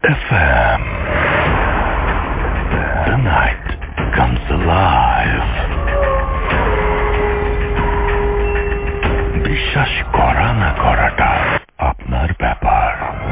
FM. The night comes alive. বিশ্বাস করা না করাটা আপনার ব্যাপার।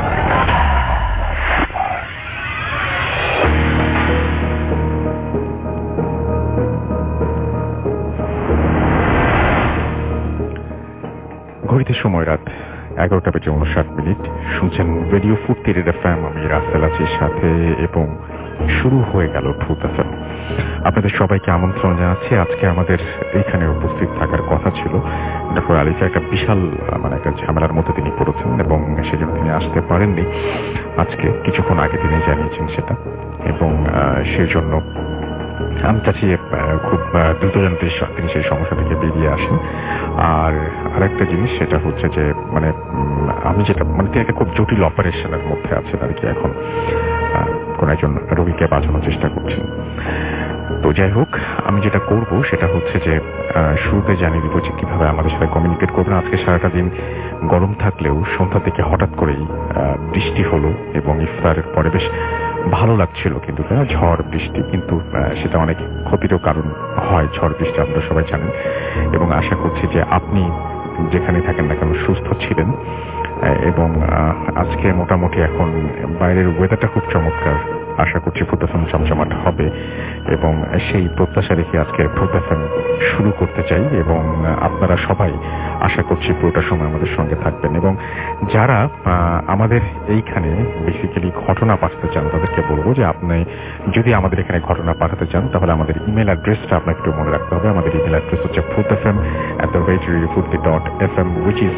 ঘড়িতে সময় রাত 11:59 শুনছেন রেডিও ফুর্তি রেড এফএম। আমি রাসেল আছি সাথে এবং শুরু হয়ে গেল ট্রুথ এফএম। আপনাদের সবাইকে আমন্ত্রণ জানাচ্ছি। আজকে আমাদের এইখানে উপস্থিত থাকার কথা ছিল ডক্টর আলিফা। একটা বিশাল একটা ঝামেলার মধ্যে তিনি পড়েছেন এবং সেজন্য তিনি আসতে পারেননি। আজকে কিছুক্ষণ আগে তিনি জানিয়েছেন সেটা, এবং সেই জন্য আমি চাচ্ছি খুব দ্রুত যেন তিনি সেই সমস্যা থেকে বেরিয়ে আসেন। আর আরেকটা জিনিস সেটা হচ্ছে যে আমি যেটা তিনি একটা খুব জটিল অপারেশনের মধ্যে আছেন আর কি। এখন কোন একজন রোগীকে বাঁচানোর চেষ্টা করছেন। তো যাই হোক, আমি যেটা করব সেটা হচ্ছে যে শুরুতে জানিয়ে দিব যে কিভাবে আমাদের সাথে কমিউনিকেট করবেন। আজকে সারাটা দিন গরম থাকলেও সন্ধ্যা থেকে হঠাৎ করেই বৃষ্টি হলো এবং ইফতারের পরে বেশ ভালো লাগছিল, কিন্তু ঝড় বৃষ্টি, কিন্তু সেটা অনেক ক্ষতিরও কারণ হয় ঝড় বৃষ্টি, আপনারা সবাই জানেন। এবং আশা করছি যে আপনি যেখানে থাকেন না কেন সুস্থ ছিলেন। এবং আজকে মোটামুটি এখন বাইরের ওয়েদারটা খুব চমৎকার। আশা করছি ট্রুথ এফএম চমচমাট হবে এবং সেই প্রত্যাশা রেখে আজকে ট্রুথ এফএম শুরু করতে চাই। এবং আপনারা সবাই আশা করছি পুরোটা সময় আমাদের সঙ্গে থাকবেন। এবং যারা আমাদের এইখানে বেসিক্যালি ঘটনা পাঠাতে চান তাদেরকে বলবো যে আপনি যদি আমাদের এখানে ঘটনা পাঠাতে চান তাহলে আমাদের ইমেল অ্যাড্রেসটা আপনাকে একটু মনে রাখতে হবে। আমাদের ইমেল অ্যাড্রেস হচ্ছে truthfm@radiofurti.fm, which is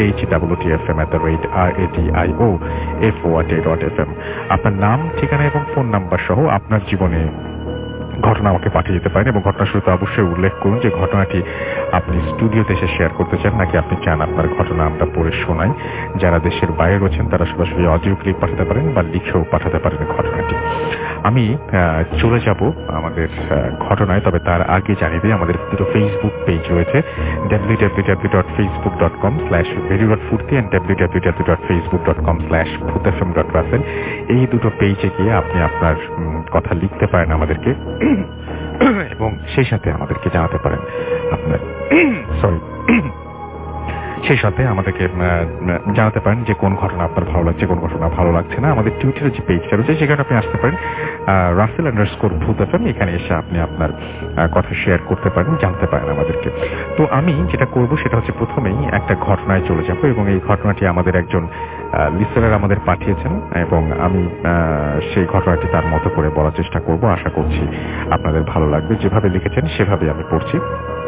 bhtwtfm@radioforti.fm। আপনার নাম, ঠিকানা এবং ফোন নাম্বার সহ আপনার জীবনে ঘটনা আমাকে পাঠিয়ে যেতে পারেন। এবং ঘটনা শুরুতে অবশ্যই উল্লেখ করুন যে ঘটনাটি আপনি স্টুডিওতে এসে শেয়ার করতে চান নাকি আপনি চান আপনার ঘটনা আমরা পড়ে শোনাই। যারা দেশের বাইরে রয়েছেন তারা সরাসরি অডিও ক্লিপ পাঠাতে পারেন বা লিখেও পাঠাতে পারেন ঘটনাটি। আমি চলে যাব আমাদের ঘটনায়, তবে তার আগে জানিয়ে দিই আমাদের দুটো ফেসবুক পেজ রয়েছে, www.facebook.com/radio.furti and www.facebook.com/truthfm.russell। এই দুটো পেজে গিয়ে আপনি আপনার কথা লিখতে পারেন আমাদেরকে এবং সেই সাথে আমাদেরকে জানাতে পারেন আপনার সেই সাথে আমাদেরকে জানাতে পারেন যে কোন ঘটনা আপনার ভালো লাগছে, কোন ঘটনা ভালো লাগছে না। আমাদের টুইটারের যে পেজটা রয়েছে সেখানে আপনি আসতে পারেন russell_truth_fm। এখানে এসে আপনি আপনার কথা শেয়ার করতে পারেন, জানতে পারেন আমাদেরকে। তো আমি যেটা করব সেটা হচ্ছে প্রথমেই একটা ঘটনায় চলে যাব এবং এই ঘটনাটি আমাদের একজন লিসেনার আমাদের পাঠিয়েছেন এবং আমি সেই ঘটনাটি তার মতো করে বলার চেষ্টা করব। আশা করছি আপনাদের ভালো লাগবে। যেভাবে লিখেছেন সেভাবে আমি পড়ছি।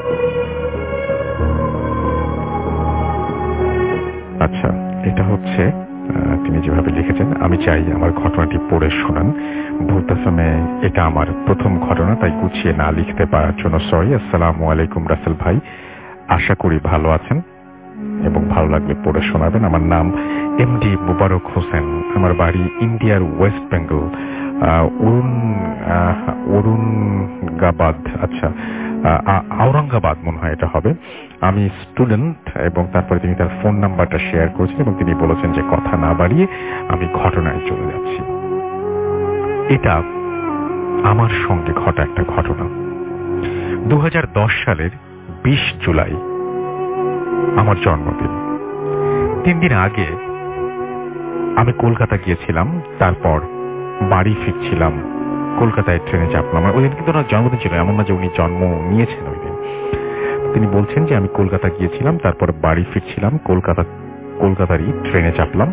আচ্ছা, এটা হচ্ছে তিনি যেভাবে লিখেছেন। আমি চাই আমার ঘটনাটি পড়ে শোনান। ভূত এফএমে এটা আমার প্রথম ঘটনা, তাই গুছিয়ে না লিখতে পারার জন্য সরি। আসসালামু আলাইকুম রাসেল ভাই, আশা করি ভালো আছেন এবং ভালো লাগলে পড়ে শোনাবেন। আমার নাম এমডি মুবারক হোসেন, আমার বাড়ি ইন্ডিয়ার ওয়েস্ট বেঙ্গল, আওরঙ্গাবাদ মনে হয় এটা হবে। আমি স্টুডেন্ট। এবং তারপরে তিনি তার ফোন নাম্বারটা শেয়ার করেছেন এবং তিনি বলেছেন যে কথা না বাড়িয়ে আমি ঘটনায় চলে যাচ্ছি। এটা আমার সঙ্গে ঘটা একটা ঘটনা। 2010 সালের 20 জুলাই আমার জন্মদিন। 3 দিন আগে আমি কলকাতা গিয়েছিলাম, তারপর বাড়ি ফিরছিলাম। কলকাতায় ট্রেনে চাপলাম। ওই দিন কিন্তু ওনার জন্মদিন ছিল, এমন না যে উনি জন্ম নিয়েছেন ওই দিন। তিনি বলছেন যে আমি কলকাতা গিয়েছিলাম, তারপর বাড়ি ফিরছিলাম। কলকাতারই ট্রেনে চাপলাম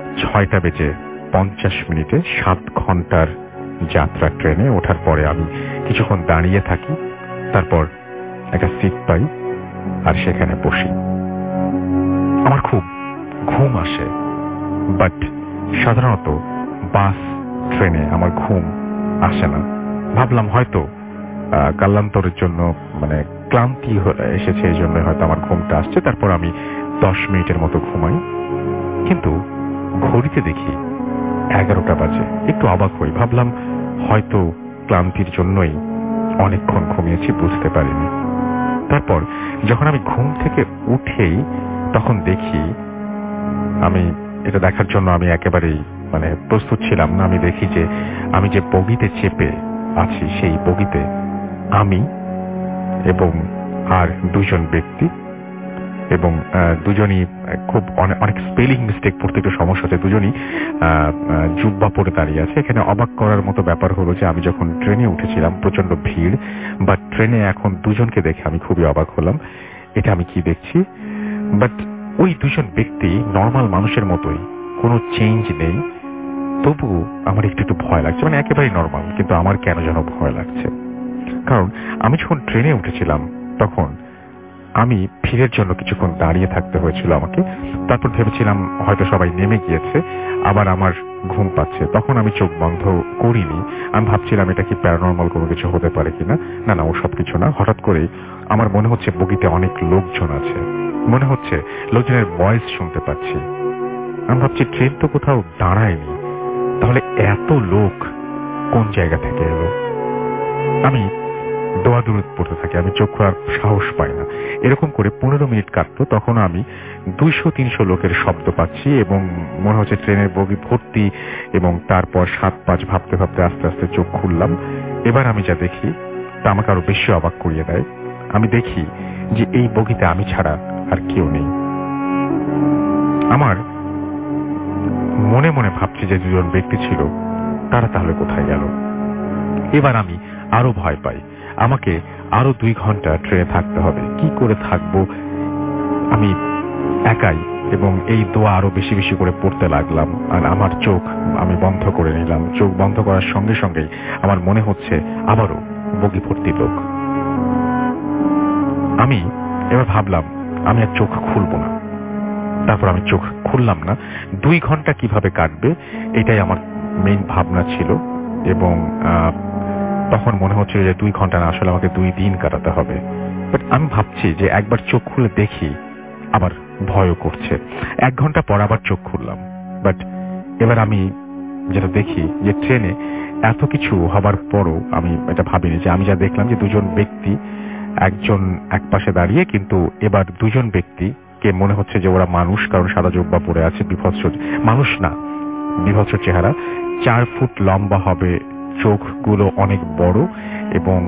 6:50 7 ঘন্টার যাত্রা ট্রেনে। ওঠার পরে আমি কিছুক্ষণ দাঁড়িয়ে থাকি, তারপর একটা সিট পাই আর সেখানে বসি। আমার খুব ঘুম আসে, বাট সাধারণত বাস ট্রেনে আমার ঘুম আসে না। ভাবলাম হয়তো কালান্তরের জন্য ক্লান্তি এসেছে, এই জন্য হয়তো আমার ঘুমটা আসছে। তারপর আমি 10 মিনিটের মতো ঘুমাই, কিন্তু ঘড়িতে দেখি 11টা বাজে। একটু অবাক হই, ভাবলাম হয়তো ক্লান্তির জন্যই অনেকক্ষণ ঘুমিয়েছি, বুঝতে পারিনি। তারপর যখন আমি ঘুম থেকে উঠেই তখন দেখি, আমি এটা দেখার জন্য আমি একেবারেই মানে প্রস্তুত ছিলাম না। আমি দেখি যে আমি যে বগিতে চেপে আছি সেই বগিতে আমি এবং আর দুজন ব্যক্তি, এবং দুজনই খুব অনেক স্পেলিং মিস্টেক পড়তে একটু সমস্যা হচ্ছে। দুজনই জুব্বা পরে দাঁড়িয়ে আছে। এখানে অবাক করার মতো ব্যাপার হলো যে আমি যখন ট্রেনে উঠেছিলাম প্রচন্ড ভিড়, বাট ট্রেনে এখন দুজনকে দেখে আমি খুবই অবাক হলাম। এটা আমি কি দেখছি? বাট ওই দুজন ব্যক্তি নর্মাল মানুষের মতোই, কোনো চেঞ্জ নেই। তবুও আমার একটু ভয় লাগছে, মানে একেবারেই নর্মাল, কিন্তু আমার কেন যেন ভয় লাগছে। কারণ আমি যখন ট্রেনে উঠেছিলাম তখন আমি ভিড়ের জন্য কিছুক্ষণ দাঁড়িয়ে থাকতে হয়েছিল আমাকে। তারপর ভেবেছিলাম হয়তো সবাই নেমে গিয়েছে, আবার আমার ঘুম পাচ্ছে। তখন আমি চোখ বন্ধ করিনি। আমি ভাবছিলাম এটা কি প্যারানর্মাল কোনো কিছু হতে পারে কিনা। না না, ও সব কিছু না। হঠাৎ করে আমার মনে হচ্ছে বগিতে অনেক লোকজন আছে, মনে হচ্ছে লোকজনের ভয়েস শুনতে পাচ্ছি। আমি ভাবছি ট্রেন তো কোথাও দাঁড়ায়নি, তাহলে এত লোক কোন জায়গা থেকে এলো? আমি দোয়াদুরুদ পড়তে থাকি, আমি চোখ খোলার সাহস পাই না। এরকম করে 15 মিনিট কাটতো। তখন আমি 200-300 লোকের শব্দ পাচ্ছি এবং মনে হচ্ছে ট্রেনের বগি ভর্তি। এবং তারপর 7-5 ভাবতে ভাবতে আস্তে আস্তে চোখ খুললাম। এবার আমি যা দেখি তা আমাকে আরো বেশি অবাক করিয়ে দেয়। আমি দেখি যে এই বগিতে আমি ছাড়া আর কেউ নেই। আমার মনে মনে ভাবছি যে দুজন ব্যক্তি ছিল, তারা তাহলে কোথায় গেল? এবার আমি আরো ভয় পাই। আমাকে আরো 2 ঘন্টা ট্রেনে থাকতে হবে। কি করে থাকবো? আমি একাই, এবং এই দোয়া আরো বেশি বেশি করে পড়তে লাগলাম। আর আমার চোখ আমি বন্ধ করে নিলাম। চোখ বন্ধ করার সঙ্গে সঙ্গেই আমার মনে হচ্ছে আবারও বগি ভর্তি লোক। আমি এবার ভাবলাম আমি আর চোখ খুলবো না। তারপর আমি চোখ খুললাম না। 2 ঘন্টা কিভাবে কাটবে এটাই আমার মেইন ভাবনা ছিল। এবং তখন মনে হচ্ছে যে 2 ঘন্টা না, আসলে আমাকে 2 দিন কাটাতে হবে। বাট আমি ভাবছি যে একবার চোখ খুলে দেখি, আবার ভয়ও করছে। 1 ঘন্টা পর আবার চোখ খুললাম। বাট এবার আমি যেটা দেখি যে ট্রেনে এত কিছু হবার পরও আমি এটা ভাবিনি যে আমি যা দেখলাম যে দুজন ব্যক্তি, একজন এক পাশে দাঁড়িয়ে, কিন্তু এবার দুজন ব্যক্তি কে মনে হচ্ছে যে ওরা মানুষ, কারণ সাদা জুব্বা পরে আছে। বিভৎস মানুষ না, বিভৎস চেহারা, 4 ফুট লম্বা হবে, চোখগুলো অনেক বড়, এবং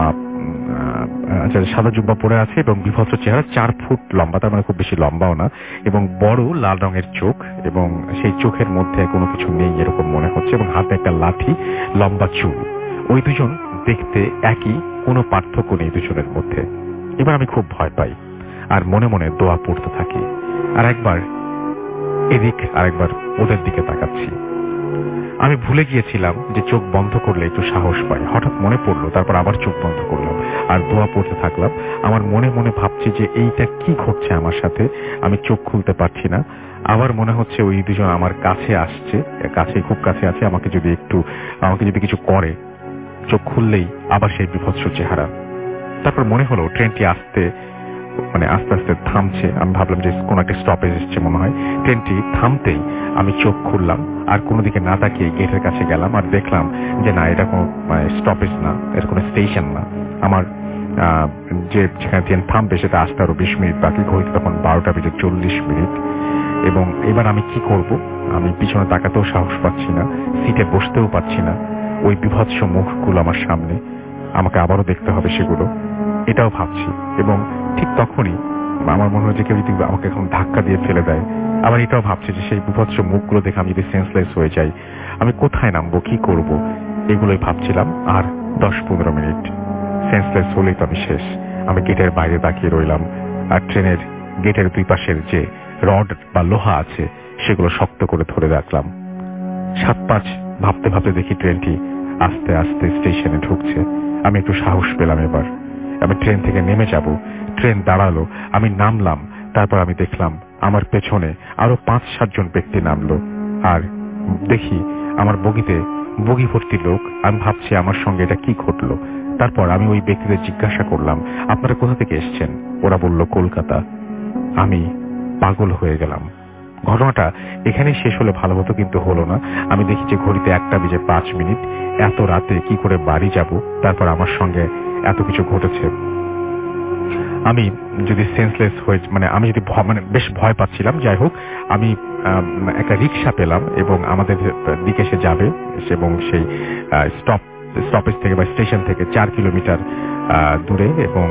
সাদা জুব্বা পরে আছে এবং বিভৎস চেহারা, 4 ফুট লম্বা, তার মানে খুব বেশি লম্বাও না, এবং বড় লাল রঙের চোখ, এবং সেই চোখের মধ্যে কোনো কিছু নেই এরকম মনে হচ্ছে, এবং হাতে একটা লাঠি, লম্বা চুল। ওই দুজন দেখতে একই, কোনো পার্থক্য নেই দুজনের মধ্যে। এবার আমি খুব ভয় পাই আর মনে মনে দোয়া পড়তে থাকি। আর একবার এদিক আর একবার ওদের দিকে তাকাচ্ছি। আমি ভুলে গিয়েছিলাম যে চোখ বন্ধ করলে একটু সাহস পাই। হঠাৎ মনে পড়লো, তারপর আবার চোখ বন্ধ করলাম আর দোয়া পড়তে থাকলাম। আমার মনে মনে ভাবছি যে এইটা কি ঘটছে আমার সাথে। আমি চোখ খুলতে পারছি না। আবার মনে হচ্ছে ওই দুজন আমার কাছে আসছে, কাছে, খুব কাছে আছে। আমাকে যদি কিছু করে, চোখ খুললেই আবার সেই বিভৎস চেহারা। তারপর মনে হলো ট্রেনটি আস্তে আস্তে থামছে। আমি ভাবলাম যে কোন একটা স্টপেজ এসছে মনে হয়। ট্রেনটি থামতেই আমি চোখ খুললাম আর কোনো দিকে না তাকিয়ে গেটের কাছে গেলাম আর দেখলাম যে না, এটা কোনো স্টপেজ না, এটা কোনো স্টেশন না। আমার যেখানে ট্রেন থামবে সেটা আসতে আরো 20 মিনিট বাকি। ঘড়িতে তখন 12:40। এবং এবার আমি কি করব? আমি পিছনে তাকাতেও সাহস পাচ্ছি না, সিটে বসতেও পারছি না। ওই বিভৎস মুখগুলো আমার সামনে, আমাকে আবারও দেখতে হবে সেগুলো, এটাও ভাবছি। এবং ঠিক তখনই আমার মনে হয় যে কেউ যদি আমাকে এখন ধাক্কা দিয়ে ফেলে দেয়। আবার এটাও ভাবছি যে সেই বিভৎস মুখগুলো দেখে আমি যদি সেন্সলেস হয়ে যাই, আমি কোথায় নামবো, কি করব, এগুলোই ভাবছিলাম। আর 10-15 মিনিট সেন্সলেস হলেই তো আমি শেষ। আমি গেটের বাইরে তাকিয়ে রইলাম আর ট্রেনের গেটের 2 পাশের যে রড বা লোহা আছে সেগুলো শক্ত করে ধরে রাখলাম। 7-5 ভাবতে ভাবতে দেখি ট্রেনটি আস্তে আস্তে স্টেশনে ঢুকছে। আমি একটু সাহস পেলাম। এবার আমি ট্রেন থেকে নেমে যাব। ট্রেন দাঁড়ালো, আমি নামলাম। তারপর আমি দেখলাম আমার পেছনে আরো 5-7 জন ব্যক্তি নামলো আর দেখি আমার বগি ভর্তি লোক। আমি ভাবছি আমার সঙ্গে এটা কি ঘটলো। তারপর আমি ওই ব্যক্তিদের জিজ্ঞাসা করলাম, আপনারা কোথা থেকে এসেছেন? ওরা বলল কলকাতা। আমি পাগল হয়ে গেলাম। ঘটনাটা এখানেই শেষ হলে ভালো হতো, কিন্তু হলো না। আমি দেখি যে ঘড়িতে 1:05। এত রাতে কি করে বাড়ি যাব? তারপর আমার সঙ্গে এত কিছু ঘটেছে। আমি যদি সেন্সলেস হয়ে মানে আমি যদি মানে বেশ ভয় পাচ্ছিলাম। যাই হোক, আমি একটা রিক্সা পেলাম এবং আমাদের দিকে সে যাবে এবং সেই স্টপেজ থেকে বা স্টেশন থেকে 4 কিলোমিটার দূরে। এবং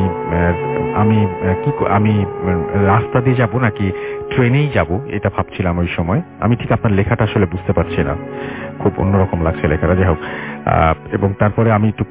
আমি রাস্তা দিয়ে যাব নাকি ট্রেনেই যাব এটা ভাবছিলাম ওই সময়। আমি ঠিক আপনার লেখাটা আসলে বুঝতে পারছি না, খুব অন্যরকম লাগছে লেখাটা। যাই হোক, এবং তারপরে আমি একটু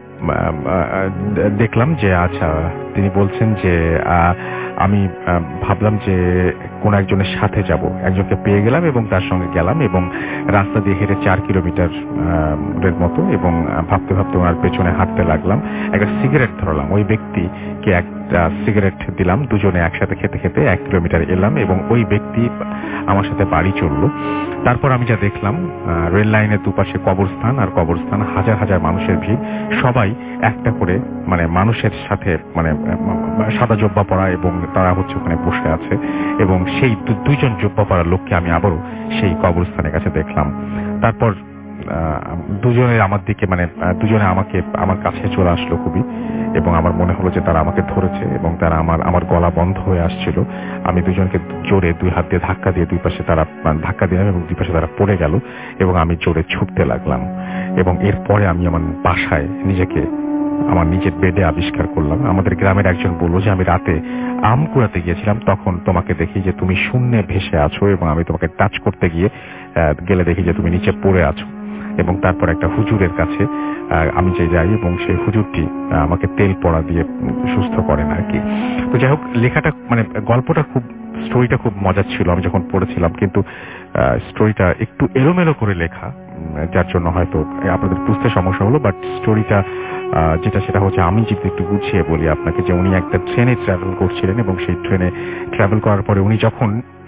দেখলাম যে আচ্ছা তিনি বলছেন যে আমি ভাবলাম যে কোন একজনের সাথে যাব, একজনকে পেয়ে গেলাম এবং তার সঙ্গে গেলাম এবং রাস্তা দিয়ে হেঁটে 4 কিলোমিটার এর মতো এবং ভাবতে ভাবতে ওনার পেছনে হাঁটতে লাগলাম। একটা সিগারেট ধরলাম, ওই ব্যক্তিকে একটা সিগারেট দিলাম, দুজনে একসাথে খেতে খেতে 1 কিলোমিটার এলাম এবং ওই ব্যক্তি আমার সাথে বাড়ি চললো। তারপর আমি যা দেখলাম, রেল লাইনের দুপাশে কবরস্থান আর কবরস্থান, হাজার হাজার মানুষের ভিড়, সবাই একটা করে মানে মানুষের সাথে মানে সাদা জব্বা পরা এবং তারা হচ্ছে ওখানে বসে আছে। এবং সেই দুইজন জব্বা পরা লোককে আমি আবারও সেই কবরস্থানের কাছে দেখলাম। তারপর দুজনে আমার দিকে মানে দুজনে আমার কাছে চলে আসলো খুবই, এবং আমার মনে হলো যে তারা আমাকে ধরেছে এবং তারা আমার গলা বন্ধ হয়ে আসছিল। আমি দুজনকে জোরে 2 হাত দিয়ে ধাক্কা দিয়ে দুই পাশে তারা ধাক্কা দিলাম এবং দুই পাশে তারা পড়ে গেল এবং আমি জোরে ছুটতে লাগলাম। এবং এরপরে আমি আমার বাসায় নিজেকে আমার নিজের বেডে আবিষ্কার করলাম। আমাদের গ্রামের একজন বলল যে আমি রাতে আম কুড়াতে গিয়েছিলাম, তখন তোমাকে দেখি যে তুমি শূন্যে ভেসে আছো এবং আমি তোমাকে টাচ করতে গেলে দেখি যে তুমি নিচে পড়ে আছো। এবং তারপর একটা হুজুরের কাছে আমি যে যাই এবং সেই হুজুরটি আমাকে তেল পড়া দিয়ে সুস্থ করেন আর কি। তো যাই হোক, লেখাটা মানে গল্পটা স্টোরিটা খুব মজার ছিল আমি যখন পড়েছিলাম, কিন্তু স্টোরিটা একটু এলোমেলো করে লেখা, যার জন্য হয়তো আপনাদের বুঝতে সমস্যা হলো। বাট স্টোরিটা সেটা হচ্ছে, আমি যদি একটু গুছিয়ে বলি আপনাকে, যে উনি একটা ট্রেনে ট্রাভেল করছিলেন এবং সেই ট্রেনে ট্রাভেল করার পরে উনি যখন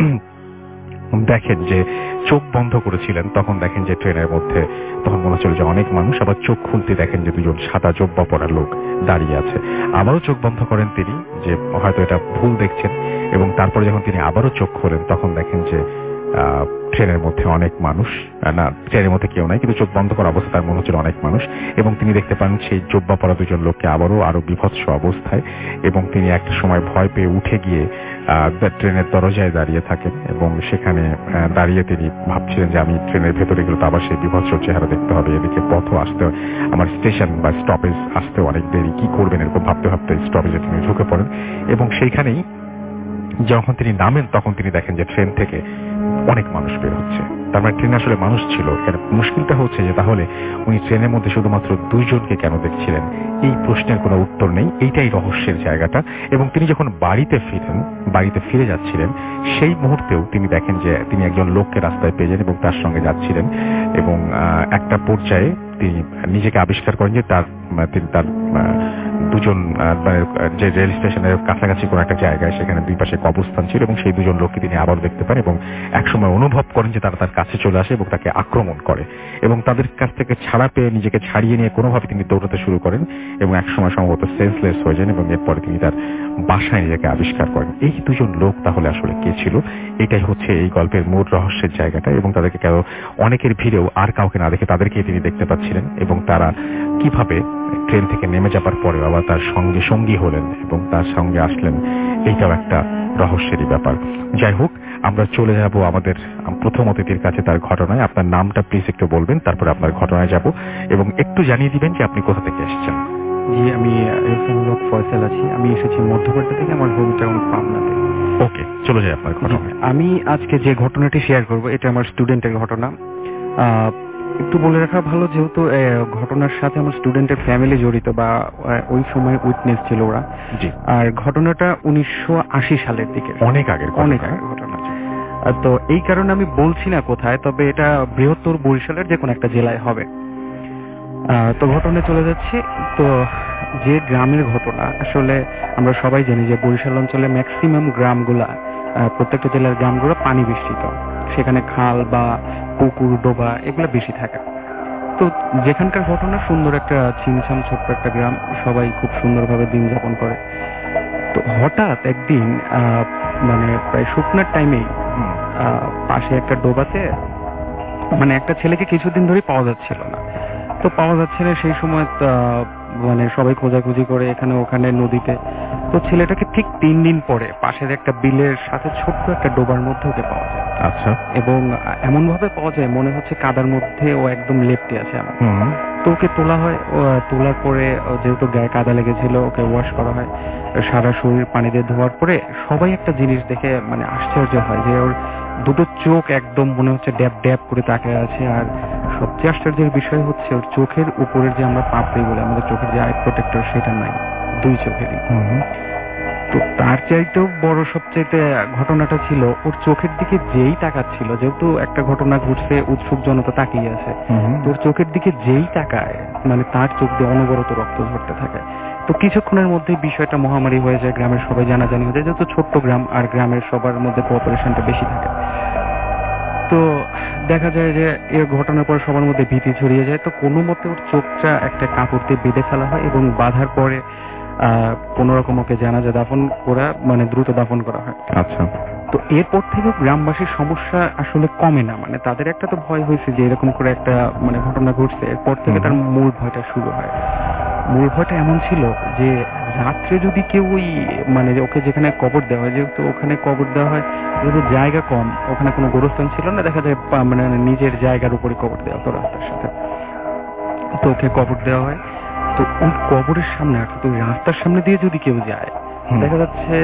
দেখেন যে চোখ বন্ধ করেছিলেন, তখন দেখেন যে ট্রেনের মধ্যে তখন মনে হচ্ছিল যে অনেক মানুষ, আবার চোখ খুলতে দেখেন যে 2জন সাদা জব্বা পরা লোক দাঁড়িয়ে আছে। আবারও চোখ বন্ধ করেন তিনি, যে হয়তো এটা ভুল দেখছেন, এবং তারপরে যখন তিনি আবারও চোখ খোলেন তখন দেখেন যে ট্রেনের মধ্যে অনেক মানুষ, না ট্রেনের মধ্যে কেউ নাই, কিন্তু চোখ বন্ধ করা অবস্থা তার মনে হচ্ছিল অনেক মানুষ। এবং তিনি দেখতে পান সেই জব্বা পরা 2জন লোককে আরো বিভৎস অবস্থায়, এবং তিনি একটা সময় ভয় পেয়ে উঠে গিয়ে ট্রেনের দরজায় দাঁড়িয়ে থাকেন এবং সেখানে দাঁড়িয়ে তিনি ভাবছিলেন যে আমি ট্রেনের ভেতরে গেলে তো আবার সেই বিভৎস চেহারা দেখতে হবে, এদিকে পথও আসতে, আমার স্টেশন বা স্টপেজ আসতে অনেক দেরি, কি করবেন এরকম ভাবতে ভাবতে স্টপেজে তিনি ঢুকে পড়েন। এবং সেইখানেই যখন তিনি নামেন তখন তিনি দেখেন যে ট্রেন থেকে অনেক মানুষ বের হচ্ছে। তার মানে ট্রেনে আসলে মানুষ ছিল। এর মুশকিলটা হচ্ছে যে তাহলে উনি ট্রেনের মধ্যে শুধুমাত্র 2জনকে কেন দেখছিলেন, এই প্রশ্নের কোনো উত্তর নেই। এইটাই রহস্যের জায়গাটা। এবং তিনি যখন বাড়িতে ফিরে যাচ্ছিলেন, সেই মুহূর্তেও তিনি দেখেন যে তিনি একজন লোককে রাস্তায় পেয়ে যান এবং তার সঙ্গে যাচ্ছিলেন। এবং একটা পর্যায়ে তিনি নিজেকে আবিষ্কার করেন যে তিনি তার 2জন যে রেল স্টেশনের কাছাকাছি কোন একটা জায়গায়, সেখানে দুই পাশে কবরস্থান ছিল এবং সেই 2জন লোককে তিনি আবার দেখতে পান এবং একসময় অনুভব করেন যে তারা তার কাছে চলে আসে এবং তাকে আক্রমণ করে, এবং তাদের কাছ থেকে ছাড়া পেয়ে নিজেকে ছাড়িয়ে নিয়ে কোনোভাবে তিনি দৌড়াতে শুরু করেন এবং একসময় সম্ভবত সেন্সলেস হয়ে যান এবং এরপরে তিনি তার বাসায় নিজেকে আবিষ্কার করেন। এই 2জন লোক তাহলে আসলে কে ছিল, এটাই হচ্ছে এই গল্পের মূল রহস্যের জায়গাটা। এবং তাদেরকে অনেকের ভিড়েও আর কাউকে না দেখে তাদেরকে তিনি দেখতে পাচ্ছিলেন, এবং তারা কিভাবে ট্রেন থেকে নেমে যাবার পরে আবার তার সঙ্গী হলেন এবং তার সঙ্গে আসলেন, এইটাও একটা রহস্যেরই ব্যাপার। যাই হোক, আমরা চলে যাব আমাদের প্রথম অতিথির কাছে, তার ঘটনায়। আপনার নামটা প্লিজ একটু বলবেন, তারপরে আপনার ঘটনায় যাব, এবং একটু জানিয়ে দিবেন যে আপনি কোথা থেকে এসেছেন। জি, আমি লোক ফয়সাল আছি। আমি এসেছি মধ্যপ্রদেশ থেকে, আমার হোম টাউন পাবনাতে। ওকে, চলে যাই আপনার ঘটনা। আমি আজকে যে ঘটনাটি শেয়ার করব এটা আমার স্টুডেন্টের ঘটনা। একটু বলে রাখা ভালো, যেহেতু ঘটনার সাথে আমার স্টুডেন্টের ফ্যামিলি জড়িত বা ওই সময় উইটনেস ছিল ওরা। আর ঘটনাটা 1980 সালের দিকে, অনেক আগের ঘটনা। তো এই কারণে আমি বলছি না কোথায়, তবে এটা বৃহত্তর বরিশালের যে কোনো একটা জেলায় হবে। তো ঘটনায় চলে যাচ্ছে। তো যে গ্রামের ঘটনা, আসলে আমরা সবাই জানি যে বরিশাল অঞ্চলে ম্যাক্সিমাম গ্রামগুলা, প্রত্যেকটা জেলার গ্রামগুলো পানি বেষ্টিত, সেখানে খাল বা পুকুর ডোবা এগুলো বেশি থাকে। তো যেখানকার ঘটনা সুন্দর একটা ছিমছাম ছোট্ট একটা গ্রাম, সবাই খুব সুন্দরভাবে দিন যাপন করে। তো হঠাৎ একদিন মানে প্রায় শুকনার টাইমেই পাশে একটা ডোবাতে মানে একটা ছেলেকে কিছুদিন ধরে পাওয়া যাচ্ছিল না। তো পাওয়া যাচ্ছে না সেই সময় মানে সবাই খোঁজাখুঁজি করে এখানে ওখানে নদীতে। তো ছেলেটাকে ঠিক 3 দিন পরে পাশের একটা বিলের সাথে ছোট্ট একটা ডোবার মধ্যে ওকে পাওয়া যায়। আচ্ছা। এবং এমন ভাবে পাওয়া যায় মনে হচ্ছে কাদার মধ্যে ও একদম লেপ্টে আছে। তো ওকে তোলা হয়, তোলার পরে যেহেতু গায়ে কাদা লেগেছিল ওকে ওয়াশ করা হয়, সারা শরীর পানি দিয়ে ধোয়ার পরে সবাই একটা জিনিস দেখে মানে আশ্চর্য হয় যে ওর দুটো চোখ একদম মনে হচ্ছে ড্যাব ড্যাব করে তাকিয়ে আছে। আর সবচেয়ে আশ্চর্যের বিষয় হচ্ছে ওর চোখের উপরের যে আমরা পাপড়ি বলে আমাদের চোখের যে আই প্রোটেক্টর সেটা নাই, 2 চোখেরই। তো তার চাইতেও বড় সবচেয়ে ঘটনাটা ছিল ওর চোখের দিকে যেই তাকাচ্ছিল, যেহেতু একটা ঘটনা ঘটছে উৎসুক জনতা তাকিয়ে আছে, তোর চোখের দিকে যেই তাকায় মানে তার চোখ দিয়ে অনবরত রক্ত ঝরতে থাকে। তো কিছুক্ষণের মধ্যে বিষয়টা মহামারী হয়ে যায়, গ্রামের সবাই জানাজানি হয়ে যায়, যেহেতু ছোট্ট গ্রাম আর গ্রামের সবার মধ্যে কোঅপারেশনটা বেশি থাকে। তো দেখা যায় যে এই ঘটনার পর সবার মধ্যে ভীতি ছড়িয়ে যায়। তো কোনো মতে ওর চোখটা একটা কাপড় দিয়ে বেঁধে ফেলা হয় এবং বাঁধার পরে কোন রকম ওকে জানাজা দাফন করা মানে দ্রুত দাফন করা হয়। আচ্ছা। তো এরপর থেকে গ্রামবাসীর সমস্যা আসলে কমে না, মানে তাদের একটা তো ভয় হয়েছে যে এরকম করে একটা মানে ঘটনা ঘটছে, এরপর থেকে তার মূল ভয়টা শুরু হয়। মূল ভয়টা এমন ছিল যে রাত্রে যদি কেউ ওই মানে ওকে যেখানে কবর দেওয়া হয়, যেহেতু ওখানে কবর দেওয়া হয় যেহেতু জায়গা কম, ওখানে কোনো গোরস্থান ছিল না, দেখা যায় মানে নিজের জায়গার উপরে কবর দেওয়া হতো রাস্তার সাথে। তো ওকে কবর দেওয়া হয়। তো ওই কবরের সামনে অর্থাৎ ওই রাস্তার সামনে দিয়ে যদি কেউ যায় দেখা যাচ্ছে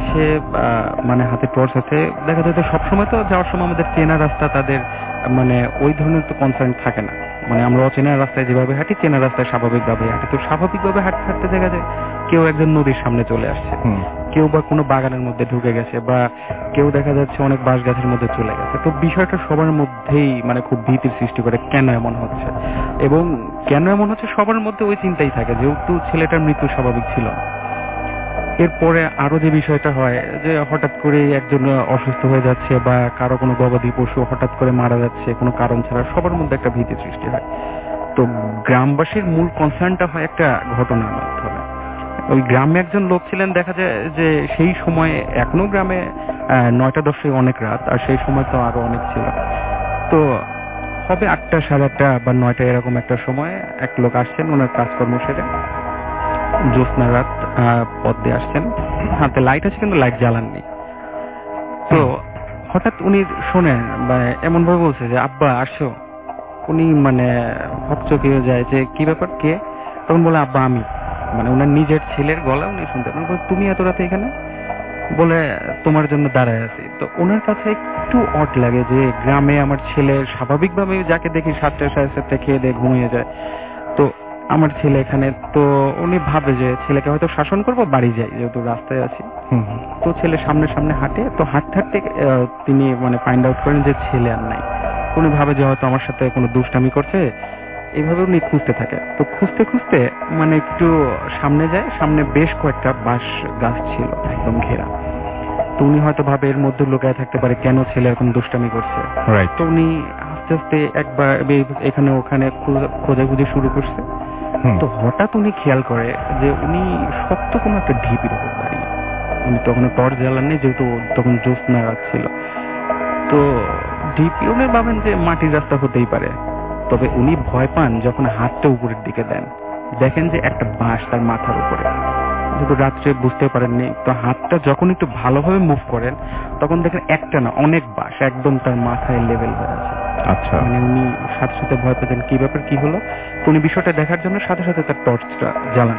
মানে হাতে টর্চ আছে, দেখা যাচ্ছে সবসময় তো যাওয়ার সময় আমাদের চেনা রাস্তা তাদের মানে ওই ধরনের তো কনসার্ন থাকে না, মানে আমরা অচেনা রাস্তায় যেভাবে হাঁটি চেনা রাস্তায় স্বাভাবিকভাবে হাঁটি। তো স্বাভাবিকভাবে হাঁটতে হাঁটতে দেখা যায় কেউ একজন নদীর সামনে চলে আসছে, কেউ বা কোনো বাগানের মধ্যে ঢুকে গেছে, বা কেউ দেখা যাচ্ছে অনেক বাঁশ গাছের মধ্যে চলে গেছে। তো বিষয়টা সবার মধ্যেই মানে খুব ভীতির সৃষ্টি করে, কেন এমন হচ্ছে, এবং কেন এমন হচ্ছে সবার মধ্যে ওই চিন্তাই থাকে, যেহেতু ছেলেটার মৃত্যু স্বাভাবিক ছিল না। এরপরে আরো যে বিষয়টা হয় যে হঠাৎ করে একজন অসুস্থ হয়ে যাচ্ছে বা কারো কোনো গবাদি পশু হঠাৎ করে মারা যাচ্ছে কোনো কারণ ছাড়া, সবার মধ্যে একটা ভীতির সৃষ্টি হয়। তো গ্রামবাসীর মূল কনসার্নটা হয় একটা ঘটনার মাধ্যমে। ওই গ্রামে একজন লোক ছিলেন, দেখা যায় যে সেই সময় এখনো গ্রামে 9টা 10 অনেক রাত, আর সেই সময় তো আরো অনেক ছিল। তো হবে 8টা 8:30 বা 9টা এরকম একটা সময় এক লোক আসছেন ওনার কাজকর্ম সেরে, জ্যোৎস্না রাত, পথ দিয়ে আসছেন, হাতে লাইট আছে কিন্তু লাইট জ্বালাননি। তো হঠাৎ উনি শোনেন বা এমন ভাবে বলছে যে আব্বা আসো। উনি মানে হকচকিয়ে যায় যে কি ব্যাপার, কে? তখন বলে আব্বা আমি, মানে ওনার নিজের ছেলের গলা উনি শুনতে পারেন। তুমি এত রাতে এখানে? বলে তোমার জন্য দাঁড়ায় আছি। তো ওনার কাছে একটু অড লাগে যে গ্রামে আমার ছেলে স্বাভাবিকভাবে যাকে দেখি 7টা 7:30 খেয়ে দিয়ে ঘুমিয়ে যায়, তো আমার ছেলে এখানে। তো উনি ভাবে যে ছেলেকে হয়তো শাসন করবো, বাড়ি যাই যেহেতু রাস্তায় আছি। তো ছেলে সামনে সামনে হাঁটে, তো হাঁটতে হাঁটতে তিনি মানে ফাইন্ড আউট করেন যে ছেলে আর নাই। উনি ভাবে যে হয়তো আমার সাথে কোনো দুষ্টামি করছে, এইভাবে উনি খুঁজতে থাকে। তো খুঁজতে খুঁজতে মানে একটু সামনে যায়, সামনে বেশ কয়েকটা বাঁশ গাছ ছিল একদম ঘেরা। তো উনি হয়তো ভাবে এর মধ্যে লুকায় থাকতে পারে, কেন ছেলে এরকম দুষ্টামি করছে। তো উনি আস্তে আস্তে একবার এখানে ওখানে খোঁজাখুঁজি শুরু করছে। তো হঠাৎ উনি খেয়াল করে যে উনি শক্ত কোনো একটা ঢিপির উপর দাঁড়িয়ে। উনি তখন টর্চ জ্বালাননি, যেহেতু তখন জ্যোৎস্না রাত ছিল। তো ঢিপি উনি ভাবেন যে মাটির রাস্তা হতেই পারে, তবে উনি ভয় পান যখন হাতটা উপরের দিকে দেন, দেখেন যে একটা বাঁশ তার মাথার উপরে। যেহেতু রাত্রে বুঝতে পারেননি, তো হাতটা যখন একটু ভালোভাবে মুভ করেন তখন দেখেন একটা না অনেক বাঁশ একদম তার মাথায় লেভেল হয়ে আছে। আচ্ছা। মানে উনি সাথে সাথে ভয় পেতেন কি ব্যাপার কি হলো। তো উনি বিষয়টা দেখার জন্য সাথে সাথে তার টর্চটা জ্বালান।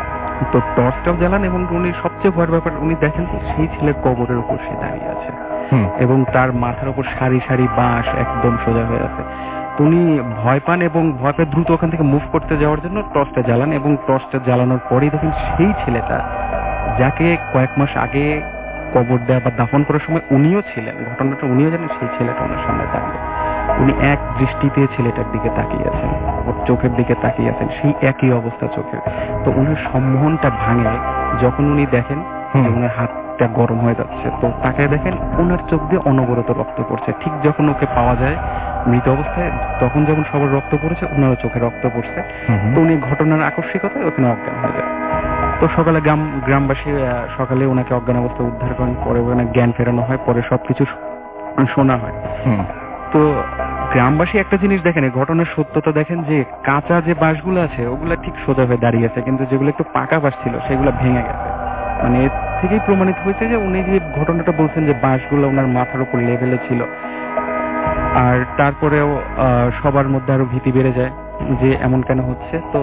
তো টর্চটাও জ্বালান এবং উনি সবচেয়ে ভয়ের ব্যাপার উনি দেখেন যে সেই ছেলের কবরের উপর সে দাঁড়িয়ে আছে এবং তার মাথার উপর সারি সারি বাঁশ একদম সোজা হয়ে আছে। উনি ভয় পান এবং ভয় পেয়ে দ্রুত ওখান থেকে মুভ করতে যাওয়ার জন্য টর্চটা জ্বালান, এবং টর্চটা জ্বালানোর পরেই দেখেন সেই ছেলেটা যাকে কয়েক মাস আগে কবর দেওয়া বা দাফন করার সময় উনিও ছিলেন, ঘটনাটা উনিও জানেন, সেই ছেলেটা ওনার সামনে দাঁড়িয়ে। উনি এক দৃষ্টিতে ছেলেটার দিকে তাকিয়ে আছেন, ওর চোখের দিকে তাকিয়ে আছেন, সেই একই অবস্থা চোখের। তো উনার সম্মোহনটা ভাঙে যখন উনি দেখেন যে ওনার হাতটা গরম হয়ে যাচ্ছে। তো তাকায় দেখেন ওনার চোখ দিয়ে অনবরত রক্ত পড়ছে। ঠিক যখন ওকে পাওয়া যায় মৃত অবস্থায়, তখন যখন সবার রক্ত পড়েছে ওনারও চোখে রক্ত পড়ছে। তো উনি ঘটনার আকস্মিকতায় ওখানে অজ্ঞান হয়ে যায়। তো সকালে গ্রামবাসী সকালে ওনাকে অজ্ঞান অবস্থায় উদ্ধার করেন, পরে ওখানে জ্ঞান ফেরানো হয়, পরে সবকিছু শোনা হয়। তো গ্রামবাসী একটা জিনিস দেখেন, ঘটনার সত্যতা দেখেন যে কাঁচা যে বাঁশগুলো আছে ওগুলা ঠিক সোজা হয়ে দাঁড়িয়ে আছে, কিন্তু যেগুলো একটু পাকা বাঁশ ছিল সেগুলো ভেঙে গেছে। মানে এর থেকেই প্রমাণিত হয়েছে যে উনি যে ঘটনাটা বলছেন যে বাঁশগুলো ওনার মাথার উপর লেভেলে ছিল, আর তারপরেও সবার মধ্যে আরো ভীতি বেড়ে যায় যে এমন কেন হচ্ছে। তো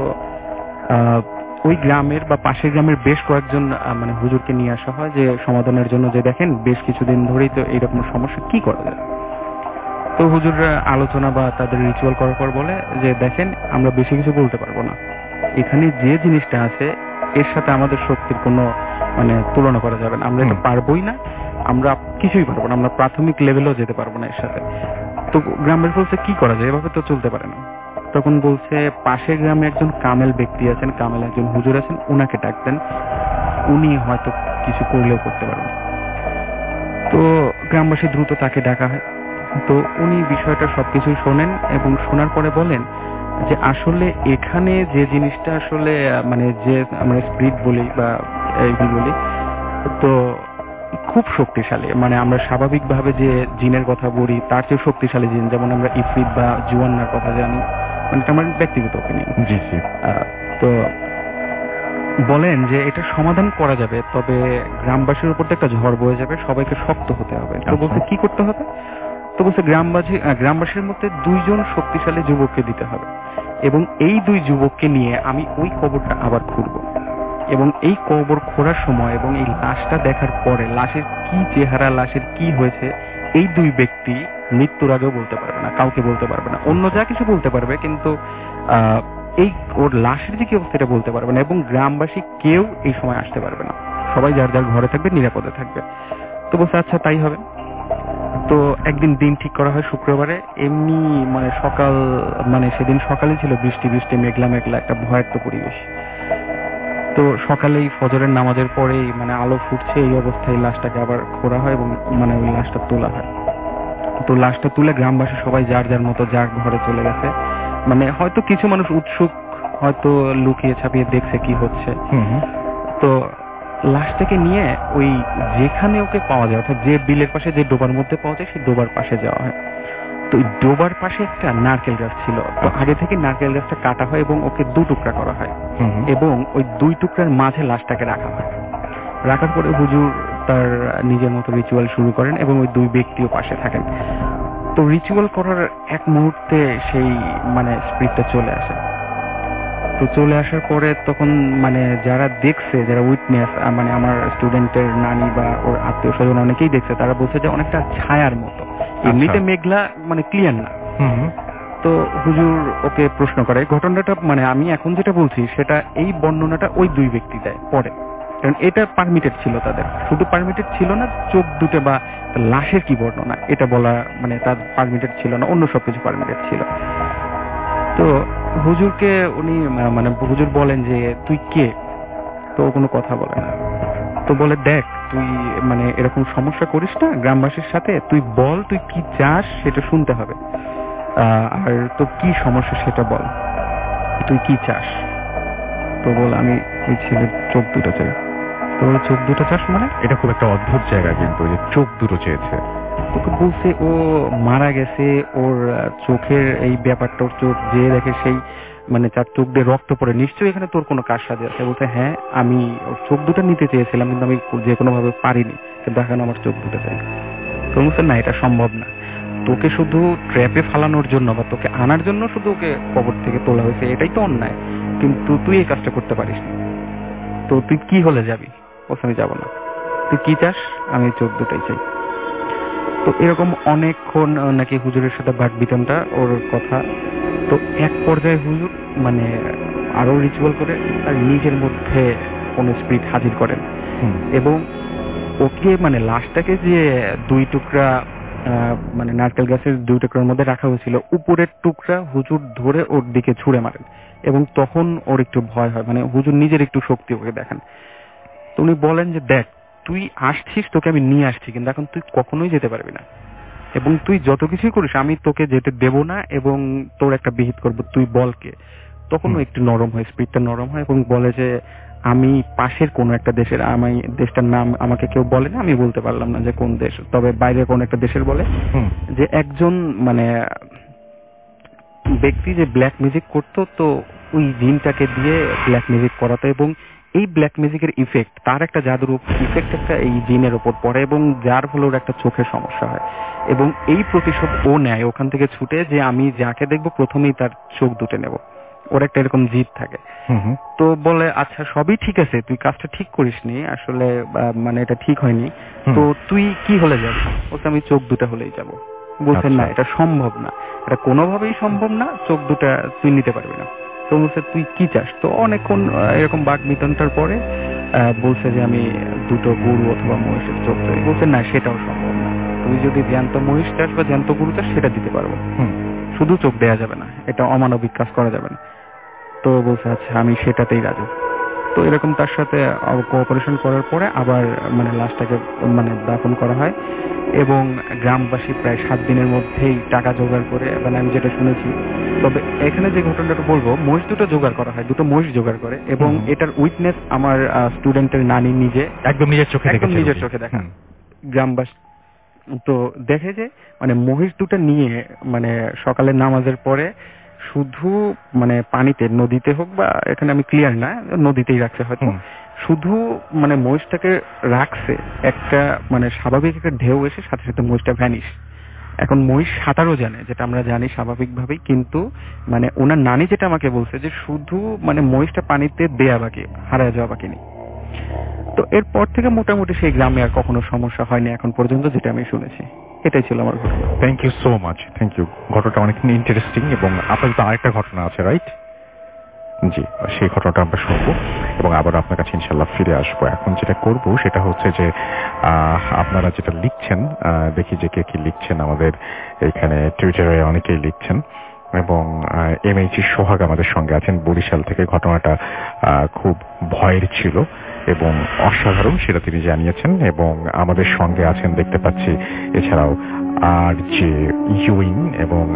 ওই গ্রামের বা পাশের গ্রামের বেশ কয়েকজন মানে হুজুরকে নিয়ে আসা হয় যে সমাধানের জন্য, যে দেখেন বেশ কিছুদিন ধরেই তো এইরকম সমস্যা, কি করা যায়। তো হুজুররা আলোচনা বা তাদের রিচুয়াল করার পর বলে যে দেখেন আমরা বেশি কিছু বলতে পারবো না, এখানে যে জিনিসটা আছে এর সাথে আমাদের শক্তির কোনো মানে তুলনা করা যাবে না, আমরা এটা পারবোই না, আমরা কিছুই পারবো না, আমরা প্রাথমিক লেভেলেও যেতে পারবো না এর সাথে। তো গ্রামের বলছে কি করা যায়, এভাবে তো চলতে পারে না। তখন বলছে পাশের গ্রামে একজন কামেল ব্যক্তি আছেন, কামেল একজন হুজুর আছেন, উনাকে ডাকতেন, উনি হয়তো কিছু করলেও করতে পারেন। তো গ্রামবাসী দ্রুত তাকে ডাকা হয়। তো উনি বিষয়টা সবকিছুই শোনেন এবং শোনার পরে বলেন যে আসলে এখানে যে জিনিসটা আসলে মানে যে আমরা স্পিরিট বলি বা এইগুলি বলি, তো খুব শক্তিশালী, মানে আমরা স্বাভাবিকভাবে যে জিনের কথা বলি তার চেয়ে শক্তিশালী জিন, যেমন আমরা ইফরিত বা জুয়ান্নার কথা জানি, মানে এটা আমার ব্যক্তিগত ওপিনিয়ন। জি জি। তো বলেন যে এটা সমাধান করা যাবে, তবে গ্রামবাসীর উপর একটা ঝড় বয়ে যাবে, সবাইকে শক্ত হতে হবে। তো বলতে কি করতে হবে, তো বলছে গ্রামবাসীর মধ্যে 2 জন শক্তিশালী যুবককে দিতে হবে এবং এই 2 যুবককে নিয়ে আমি ওই কবরটা আবার খুঁড়ব এবং এই কবর খোঁড়ার সময় এবং এই লাশটা দেখার পরে লাশের কি চেহারা, লাশের কি হয়েছে, এই 2 ব্যক্তি মৃত্যুর আগেও বলতে পারবে না, কাউকে বলতে পারবে না, অন্য যা কিছু বলতে পারবে কিন্তু এই ওর লাশের যে কি অবস্থা এটা বলতে পারবে না, এবং গ্রামবাসী কেউ এই সময় আসতে পারবে না, সবাই যার যার ঘরে থাকবে, নিরাপদে থাকবে। তো বলছে আচ্ছা তাই হবে। তো একদিন দিন ঠিক করা হয় শুক্রবারে, এমনি মানে সকাল, মানে সেদিন সকালে ছিল বৃষ্টি বৃষ্টি মেঘলা মেঘলা একটা ভয়ার্ত পরিবেশ। তো সকালেই ফজরের নামাজের পরেই মানে আলো ফুটছে, এই অবস্থায় লাশটাকে আবার খোঁড়া হয় এবং মানে ওই লাশটা তোলা হয়। তো লাশটা তুলে গ্রামবাসী সবাই যার যার মতো যার ঘরে চলে গেছে, মানে হয়তো কিছু মানুষ উৎসুক, হয়তো লুকিয়ে ছাপিয়ে দেখছে কি হচ্ছে। তো লাশটাকে নিয়ে ওই যেখানে ওকে পাওয়া যায়, অর্থাৎ যে বিলের পাশে যে ডোবার মধ্যে পাওয়া যায় সেই ডোবার পাশে যাওয়া হয়। তো ওই ডোবার পাশে একটা নারকেল গাছ ছিল, তো আগে থেকে নারকেল গাছটা কাটা হয় এবং ওকে 2 টুকরা করা হয় এবং ওই 2 টুকরার মাঝে লাশটাকে রাখা হয়। রাখার পরে হুজুর তার নিজের মতো রিচুয়াল শুরু করেন এবং ওই 2 ব্যক্তিও পাশে থাকেন। তো রিচুয়াল করার এক মুহূর্তে সেই মানে স্পিরিটটা চলে আসে। তো চলে আসার পরে তখন মানে যারা দেখছে, যারা উইটনেস, মানে আমার স্টুডেন্টের নানি বা ওর আত্মীয় স্বজন অনেকেই দেখছে, তারা বলছে যে অনেকটা ছায়ার মতো, এমনিতে মেঘলা, মানে ক্লিয়ার না। তো হুজুর ওকে প্রশ্ন করে, ঘটনাটা মানে আমি এখন যেটা বলছি সেটা এই বর্ণনাটা ওই 2 ব্যক্তি দেয় পরে, কারণ এটা পারমিটেড ছিল তাদের, শুধু পারমিটেড ছিল না চোখ দুটো বা লাশের কি বর্ণনা এটা বলা, মানে তার পারমিটেড ছিল না, অন্য সবকিছু পারমিটেড ছিল। তো হুজুরকে উনি মানে হুজুর বলেন যে তুই কে, তো কোনো কথা বলে না। তো বলে দেখ তুই মানে এরকম সমস্যা করিস না গ্রামবাসীর সাথে, তুই বল তুই কি চাস সেটা শুনতে হবে, আর তোর কি সমস্যা সেটা বল, তুই কি চাস। তো বল আমি এই ছেলের চোখ দুটো চাই। তো বলে চোখ দুটো চাস মানে? এটা খুব একটা অদ্ভুত জায়গা কিন্তু, যে চোখ দুটো চেয়েছে। তোকে বলছে ও মারা গেছে, ওর চোখের এই ব্যাপারটা, ওর চোখ যে দেখে সেই মানে তার চোখ দিয়ে রক্ত পড়ে, নিশ্চয়ই এখানে তোর কোনো কারসাজি আছে। বলছে হ্যাঁ আমি ওর চোখ দুটো নিতে চেয়েছিলাম কিন্তু আমি যে কোনো ভাবে পারিনি, কিন্তু এখন আমার চোখ দুটো চাই। তো বলছে না এটা সম্ভব না, তোকে শুধু ট্র্যাপে ফালানোর জন্য বা তোকে আনার জন্য শুধু ওকে কবর থেকে তোলা হয়েছে, এটাই তো অন্যায়, কিন্তু তুই এই কাজটা করতে পারিস না। তো তুই কি হলে যাবি? বলছে আমি যাবো না। তুই কি চাস? আমি চোখ দুটাই চাই। তো এরকম অনেকক্ষণ নাকি হুজুরের সাথে বাক বিতনটা ওর কথা। তো এক পর্যায়ে হুজুর মানে আরো রিচুয়াল করে তার নিজের মধ্যে কোন স্পিরিট হাজির করেন এবং ওকে মানে লাশটাকে যে 2 টুকরা মানে নারকেল গাছের 2 টুকরার মধ্যে রাখা হয়েছিল, উপরের টুকরা হুজুর ধরে ওর দিকে ছুঁড়ে মারেন এবং তখন ওর একটু ভয় হয়, মানে হুজুর নিজের একটু শক্তি ওকে দেখান। তো উনি বলেন যে দেখ তুই আসছিস, তোকে আমি নিয়ে আসছি, কিন্তু এখন তুই কখনোই যেতে পারবি না এবং তুই যত কিছুই করিস আমি তোকে যেতে দেব না এবং তোর একটা বিহিত করব, তুই বল কে। তখনও একটু নরম হয়, স্পিরিটটা নরম হয় এবং বলে যে আমি পাশের কোন একটা দেশের, আমি দেশটার নাম আমাকে কেউ বলে না, আমি বলতে পারলাম না যে কোন দেশ, তবে বাইরে কোন একটা দেশের বলে যে একজন মানে ব্যক্তি যে ব্ল্যাক মিউজিক করতো, তো ওই জিনটাকে দিয়ে ব্ল্যাক মিউজিক করাতো এবং এই ব্ল্যাক ম্যাজিকের ইফেক্ট, তার একটা জাদুর ইফেক্ট একটা এই জিনের ওপর পড়ে এবং যার ফলে ওর একটা চোখের সমস্যা হয় এবং এই প্রতিশোধ ও নেয় ওখান থেকে ছুটে যে আমি যাকে দেখবো প্রথমেই তার চোখ দুটে নেব। ওর একটা এরকম জিদ থাকে। তো বলে আচ্ছা সবই ঠিক আছে, তুই কাজটা ঠিক করিসনি, আসলে মানে এটা ঠিক হয়নি, তো তুই কি হলে যাবি? বলছে আমি চোখ দুটা হলেই যাব। বলছেন না এটা সম্ভব না, এটা কোনোভাবেই সম্ভব না, চোখ দুটা তুই নিতে পারবি না। তো বলছে তুই কি চাস? তো অনেকক্ষণ এরকম বাক বিতনটার পরে বলছে যে আমি দুটো গরু অথবা মহিষের চোখ চাই। বলছে না সেটাও সম্ভব না, তুই যদি জ্যান্ত মহিষ চাস বা জ্যান্ত গরু চাস সেটা দিতে পারবো, শুধু চোখ দেয়া যাবে না, এটা অমানবিক কাজ করা যাবে না। তো বলছে আচ্ছা আমি সেটাতেই রাজি। তো এরকম তার সাথে কোঅপারেশন করার পরে আবার মানে লাশটাকে মানে দাফন করা হয় এবং গ্রামবাসী প্রায় 7 দিনের মধ্যেই টাকা জোগাড় করে, মানে আমি যেটা শুনেছি। তবে এখানে যে ঘটনাটা বলবো, মহিষ দুটো জোগাড় করা হয়, দুটো মহিষ জোগাড় করে এবং এটার উইটনেস আমার স্টুডেন্টের নানি নিজে একদম নিজের চোখে দেখা। গ্রামবাসী তো দেখে যে মানে মহিষ দুটো নিয়ে মানে সকালে নামাজের পরে শুধু মানে পানিতে, নদীতে হোক বা এখানে আমি ক্লিয়ার না, নদীতেই রাখছে হয়তো, শুধু মানে মহিষটাকে রাখছে, একটা মানে স্বাভাবিক একটা ঢেউ এসে সাথে সাথে মহিষটা ভ্যানিশ। এখন মহিষ সাঁতারও জানে, যেটা আমরা জানি স্বাভাবিকভাবেই, কিন্তু মানে ওনার নানি যেটা আমাকে বলছে যে শুধু মানে মহিষটা পানিতে দেয়া বাকি, হারায় যাওয়া বাকি নেই। তো এরপর থেকে মোটামুটি সেই গ্রামে আর কখনো সমস্যা হয়নি এখন পর্যন্ত, যেটা আমি শুনেছি। এটাই ছিল আমার ঘটনা। Thank you so much, thank you. ঘটনাটা অনেক ইন্টারেস্টিং এবং আপনার তো আরেকটা ঘটনা আছে, রাইট? জি, সেই ঘটনাটা আমরা শুনবো এবং আবার আপনার কাছে ইনশাল্লাহ ফিরে আসবো। এখন যেটা করব সেটা হচ্ছে যে আপনারা যেটা লিখছেন, দেখি যে কে কি লিখছেন। আমাদের এখানে টুইটারে অনেকেই লিখছেন এবং MH সোহাগ আমাদের সঙ্গে আছেন বরিশাল থেকে। ঘটনাটা খুব ভয়ের ছিল এবং অসাধারণ সেটা তিনি জানিয়েছেন এবং আমাদের সঙ্গে আছেন দেখতে পাচ্ছি এছাড়াও আর যে ইউইন এবং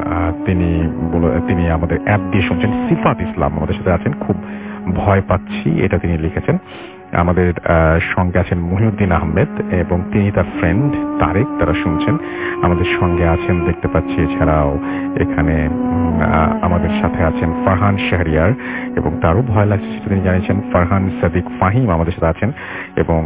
তিনি আমাদের অ্যাপ দিয়ে শুনছেন। সিফাত ইসলাম আমাদের সাথে আছেন, খুব ভয় পাচ্ছি এটা তিনি লিখেছেন। আমাদের সঙ্গে আছেন মহিউদ্দিন আহমেদ এবং তিনি তার ফ্রেন্ড তারেক, তারা শুনছেন। আমাদের সঙ্গে আছেন দেখতে পাচ্ছি এছাড়াও এখানে আমাদের সাথে আছেন ফারহান শাহরিয়ার এবং তারও ভয় লাগছে সেটা তিনি জানিয়েছেন। ফারহান সাদিক ফাহিম আমাদের সাথে আছেন এবং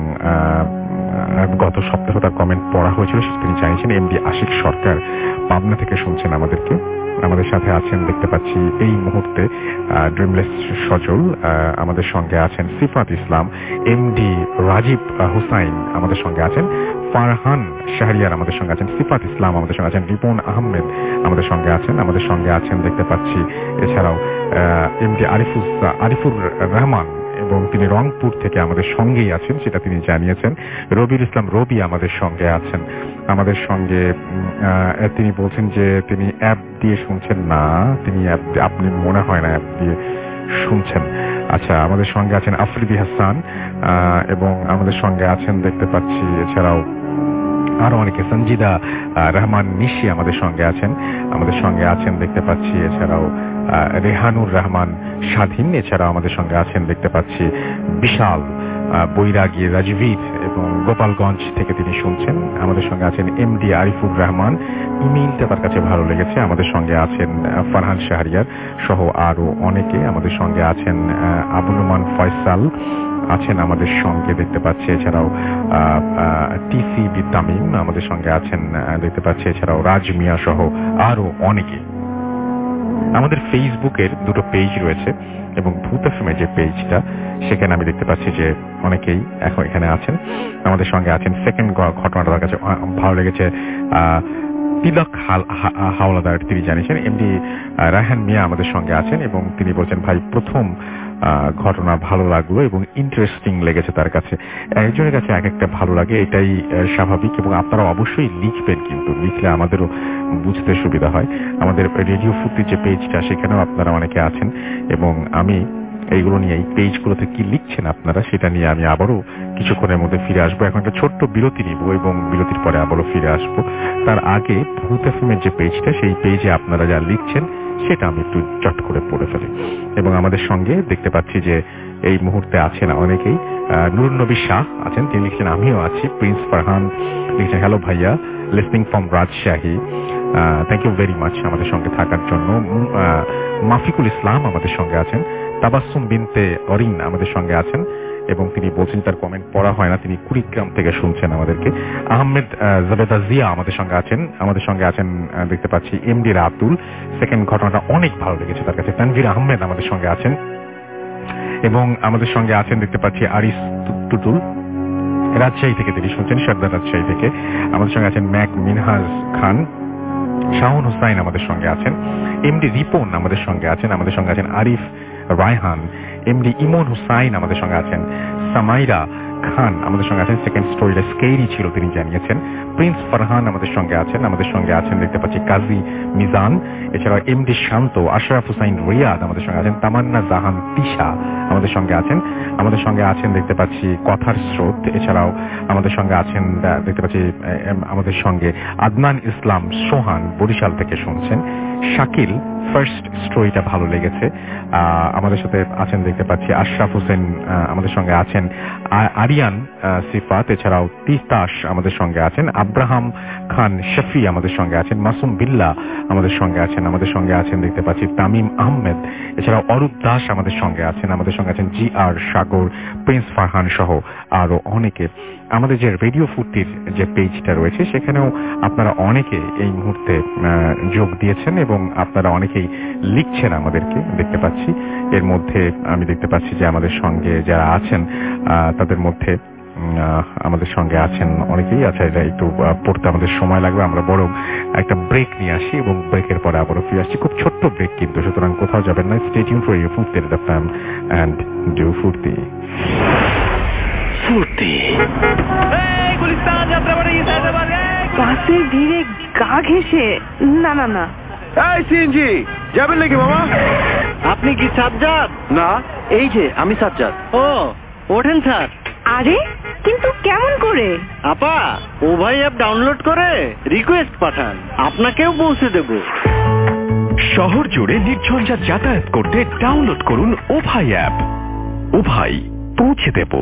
গত সপ্তাহে তার কমেন্ট পড়া হয়েছিল সেটা তিনি জানিয়েছেন। MD আশিক সরকার পাবনা থেকে শুনছেন আমাদেরকে। আমাদের সাথে আছেন দেখতে পাচ্ছি এই মুহূর্তে ড্রিমলেস সজল, আমাদের সঙ্গে আছেন সিফাত ইসলাম, MD রাজীব হুসাইন আমাদের সঙ্গে আছেন, ফারহান শাহরিয়ার আমাদের সঙ্গে আছেন, সিফাত ইসলাম আমাদের সঙ্গে আছেন, রিপন আহমেদ আমাদের সঙ্গে আছেন দেখতে পাচ্ছি এছাড়াও MD আরিফুর রহমান এবং তিনি রংপুর থেকে আমাদের সঙ্গেই আছেন সেটা তিনি জানিয়েছেন। রবির ইসলাম রবি আমাদের সঙ্গে আছেন। আমাদের সঙ্গে তিনি বলছেন যে তিনি অ্যাপ দিয়ে শুনছেন না, তিনি আপনি মনে হয় না অ্যাপ দিয়ে শুনছেন। আচ্ছা, আমাদের সঙ্গে আছেন আফরিদি হাসান এবং আমাদের সঙ্গে আছেন দেখতে পাচ্ছি এছাড়াও আরো অনেকে, সঞ্জিদা রহমান নিশি আমাদের সঙ্গে আছেন দেখতে পাচ্ছি এছাড়াও রেহানুর রহমান স্বাধীন, এছাড়াও আমাদের সঙ্গে আছেন দেখতে পাচ্ছি বিশাল বৈরাগী রাজবীর এবং গোপালগঞ্জ থেকে তিনি শুনছেন। আমাদের সঙ্গে আছেন MD আরিফুর রহমান, ইমেইলটা তার কাছে ভালো লেগেছে। আমাদের সঙ্গে আছেন ফারহান শাহরিয়ার সহ আরো অনেকে। আমাদের সঙ্গে আছেন আবুল রহমান ফয়সাল আছেন আমাদের সঙ্গে দেখতে পাচ্ছি, এছাড়াও TC তামিম আমাদের সঙ্গে আছেন দেখতে পাচ্ছি, এছাড়াও রাজ মিয়া সহ আরো অনেকে। আমাদের ফেসবুকের দুটো পেজ রয়েছে এবং ভূত এফএমের যে পেজটা সেখানে আমি দেখতে পাচ্ছি যে অনেকেই এখন এখানে আছেন। আমাদের সঙ্গে আছেন সেকেন্ড ঘটনাটা তার কাছে ভালো লেগেছে, তিলক হাওলাদার তিনি জানিয়েছেন। MD রায়হান মিয়া আমাদের সঙ্গে আছেন এবং তিনি বলছেন ভাই প্রথম ঘটনা ভালো লাগলো এবং ইন্টারেস্টিং লেগেছে তার কাছে। একজনের কাছে এক একটা ভালো লাগে, এটাই স্বাভাবিক এবং আপনারা অবশ্যই লিখবেন, কিন্তু লিখলে আমাদেরও বুঝতে সুবিধা হয়। আমাদের রেডিও ফুর্তির যে পেজটা সেখানেও আপনারা অনেকে আছেন এবং আমি এইগুলো নিয়ে এই পেজগুলোতে কি লিখছেন আপনারা সেটা নিয়ে আমি আবারও কিছুক্ষণের মধ্যে ফিরে আসবো। এখন একটা ছোট্ট বিরতি নিব এবং বিরতির পরে আবারও ফিরে আসবো। তার আগে ভূত এফএমের যে পেজটা সেই পেজে আপনারা যা লিখছেন সেটা আমি একটু চট করে পড়ে ফেলি। এবং আমাদের সঙ্গে দেখতে পাচ্ছি যে এই মুহূর্তে আছেন অনেকেই। নুরুন নবী শাহ আছেন, তিনি লিখছেন আমিও আছি। প্রিন্স ফারহান লিখছেন হ্যালো ভাইয়া, listening from Rajshahi, thank you very much আমাদের সঙ্গে থাকার জন্য। মাফিকুল ইসলাম আমাদের সঙ্গে আছেন, তাবাসসুম বিনতে অরিন আমাদের সঙ্গে আছেন, এবং তিনি বলছেন তার কমেন্ট পড়া হয় না, তিনি কুড়িগ্রাম থেকে শুনছেন আমাদেরকে। আহমেদ জাবেদা জিয়া আমাদের সঙ্গে আছেন দেখতে পাচ্ছি এমডি রাতুল, সেকেন্ড ঘটনাটা অনেক ভালো লেগেছে তার কাছে। তানভীর আহমেদ আমাদের সঙ্গে আছেন এবং আমাদের সঙ্গে আছেন দেখতে পাচ্ছি আরিস টুটুল, রাজশাহী থেকে তিনি শুনছেন, সর্দার রাজশাহী থেকে। আমাদের সঙ্গে আছেন ম্যাক মিনহাজ খান, শাহুন হুসাইন আমাদের সঙ্গে আছেন, এমডি রিপন আমাদের সঙ্গে আছেন আরিফ রায়হান, এমডি ইমন হুসাইন আমাদের সঙ্গে আছেন, সামাইরা খান আমাদের সঙ্গে আছেন, সেকেন্ড স্টোরিটা স্কেরি ছিল তিনি জানিয়েছেন, প্রিন্স ফারহান আমাদের সঙ্গে আছেন দেখতে পাচ্ছি কাজী মিজান, এছাড়াও এমডি শান্ত, আশরাফ হুসাইন রিয়াদ আমাদের সঙ্গে আছেন, তামান্না জাহান তিশা আমাদের সঙ্গে আছেন দেখতে পাচ্ছি কথার স্রোত, এছাড়াও আমাদের সঙ্গে আছেন দেখতে পাচ্ছি আমাদের সঙ্গে আদনান ইসলাম সোহান বরিশাল থেকে শুনছেন, শাকিল ফার্স্ট স্টোরিটা ভালো লেগেছে আমাদের সাথে আছেন দেখতে পাচ্ছি, আশরাফ হোসেন আমাদের সঙ্গে আছেন, আরিয়ান সিফাত, এছাড়াও তিতাস আমাদের সঙ্গে আছেন, আব্রাহাম খান শফি আমাদের সঙ্গে আছেন, মাসুম বিল্লা আমাদের সঙ্গে আছেন দেখতে পাচ্ছি তামিম আহমেদ, এছাড়াও অরূপ দাস আমাদের সঙ্গে আছেন জি আর সাগর, প্রিন্স ফারহান সহ আরো অনেকে। আমাদের যে রেডিও ফুর্তির যে পেজটা রয়েছে সেখানেও আপনারা অনেকে এই মুহূর্তে যোগ দিয়েছেন এবং আপনারা অনেকেই লিখছেন আমাদেরকে দেখতে পাচ্ছি। এর মধ্যে আমি দেখতে পাচ্ছি যে আমাদের সঙ্গে যারা আছেন তাদের মধ্যে আমাদের সঙ্গে আছেন অনেকেই আছে, এটা একটু পড়তে আমাদের সময় লাগবে, আমরা বরং একটা ব্রেক নিয়ে আসি এবং ব্রেকের পরে আবারও ফিরে আসছি। খুব ছোট্ট ব্রেক কিন্তু, সুতরাং কোথাও যাবেন না, stay tuned for radio Furti the fam and do Furti. বাসের ভিড়ে গা ঘেঁষে না সিএনজি যাবেন নাকি মামা? আপনি কি সাজ্জাদ? না, এই যে আমি সাজ্জাদ। ও ওঠেন স্যার। আরে কিন্তু কেমন করে? আপা ও ভাই অ্যাপ ডাউনলোড করে রিকোয়েস্ট পাঠান, আপনাকেও পৌঁছে দেব। শহর জুড়ে নির্ঝঞ্ঝাট যাতায়াত করতে ডাউনলোড করুন ও ভাই অ্যাপ। ও ভাই পৌঁছে দেব।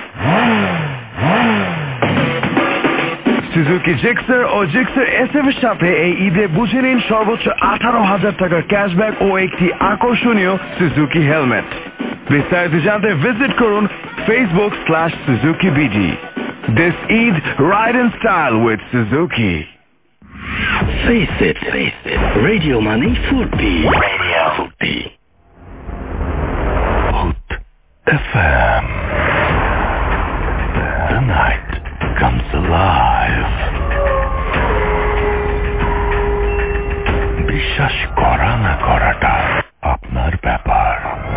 সুজুকি জিক্সার ও জিক্সার SF এর সাথে এই ঈদে বুঝে নিন সর্বোচ্চ 18,000 টাকার ক্যাশব্যাক ও একটি আকর্ষণীয় সুজুকি হেলমেট। বিস্তারিত জানতে ভিজিট করুন Facebook/SuzukiBG. This Eid, ride in style with Suzuki. Face it, radio money Furti. Radio Furti. Hoot FM. The night comes alive. বিশ্বাস করা না করাটা আপনার ব্যাপার।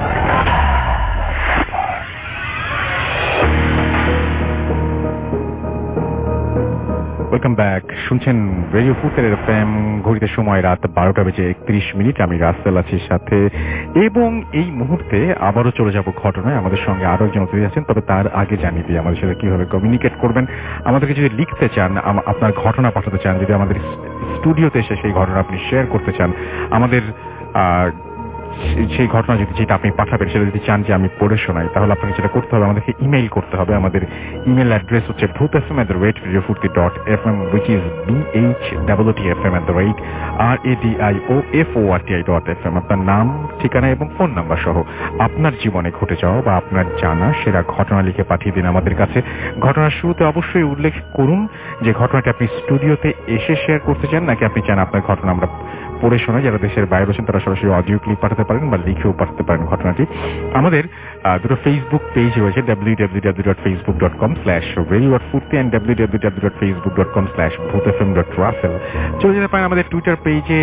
ওয়েলকাম ব্যাক, শুনছেন রেডিও ফুর্তি এফএম। ঘড়িতে সময় রাত 12:31। আমি রাসেল আছি সাথে এবং এই মুহূর্তে আবারও চলে যাব ঘটনায়। আমাদের সঙ্গে আরো একজন অতিথি আছেন, তবে তার আগে জানিয়ে দিই আমাদের সাথে কিভাবে কমিউনিকেট করবেন। আমাদেরকে যদি লিখতে চান, আপনার ঘটনা পাঠাতে চান, যদি আমাদের স্টুডিওতে এসে সেই ঘটনা আপনি শেয়ার করতে চান, আমাদের সেই ঘটনা যেটা আপনি পাঠাবেন সেটা যদি চান যে আমি পড়ে শোনাই, তাহলে আপনাকে যেটা করতে হবে, আমাদেরকে ইমেইল করতে হবে। আমাদের ইমেল অ্যাড্রেস হচ্ছে bhutfm@radiofurti.fm, which is bhwtfm@radioforti.fm। আপনার নাম, ঠিকানা এবং ফোন নাম্বার সহ আপনার জীবনে ঘটে যাওয়া বা আপনার জানা সেরা ঘটনা লিখে পাঠিয়ে দিন আমাদের কাছে। ঘটনার শুরুতে অবশ্যই উল্লেখ করুন যে ঘটনাটি আপনি স্টুডিওতে এসে শেয়ার করতে চান নাকি আপনি চান আপনার ঘটনা আমরা পড়ে শোনাই। যারা দেশের বাইরে আছেন তারা সরাসরি অডিও ক্লিপ পাঠাতে পারেন বা লিখেও পাঠাতে পারেন ঘটনাটি। আমাদের দুটো ফেসবুক পেজ রয়েছে, www.facebook.com/radio.furti and www.facebook.com/bhutfm.russell। চলে যেতে পারেন আমাদের টুইটার পেজে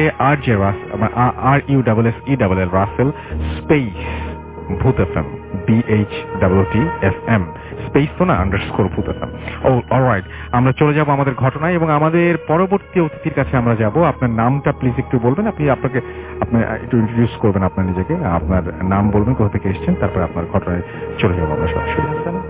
RUSSELL Russell space Bhoot FM BHWTFM space তো না আন্ডারস্কোর ভূতএফএম। অলরাইট, আমরা চলে যাব আমাদের ঘটনায় এবং আমাদের পরবর্তী অতিথির কাছে আমরা যাব। আপনার নামটা প্লিজ একটু বলবেন, আপনি একটু ইন্ট্রোডিউস করবেন আপনার নিজেকে, আপনার নাম বলবেন, কোথা থেকে এসেছেন, তারপর আপনার ঘটনায় চলে যাবো আমরা সরাসরি।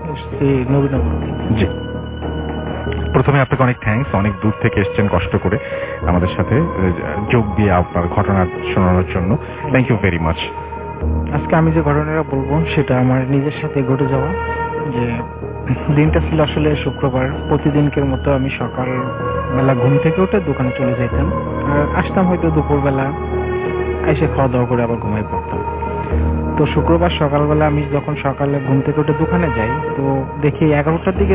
জি, প্রথমে আপনাকে অনেক থ্যাঙ্কস, অনেক দূর থেকে এসেছেন কষ্ট করে আমাদের সাথে যোগ দিয়ে আপনার ঘটনা শোনানোর জন্য। Thank you very much. আজকে আমি যে ঘটনাটা বলবো সেটা আমার নিজের সাথে ঘটে যাওয়া। যে দিনটা ছিল আসলে শুক্রবার। প্রতিদিনকের মতো আমি সকালবেলা ঘুম থেকে উঠে দোকানে চলে যেতাম আর আসতাম হয়তো দুপুরবেলা, এসে খাওয়া দাওয়া করে আবার ঘুমাই পড়তাম। তো শুক্রবার সকালবেলা আমি যখন সকালে ঘুম থেকে উঠে দোকানে যাই, তো দেখি 11টার দিকে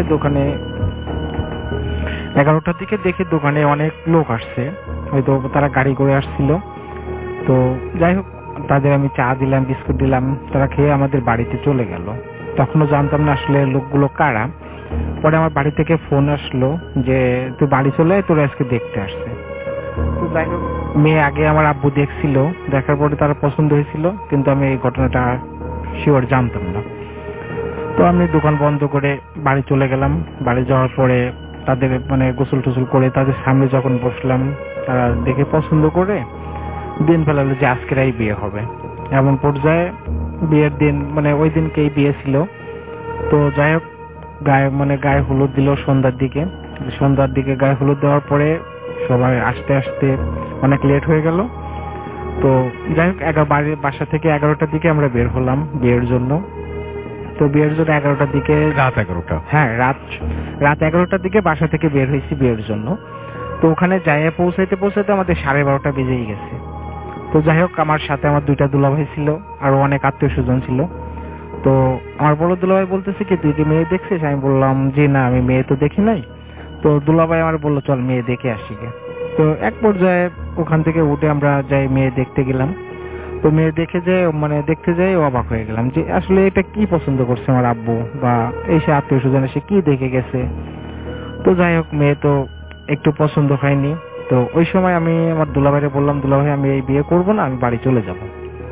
দেখি দোকানে অনেক লোক আসছে, হয়তো তারা গাড়ি করে আসছিল। তো যাই হোক, তাদের আমি চা দিলাম, বিস্কুট দিলাম, তারা খেয়ে আমাদের বাড়িতে চলে গেল। তখনও জানতাম না আসলে লোকগুলো কারা। পরে আমার বাড়ি থেকে ফোন আসলো যে তুই বাড়ি চলে আয়, তোরা আজকে দেখতে আসছে। তো যাই হোক, মেয়ে আগে আমার আব্বু দেখছিল, দেখার পরে তারা পছন্দ হয়েছিল, কিন্তু আমি এই ঘটনাটা শিওর জানতাম না। তো আমি দোকান বন্ধ করে বাড়ি চলে গেলাম। বাড়ি যাওয়ার পরে তাদের গোসল টোসল করে তাদের সামনে যখন বসলাম, তারা দেখে পছন্দ করে দিন ফেলালো যে আজকেরাই বিয়ে হবে। এমন পর্যায়ে বিয়ের দিন ওই দিনকেই বিয়ে ছিল। তো যাই হোক, গায়ে হলুদ দিল সন্ধ্যার দিকে গায়ে হলুদ দেওয়ার পরে সবাই আসতে আসতে অনেক লেট হয়ে গেল। তো যাই হোক, বাসা থেকে 11টার দিকে আমরা বের হলাম বিয়ের জন্য। তো বিয়ের জন্য 11টার দিকে, রাত 11টা, হ্যাঁ রাত 11টার দিকে বাসা থেকে বের হয়েছি বিয়ের জন্য। তো ওখানে যাইয়ে পৌঁছাইতে আমাদের 12:30 বেজেই গেছে। তো যাই হোক, আমার সাথে আমার 2টা দুলাভাই ছিল, আরো অনেক আত্মীয় স্বজন ছিল। তো আমার বড় দুলাভাই বলতেছে কি তুই কি মেয়ে দেখছিস? আমি বললাম যে না, আমি মেয়ে তো দেখি নাই। তো দুলাভাই আমার বললো চল মেয়ে দেখে আসি গে। তো এক পর্যায়ে ওখান থেকে উঠে আমরা যাই মেয়ে দেখতে গেলাম। তো মেয়ে দেখতে যাই অবাক হয়ে গেলাম যে আসলে এটা কি পছন্দ করছে আমার আব্বু, বা এই সে আত্মীয় স্বজন এসে কি দেখে গেছে। তো যাই হোক, মেয়ে তো একটু পছন্দ হয়নি। তো ওই সময় আমি আমার দুলাভাইরে বললাম, দুলাভাই আমি এই বিয়ে করবো না, আমি বাড়ি চলে যাব।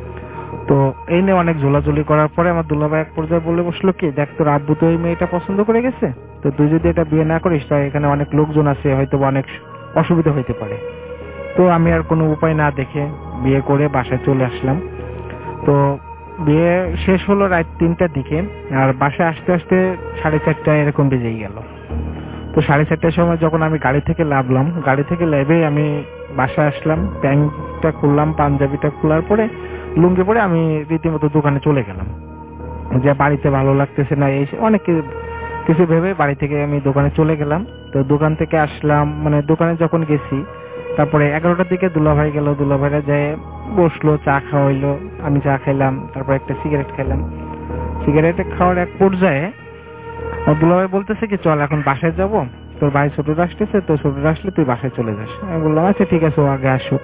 তো এই নিয়ে অনেক ঝোলাঝুলি করার পরে আমার দুলাভাই এক পর্যায়ে বলে বসলো কি দেখ, তোর আব্বু তো এই মেয়েটা পছন্দ করে গেছে, তো তুই যদি এটা বিয়ে না করিস তাহলে এখানে অনেক লোকজন আছে, হয়তো অনেক অসুবিধা হইতে পারে। তো আমি আর কোনো উপায় না দেখে বিয়ে করে বাসায় চলে আসলাম। তো বিয়ে শেষ হলো রাত 3টার দিকে, আর বাসায় আসতে আসতে 4:30 এরকম বেজেই গেল। তো 4:30টার সময় যখন আমি গাড়ি থেকে নামলাম, গাড়ি থেকে নেমে আমি বাসায় আসলাম, প্যান্টটা খুললাম, পাঞ্জাবিটা খোলার পরে লুঙ্গি পরে আমি রীতিমতো দোকানে চলে গেলাম। যে বাড়িতে ভালো লাগতেছে না, এই অনেক কিছু ভেবে বাড়ি থেকে আমি দোকানে চলে গেলাম। তো দোকান থেকে আসলাম, দোকানে যখন গেছি, তারপরে 11টার দিকে দুলাভাই গেল, দুলাভাইরা যায় বসলো, চা খাওয়াইলো, আমি চা খাইলাম, তারপর একটা সিগারেট খাইলাম। সিগারেট খাওয়ার এক পর্যায়ে দুলাভাই বলতেছে কি চল এখন বাসায় যাব, তোর ভাই ছোটরা আসতেছে, তো ছোটরা আসলে তুই বাসায় চলে যাস। আমি বললাম আচ্ছা ঠিক আছে, ও আগে আসুক।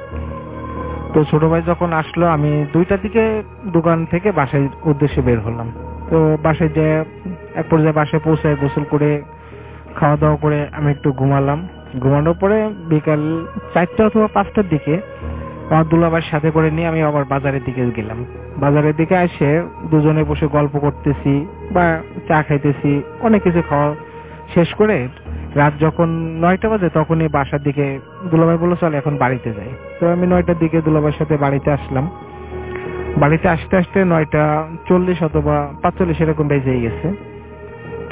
তো ছোট ভাই যখন আসলো, আমি 2টার দিকে দোকান থেকে বাসায় উদ্দেশ্যে বের হলাম। তো বাসায় যে এক পর্যায়ে বাসায় পৌঁছায় গোসল করে খাওয়া দাওয়া করে আমি একটু ঘুমালাম। ঘুমানোর পরে বিকাল 4টা অথবা 5টার দিকে আমার দুলাভাইয়ের সাথে করে নিয়ে আমি আবার বাজারের দিকে গেলাম। বাজারের দিকে এসে দুজনে বসে গল্প করতেছি বা চা খাইতেছি, অনেক কিছু খাওয়া শেষ করে রাত যখন 9টা বাজে তখনই বাসার দিকে দুলাভাই বললো চল এখন বাড়িতে যাই। তো আমি 9টার দিকে দুলাভাইয়ের সাথে বাড়িতে আসলাম। বাড়িতে আসতে আসতে 9:40 অথবা 45 এরকম বেজেই গেছে। তো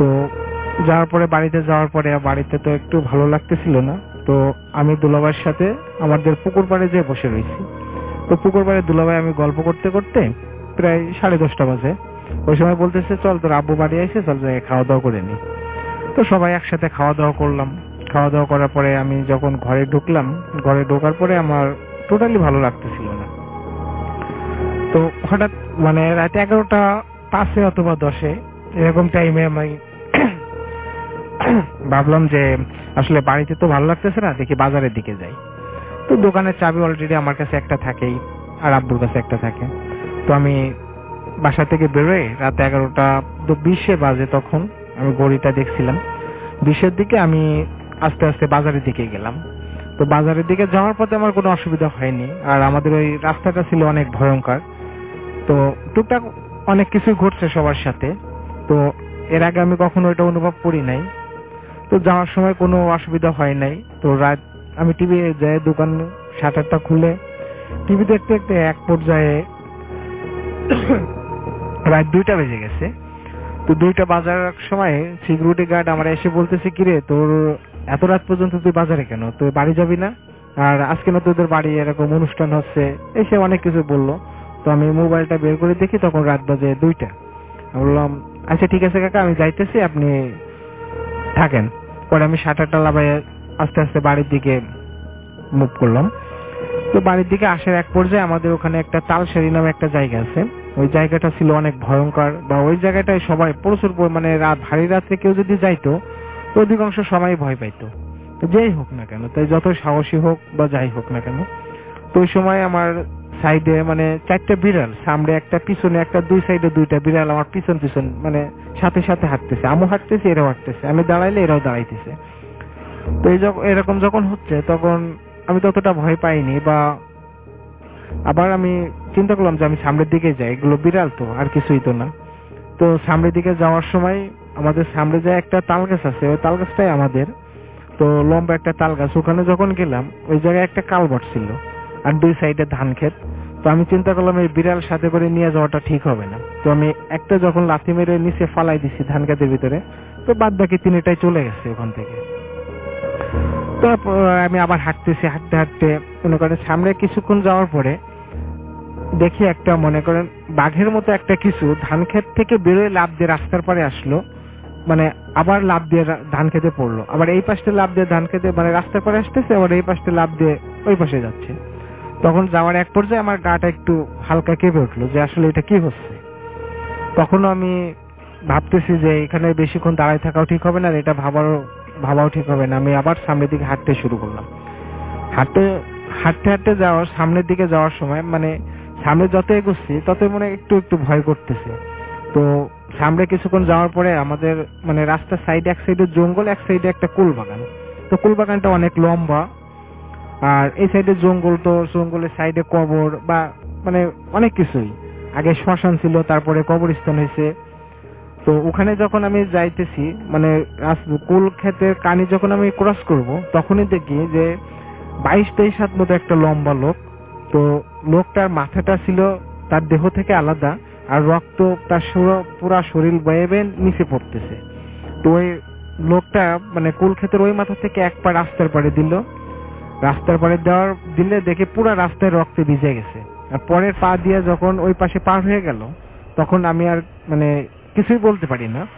বাড়িতে যাওয়ার পরে বাড়িতে তো একটু ভালো লাগতেছিল না। তো আমি দুলাভাইয়ের সাথে আমাদের পুকুর পাড়ে যেয়ে বসে রয়েছি। তো পুকুর পাড়ে দুলাভাই আমি গল্প করতে করতে প্রায় 10:30 বাজে। ওই সময় বলতেছে চল তোর আব্বু বাড়ি আইছে, চল যাই খাওয়া দাওয়া করে নি। তো সবাই একসাথে খাওয়া দাওয়া করলাম। খাওয়া দাওয়া করার পরে আমি যখন ঘরে ঢুকলাম, ঘরে ঢোকার পরে আমার টোটালি ভালো লাগতেছিল না। তো হঠাৎ রাত 11:05 অথবা 10 এরকম টাইমে আমি ভাবলাম যে আসলে বাড়িতে তো ভালো লাগতেছে না, দেখি বাজারের দিকে যাই। তো দোকানের চাবি অলরেডি আমার কাছে একটা থাকেই, আর আব্বুর কাছে একটা থাকে। তো আমি বাসা থেকে বেরোয় রাত 11:20 বাজে, তখন আমি ঘড়িটা দেখছিলাম 20-এর দিকে। আমি আস্তে আস্তে বাজারের দিকে গেলাম। তো বাজারের দিকে যাওয়ার পথে আমার কোনো অসুবিধা হয়নি, আর আমাদের ওই রাস্তাটা ছিল অনেক ভয়ঙ্কর। তো টুকটাক অনেক কিছু ঘটছে সবার সাথে, তো এর আগে আমি কখনো এটা অনুভব করি নাই। তো যাওয়ার সময় কোনো অসুবিধা হয় নাই। তো রাত আমি টিভি যাই, দোকান শাটারটা খুলে টিভি দেখতে দেখতে এক পর্যায়ে রাত 2টা বেজে গেছে। তো 2টা বাজার সময় সিকিউরিটি গার্ড আমার এসে বলতেছে কিরে তোর এত রাত পর্যন্ত তুই বাজারে কেন, তুই বাড়ি যাবি না? আর আজকে না তোদের বাড়ি এরকম অনুষ্ঠান হচ্ছে, এসে অনেক কিছু বললো। তো আমি মোবাইলটা বের করে দেখি তখন রাত বাজে 2টা। বললাম আচ্ছা ঠিক আছে কাকা, আমি যাইতেছি, আপনি থাকেন। পরে আমি শাটারটা লাগাই আস্তে আস্তে বাড়ির দিকে মুভ করলাম। তো বাড়ির দিকে আসার এক পর্যায়ে আমাদের ওখানে একটা তালসারি নামে একটা জায়গা আছে, ওই জায়গাটা ছিল অনেক ভয়ঙ্কর, বা ওই জায়গাটায় সবাই প্রচুর মানে ভারী রাত্রে কেউ যদি যাইতো তো অধিকাংশ সবাই ভয় পাইতো, যেই হোক না কেন, তাই যত সাহসী হোক বা যাই হোক না কেন। তো ওই সময় আমার সাইডে মানে 4টা বিড়াল, সামনে একটা পিছনে একটা, 2 সাইডে 2টা বিড়াল আমার পিছন পিছন মানে সাথে সাথে হাঁটতেছে, আমও হাঁটতেছে এরাও হাঁটতেছে, আমি দাঁড়াইলে এরাও দাঁড়াইতেছে। তো এরকম যখন হচ্ছে তখন আমি ততটা ভয় পাইনি, বা আবার আমি চিন্তা করলাম যে আমি সামনের দিকে যাই, এগুলো বিড়াল তো আর কিছুই তো না। তো সামনের দিকে যাওয়ার সময় আমাদের সামনে যে একটা তাল গাছ আছে, ওই তাল গাছটাই আমাদের, তো লম্বা একটা তাল গাছ, ওখানে যখন গেলাম ওই জায়গায় একটা কালভার্ট ছিল আর 2 সাইডে ধান ক্ষেত। তো আমি চিন্তা করলাম এই বিড়াল সাথে করে নিয়ে যাওয়াটা ঠিক হবে না। তো আমি একটা যখন লাথি মেরে নিচে ফালাই দিছি ধান ক্ষেতের ভিতরে, তো বাদ বাকি 3টাই চলে গেছে ওখান থেকে। তারপর আমি আবার হাঁটতেছি, হাঁটতে হাঁটতে মনে করেন সামনে কিছুক্ষণ যাওয়ার পরে দেখি একটা মনে করেন বাঘের মতো একটা কিছু ধান ক্ষেত থেকে বেরোয় লাফ দিয়ে রাস্তার পারে আসলো, মানে আবার লাফ দিয়ে ধান খেতে পড়লো, আবার এই পাশে লাফ দিয়ে ধান খেতে মানে রাস্তার পারে আসতেছে, আবার এই পাশে লাফ দিয়ে ওই পাশে যাচ্ছে। তখন যাওয়ার এক পর্যায়ে আমার গাটা একটু হালকা কেঁপে উঠলো যে আসলে এটা কি হচ্ছে। তখন আমি ভাবতেছি যে এখানে বেশিক্ষণ দাঁড়ায় থাকাও ঠিক হবে না, এটা ভাবাও ঠিক হবে না। আমি আবার সামনের দিকে হাঁটতে শুরু করলাম। হাঁটতে হাঁটতে যাওয়ার সামনের দিকে যাওয়ার সময় মানে সামনে যত এগোচ্ছি তত মনে একটু একটু ভয় করতেছে। তো সামনে কিছুক্ষণ যাওয়ার পরে আমাদের মানে রাস্তার সাইডে এক সাইডে জঙ্গল, এক সাইডে একটা কুল বাগান। তো কুল বাগানটা অনেক লম্বা, আর এই সাইডে জঙ্গল, তো জঙ্গলের সাইডে কবর বা মানে অনেক কিছুই, আগে শ্মশান ছিল তারপরে কবরস্থান হয়েছে। তো ওখানে যখন আমি যাইতেছি মানে কুল ক্ষেতের কানি যখন আমি ক্রস করব তখনই দেখি যে 22-23 হাত মতো একটা লম্বা লোক। তো লোকটার মাথাটা ছিল তার দেহ থেকে আলাদা, আর রক্ত তার পুরা শরীর বয়ে নিচে পড়তেছে। তো ওই লোকটা মানে কুল ক্ষেতের ওই মাথা থেকে এক পা রাস্তার পাড়ে দিল, রাস্তার পাড়ে দিলে দেখে পুরা রাস্তায় রক্তে ভিজে গেছে। আর পরের পা দিয়ে যখন ওই পাশে পার হয়ে গেল তখন আমি আর মানে কিছুই বলতে পারি না।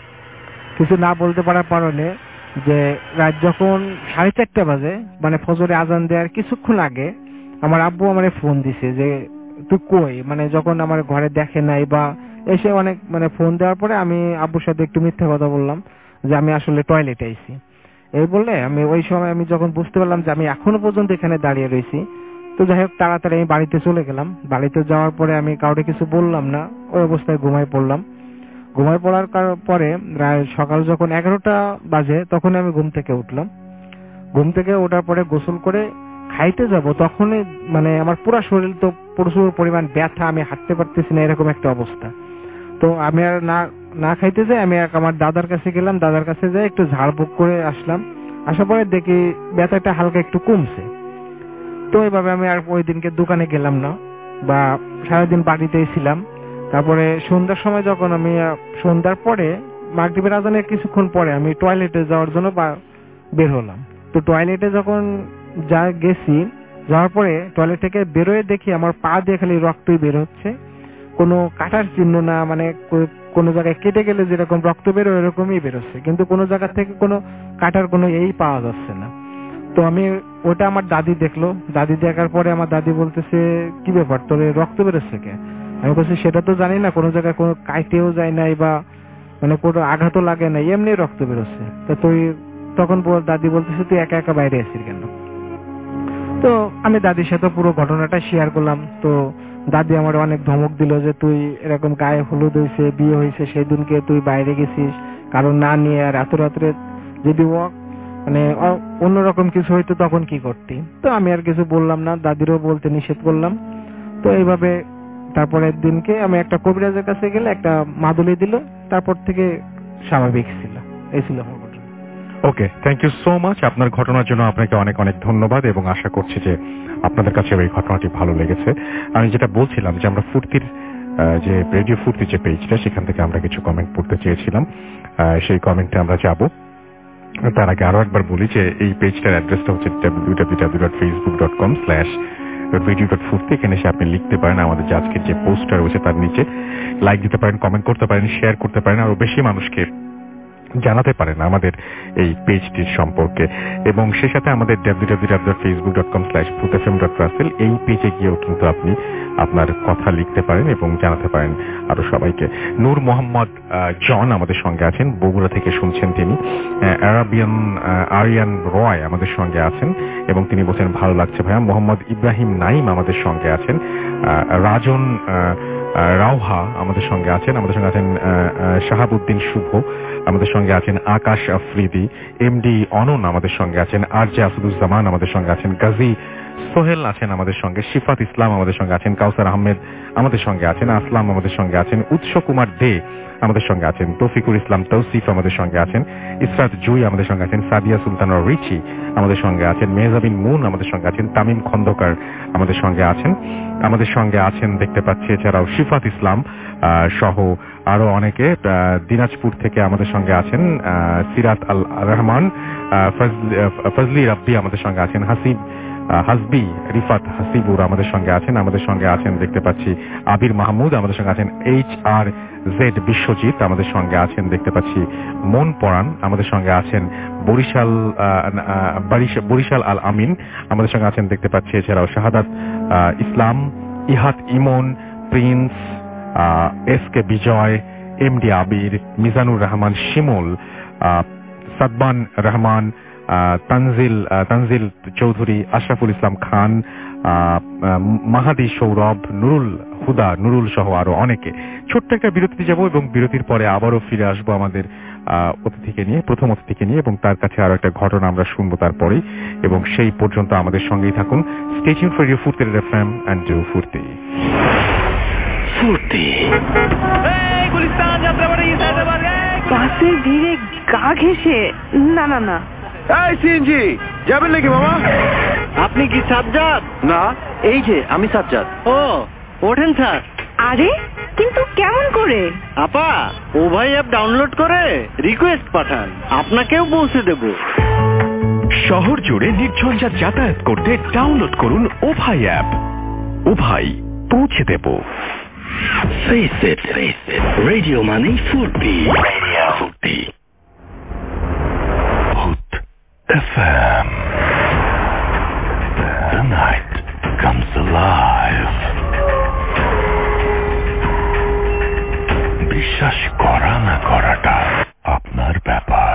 কিছু না বলতে পারার কারণে যে রাত যখন 4:30 বাজে মানে ফজরে আজান দেওয়ার কিছুক্ষণ আগে আমার আব্বু আমারে ফোন দিছে যে তুই কই, মানে যখন আমার ঘরে দেখে নাই বা এসে অনেক মানে ফোন দেওয়ার পরে আমি আব্বুর সাথে একটু মিথ্যা কথা বললাম যে আমি আসলে টয়লেটে আইছি। এই বললে আমি ওই সময় আমি যখন বুঝতে পারলাম যে আমি এখনো পর্যন্ত এখানে দাঁড়িয়ে রয়েছি, তো যাই হোক তাড়াতাড়ি আমি বাড়িতে চলে গেলাম। বাড়িতে যাওয়ার পরে আমি কাউকে কিছু বললাম না, ওই অবস্থায় ঘুমাই পড়লাম। ঘুমাই পড়ার পরে সকাল যখন 11টা বাজে তখন আমি ঘুম থেকে উঠলাম। ঘুম থেকে ওঠার পরে গোসল করে খাইতে যাব তখনই মানে আমার পুরো শরীর তো প্রচুর পরিমাণ ব্যথা, আমি হাঁটতে পারতেছি না, এরকম একটা অবস্থা। তো আমি আর না খাইতে যাই, আমি আমার দাদার কাছে গেলাম, দাদার কাছে যাই একটু ঝাড়ফুঁক করে আসলাম। আসার পরে দেখি ব্যথাটা হালকা একটু কমছে। তো এইভাবে আমি আর ওই দিনকে দোকানে গেলাম না বা সারাদিন বাড়িতেই ছিলাম। তারপরে সন্ধ্যার সময় যখন আমি সন্ধ্যার পরে মাগরিবের আজানের কিছুক্ষণ পরে আমি টয়লেটে যাওয়ার জন্য বের হলাম। তো টয়লেটে যখন গেছি, যাওয়ার পরে টয়লেট থেকে বেরোয় দেখি আমার পা দিয়ে খালি রক্তই বের হচ্ছে, কোনো কাটার চিহ্ন না, মানে কোনো জায়গায় কেটে গেলে যেরকম রক্ত বেরোয় এরকমই বেরোচ্ছে, কিন্তু কোনো জায়গা থেকে কোনো কাটার কোনো পাওয়া যাচ্ছে না। তো আমি ওটা আমার দাদি দেখলো, দাদি দেখার পরে আমার দাদি বলতেছে কি ব্যাপার তোর রক্ত বেরোচ্ছে কে? আমি বলছি সেটা তো জানি না, কোনো জায়গায় কোনো কাটেও যায় নাই বা মানে কোনো আঘাতও লাগে নাই, এমনি রক্ত বেরোচ্ছে। তো তুই তখন দাদি বলতেছে তুই একা একা বাইরে আসছিস কেন? তো আমি দাদির সাথে পুরো ঘটনাটা শেয়ার করলাম। তো দাদি আমার অনেক ধমক দিল যে তুই এরকম গায়ে হলুদ হয়েছে, বিয়ে হয়েছে, সেই দিনকে তুই বাইরে গেছিস কারণ না নিয়ে, আর এত রাত্রে যদি মানে অন্যরকম কিছু হইতো তখন কি করতি? তো আমি আর কিছু বললাম না, দাদিরও বলতে নিষেধ করলাম। তো এইভাবে তারপরের দিনকে আমি একটা কবিরাজের কাছে গেলে একটা মাদুলি দিল, তারপর থেকে স্বাভাবিক ছিল। এই ছিল আমার ঘটনা। Okay, thank you so much. আপনার ঘটনার জন্য আপনাকে অনেক অনেক ধন্যবাদ এবং আশা করছি যে আপনাদের কাছে এই ঘটনাটি ভালো লেগেছে। আমি যেটা বলছিলাম যে আমরা ফুর্তির যে রেডিও ফুর্তি যে পেজটা, সেখান থেকে আমরা কিছু কমেন্ট পড়তে চেয়েছিলাম, সেই কমেন্টে আমরা যাব। তার আগে আরো একবার বলি যে এই পেজটার অ্যাড্রেসটা হচ্ছে www.facebook.com/radio.furti। এখানে এসে আপনি লিখতে পারেন, আমাদের যে আজকের যে পোস্টটা রয়েছে তার নিচে লাইক দিতে পারেন, কমেন্ট করতে পারেন, শেয়ার করতে পারেন, আরো বেশি মানুষকে জানাতে পারেন আমাদের এই পেজটির সম্পর্কে, এবং সে সাথে আমাদের www.facebook.com/bhutfm.russell এই পেজে গিয়েও কিন্তু আপনি আপনার কথা লিখতে পারেন এবং জানাতে পারেন আরো সবাইকে। নূর মোহাম্মদ জন আমাদের সঙ্গে আছেন, বগুড়া থেকে শুনছেন তিনি। আরিয়ান রয় আমাদের সঙ্গে আছেন এবং তিনি বলছেন ভালো লাগছে ভাইয়া। মোহাম্মদ ইব্রাহিম নাইম আমাদের সঙ্গে আছেন। রাজন রাওহা আমাদের সঙ্গে আছেন। আমাদের সঙ্গে আছেন শাহাবুদ্দিন শুভ, আমাদের সঙ্গে আছেন আকাশ আফ্রিদি, এমডি অনন আমাদের সঙ্গে আছেন, আরজে আসাদুজ্জামান আমাদের সঙ্গে আছেন, গাজী সোহেল আছেন আমাদের সঙ্গে, শিফাত ইসলাম আমাদের সঙ্গে আছেন, কাউসার আহমেদ আমাদের সঙ্গে আছেন, আসলাম আমাদের সঙ্গে আছেন, উৎস কুমার দে আমাদের সঙ্গে আছেন, তৌফিকুল ইসলাম তৌসিফ আমাদের সঙ্গে আছেন, ইসরাত জুই আমাদের সঙ্গে আছেন, সাদিয়া সুলতানা রিচি আমাদের সঙ্গে আছেন, মেহজাবিন মুন আমাদের সঙ্গে আছেন, তামিম খন্দকার আমাদের সঙ্গে আছেন, দেখতে পাচ্ছি এছাড়াও শিফাত ইসলাম সহ আরো অনেকে দিনাজপুর থেকে আমাদের সঙ্গে আছেন, সিরাত আল রহমান, ফজলি রাব্বি আমাদের সঙ্গে আছেন, হাসবি রিফাত হাসিবুর আমাদের সঙ্গে আছেন দেখতে পাচ্ছি, আবির মাহমুদ আমাদের সঙ্গে আছেন, HRZ বিশ্বজিৎ আমাদের সঙ্গে আছেন দেখতে পাচ্ছি, মন পরাণ আমাদের সঙ্গে আছেন, বরিশাল আল আমিন আমাদের সঙ্গে আছেন দেখতে পাচ্ছি, এছাড়াও Shahadat Islam, Ihat Emon, Prince, SK Bijoy, MD Abir, Mizanur Rahman Shimul, Sadban Rahman, Tanjil Chowdhury, Ashraful Islam Khan, Mahadi Sourav, Nurul সহ আরো অনেকে। ছোট্ট একটা বিরতি যাব এবং বিরতির পরে আবারও ফিরে আসবো আমাদের প্রথম অতিথিকে নিয়ে, এবং তার কাছে আরো একটা ঘটনা আমরা শুনবো তারপরেই, এবং সেই পর্যন্ত আমাদের সঙ্গেই থাকুন। Stay tuned for radio Furti FM and do Furti. বাসের ভিড়ে গা ঘেঁষে না এই সিএনজি যাবেন নাকি মামা? আপনি কি সাজ্জাদ? না, এই যে আমি সাজ্জাদ। ও ওঠেন স্যার। আরে কিন্তু কেমন করে? আপা ওভাই অ্যাপ ডাউনলোড করে রিকোয়েস্ট পাঠান, আপনাকেও পৌঁছে দেব। শহর জুড়ে নির্ঝঞ্ঝাট যাতায়াত করতে ডাউনলোড করুন ওভাই অ্যাপ। ওভাই পৌঁছে দেব। Face it, radio money ফুর্তি। Hoot FM. The night comes alive. বিশ্বাস করা না করাটা আপনার ব্যাপার।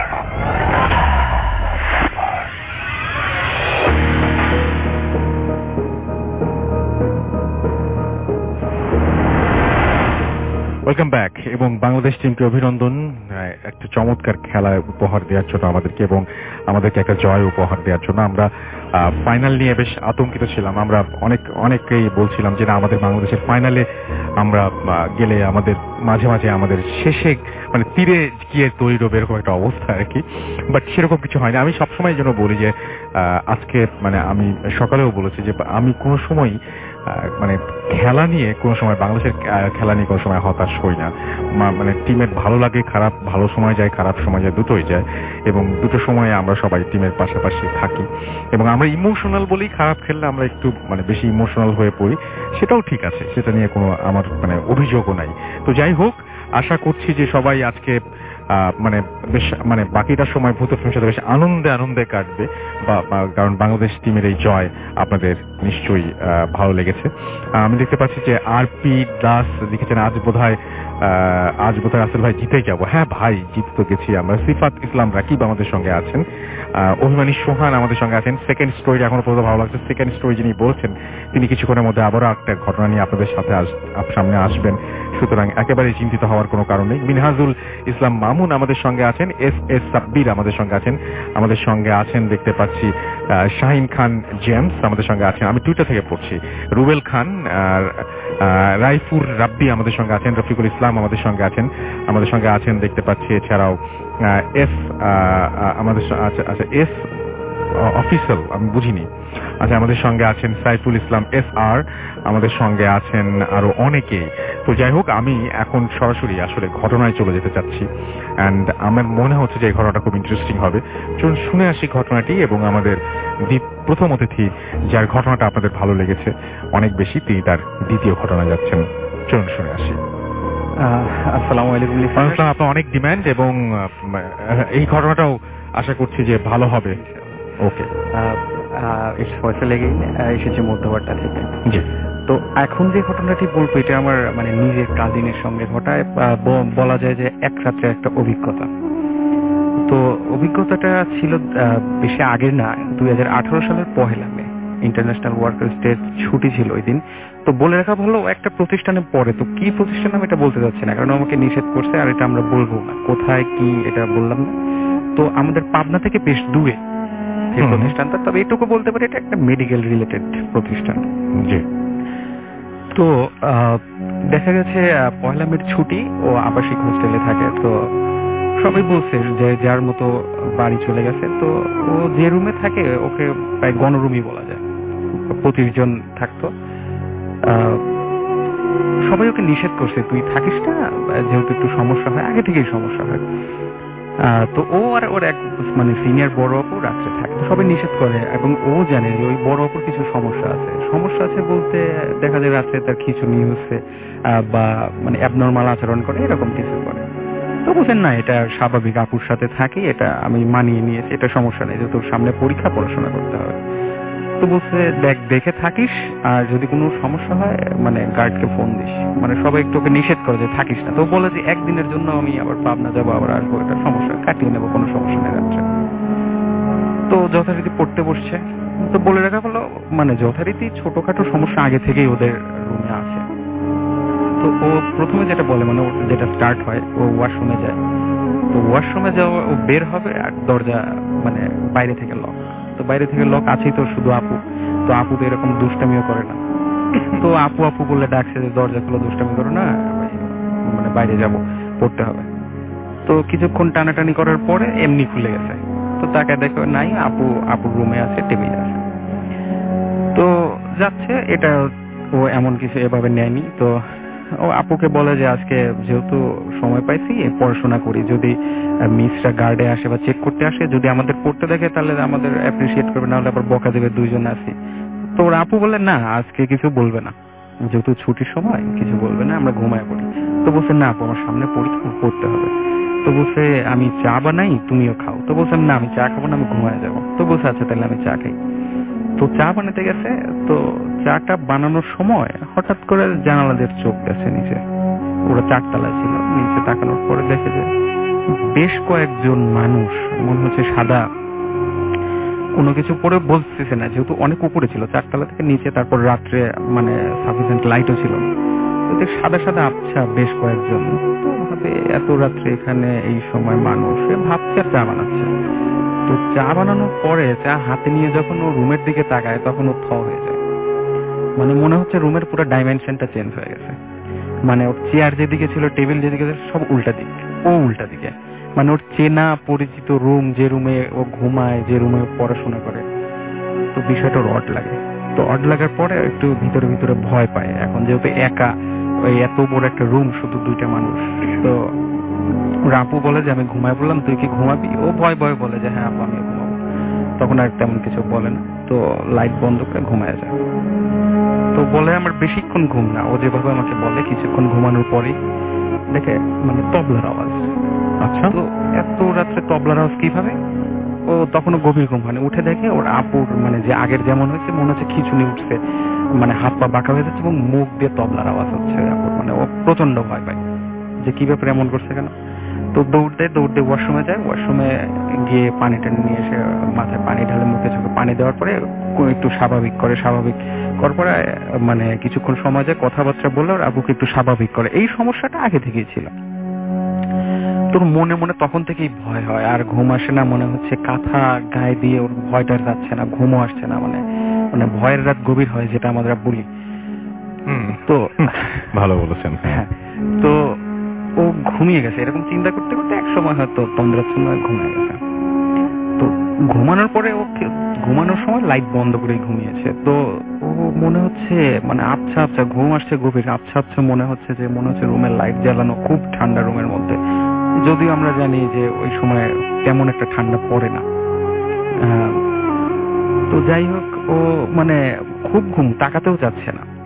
ওয়েলকাম ব্যাক, এবং বাংলাদেশ টিমকে অভিনন্দন একটা চমৎকার খেলা উপহার দেওয়ার জন্য আমাদেরকে একটা জয় উপহার দেওয়ার জন্য। আমরা ফাইনাল নিয়ে বেশ আতঙ্কিত ছিলাম। আমরা অনেকেই বলছিলাম যে না, আমাদের বাংলাদেশের ফাইনালে আমরা গেলে আমাদের মাঝে মাঝে আমাদের শেষে মানে তীরে গিয়ে তৈরি হবে এরকম একটা অবস্থা আর কি, বাট সেরকম কিছু হয়নি। আমি সবসময় যেন বলি যে আজকে মানে আমি সকালেও বলেছি যে আমি কোনো সময় মানে খেলা নিয়ে কোনো সময়, বাংলাদেশের খেলা নিয়ে কোনো সময় হতাশ হই না। মানে টিমের ভালো লাগে, ভালো সময় যায়, খারাপ সময় যায়, দুটোই যায়, এবং দুটো সময়ে আমরা সবাই টিমের পাশাপাশি থাকি, এবং আমরা ইমোশনাল বলেই খারাপ খেললে আমরা একটু মানে বেশি ইমোশনাল হয়ে পড়ি, সেটাও ঠিক আছে, সেটা নিয়ে কোনো আমার মানে অভিযোগও নাই। তো যাই হোক, আশা করছি যে সবাই আজকে মানে বেশ মানে বাকিটা সময় ভূত এফএমের সাথে বেশ আনন্দে কাটবে, কারণ বাংলাদেশ টিমের এই জয় আপনাদের নিশ্চয়ই ভালো লেগেছে। আমি দেখতে পাচ্ছি যে RP দাস লিখেছেন আজ বোধহয় রাসেল ভাই জিতে যাব। হ্যাঁ ভাই, জিত তো গেছি আমরা। সিফাত ইসলাম রাকিব আমাদের সঙ্গে আছেন, অভিমানী সোহান আমাদের সঙ্গে আছেন। সেকেন্ড স্টোরি এখনো পর্যন্ত ভালো লাগছে। সেকেন্ড স্টোরি যিনি বলছেন তিনি কিছুক্ষণের মধ্যে আবারও একটা ঘটনা নিয়ে আপনাদের সাথে সামনে আসবেন, সুতরাং একেবারে চিন্তিত হওয়ার কোনো কারণ নেই। মিনহাজুল ইসলাম মামুন আমাদের সঙ্গে আছেন, এস সাব্বির আমাদের সঙ্গে আছেন দেখতে পাচ্ছি, শাহিন খান জেমস আমাদের সঙ্গে আছেন, আমি টুইটার থেকে পড়ছি, রুবেল খান, রাইফুর রাব্বি আমাদের সঙ্গে আছেন, রফিকুল ইসলাম আমাদের সঙ্গে আছেন দেখতে পাচ্ছি, এছাড়াও আমাদের এস অফিসিয়াল আমি বুঝিনি, আচ্ছা আমাদের সঙ্গে আছেন সাইফুল ইসলাম SR, আমাদের সঙ্গে আছেন আরো অনেকেই। তো যাই হোক, আমি এখন সরাসরি আসলে ঘটনায় চলে যেতে চাচ্ছি, অ্যান্ড আমার মনে হচ্ছে যে এই ঘটনাটা খুব ইন্টারেস্টিং হবে। চলুন শুনে আসি ঘটনাটি, এবং আমাদের প্রথম অতিথি যার ঘটনাটা আপনাদের ভালো লেগেছে অনেক বেশি, তিনি তার দ্বিতীয় ঘটনা যাচ্ছেন। চলুন শুনে আসি। আসসালামু আলাইকুম। আপনার অনেক ডিমান্ড এবং এই ঘটনাটাও আশা করছি যে ভালো হবে। ওকে, ফয়সাল এগেইন এসেছে মধ্যবাড্ডা থেকে। জি। তো এখন যে ঘটনাটি বলবো এটা আমার মানে নিজের কাজিনের সঙ্গে ঘটায়, বলা যায় যে এক রাত্রে একটা অভিজ্ঞতা। তো অভিজ্ঞতাটা ছিল বেশি আগের না, 2018 সালের 1 মে ইন্টারন্যাশনাল ওয়ার্কার্স ডে ছুটি ছিল ওই দিন। তো বলে রাখা ভালো একটা প্রতিষ্ঠানে পড়ে, তো কি প্রতিষ্ঠান আমি এটা বলতে চাচ্ছি না কারণ আমাকে নিষেধ করছে, আর এটা আমরা বলবো না কোথায় কি এটা বললাম না। তো আমাদের পাবনা থেকে বেশ দূরে এই প্রতিষ্ঠানটা, তবে এটুকু বলতে পারি এটা একটা মেডিকেল রিলেটেড প্রতিষ্ঠান। জি। তো দেখা গেছে 1 মের ছুটি, ও আবাসিক হোস্টেলে থাকে। তো সবাই বলছে যে যার মতো বাড়ি চলে গেছে। তো ও যে রুমে থাকে ওকে প্রায় গণরুমই বলা যায়, 25 জন থাকতো। সবাই ওকে নিষেধ করছে তুই থাকিস না, যেহেতু একটু সমস্যা হয়, আগে থেকেই সমস্যা হয়। তো ও আর ওর এক মানে সিনিয়র বড় অপু রাত্রে থাকে, সবাই নিষেধ করে এবং ও জানে যে ওই বড় অপুর কিছু সমস্যা আছে। সমস্যা আছে বলতে দেখা যায় রাত্রে তার খিঁচুনি হচ্ছে বা মানে অ্যাবনর্মাল আচরণ করে, এরকম কিছু করে। তো বলছেন না এটা স্বাভাবিক, আপুর সাথে থাকি, এটা আমি মানিয়ে নিয়েছি, এটা সমস্যা নেই, যে তোর সামনে পরীক্ষা, পড়াশোনা করতে হবে। তো বলছে দেখে থাকিস, আর যদি কোনো সমস্যা হয় মানে গার্ডকে ফোন দিস। মানে সবাই একটু ওকে নিষেধ করে যে থাকিস না। তো বলে যে একদিনের জন্য আমি আবার পাবনা যাবো, আবার আসবো, এটা সমস্যা কাটিয়ে নেবো, কোনো সমস্যা নেই রাত্রে। তো যথারীতি পড়তে বসছে। তো বলে রাখা হলো মানে যথারীতি ছোটখাটো সমস্যা আগে থেকেই ওদের রুমে আছে। তো ও প্রথমে যেটা বলে মানে যেটা স্টার্ট হয়, ও ওয়াশরুমে যায়। তো ওয়াশরুমে যাওয়া, ও বের হবে আর দরজা মানে বাইরে থেকে লক। তো বাইরে থেকে লক আছেই তো শুধু আপু। তো আপু তো এরকম দুষ্টামিও করে না। তো আপু আপু বলে ডাকছে যে দরজা খুলে দুষ্টামি করো না, মানে বাইরে যাব, পড়তে হবে। তো কিছুক্ষণ টানাটানি করার পরে এমনি খুলে গেছে। তো তাকে দেখো নাই, আপুর রুমে আছে, টেবিলে আছে। তো যাচ্ছে, এটা ও এমন কিছু এভাবে নেয়নি। তো ও আপুকে বলে যে আজকে যেহেতু সময় পাইছি পড়াশোনা করি, যদি মিসরা গার্ডে আসে বা চেক করতে আসে, যদি আমাদের পড়তে দেখে তাহলে আমাদের অ্যাপ্রিসিয়েট করবে, না হলে আবার বকা দেবে, 2 জন আছি। তো ওর আপু বলে না আজকে কিছু বলবে না, যেহেতু ছুটির সময় কিছু বলবে না, আমরা ঘুমায় পড়ি। তো বলছে না আপু আমার সামনে পরীক্ষা, পড়তে হবে। তো বলছে আমি চা বানাই, তুমিও খাও। তো বলছেন না আমি চা খাবো না, আমি ঘুমায় যাবো। তো বলছে আচ্ছা তাহলে আমি চা খাই। তো চা বানাতে গেছে। তো চাটা বানানোর সময় হঠাৎ করে জানালাদের চোখ গেছে নিচে, ওরা 4 তলায় ছিল, নিচে তাকানোর পরে দেখে যে বেশ কয়েকজন মানুষ, মনে হচ্ছে সাদা কোনো কিছু পরে বলতেছে না, যেহেতু অনেক উপরে ছিল, 4 তলা থেকে নিচে, তারপর রাত্রে মানে সাফিসিয়েন্ট লাইটও ছিল না। তো সাদা সাদা আবছা বেশ কয়েকজন। তো ভাবে এত রাত্রে এখানে এই সময় মানুষ, ভাবছে আর চা বানাচ্ছে। তো চা বানানোর পরে চা হাতে নিয়ে যখন ও রুমের দিকে তাকায় তখন ও থ হয়ে যায়। মানে মনে হচ্ছে রুমের পুরো ডাইমেনশনটা চেঞ্জ হয়ে গেছে। মানে ওর চেয়ার যেদিকে ছিল, টেবিল যেদিকে ছিল, সব উল্টা দিক, ও উল্টা দিকে। মানে ওর চেনা পরিচিত রুম, যে রুমে ও ঘুমায়, যে রুমে পড়াশোনা করে, তো বিষয়টা ওর অড লাগে। তো অড লাগার পরে একটু ভিতরে ভিতরে ভয় পায়। এখন যেহেতু একা, ওই এত বড় একটা রুম, শুধু 2টা মানুষ। তো ওর আপু বলে যে আমি ঘুমায় বললাম, তুই কি ঘুমাবি? ও ভয় ভয় বলে যে হ্যাঁ আপু আমি ঘুমাবো। তখন আর তেমন কিছু বলে না, তো লাইট বন্ধ করে ঘুমায় যায়। তো বলে আমার বেশিক্ষণ ঘুম না, ও যেভাবে আমাকে বলে কিছুক্ষণ ঘুমানোর পরেই দেখে মানে তবলার আওয়াজ। আচ্ছা, তো এত রাত্রে তবলার আওয়াজ কিভাবে? ও তখনও গভীর ঘুম হয়নি, উঠে দেখে ওর আপুর মানে যে আগের যেমন হয়েছে মনে হচ্ছে খিঁচুনি উঠছে, মানে হাত পা বাঁকা হয়ে যাচ্ছে এবং মুখ দিয়ে তবলার আওয়াজ হচ্ছে আপুর। মানে ও প্রচন্ড ভয় পায় যে কি ব্যাপারে এমন করছে কেন। তো দৌড়তে ওয়াশরুমে যায়। ওয়াশরুমে গিয়ে পানি টানি নিয়ে এসে মাথায় পানি ঢালে, মুখে চোখে পানি দেওয়ার পরে একটু স্বাভাবিক করার পরে মানে কিছুক্ষণ সময় যায়, কথাবার্তা বললে ওর আবুকে একটু স্বাভাবিক করে। এই সমস্যাটা আগে থেকেই ছিল। তোর মনে মনে তখন থেকেই ভয় হয়, আর ঘুম আসে না, মনে হচ্ছে কাঁথা গায়ে দিয়ে ওর ভয়টা যাচ্ছে না, ঘুমও আসছে না, মানে মানে ভয়ের রাত গভীর হয় যেটা আমরা বলি। তো ভালো বলেছেন। হ্যাঁ, তো ও ঘুমিয়ে গেছে। এরকম চিন্তা করতে করতে এক সময় হয়তো তন্দ্রার সময় ঘুমিয়ে গেছে। তো ঘুমানোর পরে ও ঘুমানোর সময় লাইট বন্ধ করে ঘুমিয়েছে। তো ও মনে হচ্ছে মানে আবছা আবছা ঘুম আসছে, গভীর আবছা আবছা মনে হচ্ছে যে মনে হচ্ছে রুমের লাইট জ্বালানো, খুব ঠান্ডা রুমের মধ্যে, যদিও আমরা জানি যে ওই সময় তেমন একটা ঠান্ডা পড়ে না। তো যাই হোক, ও মানে খুব ঘুম, তাকাতেও চাচ্ছে না। তো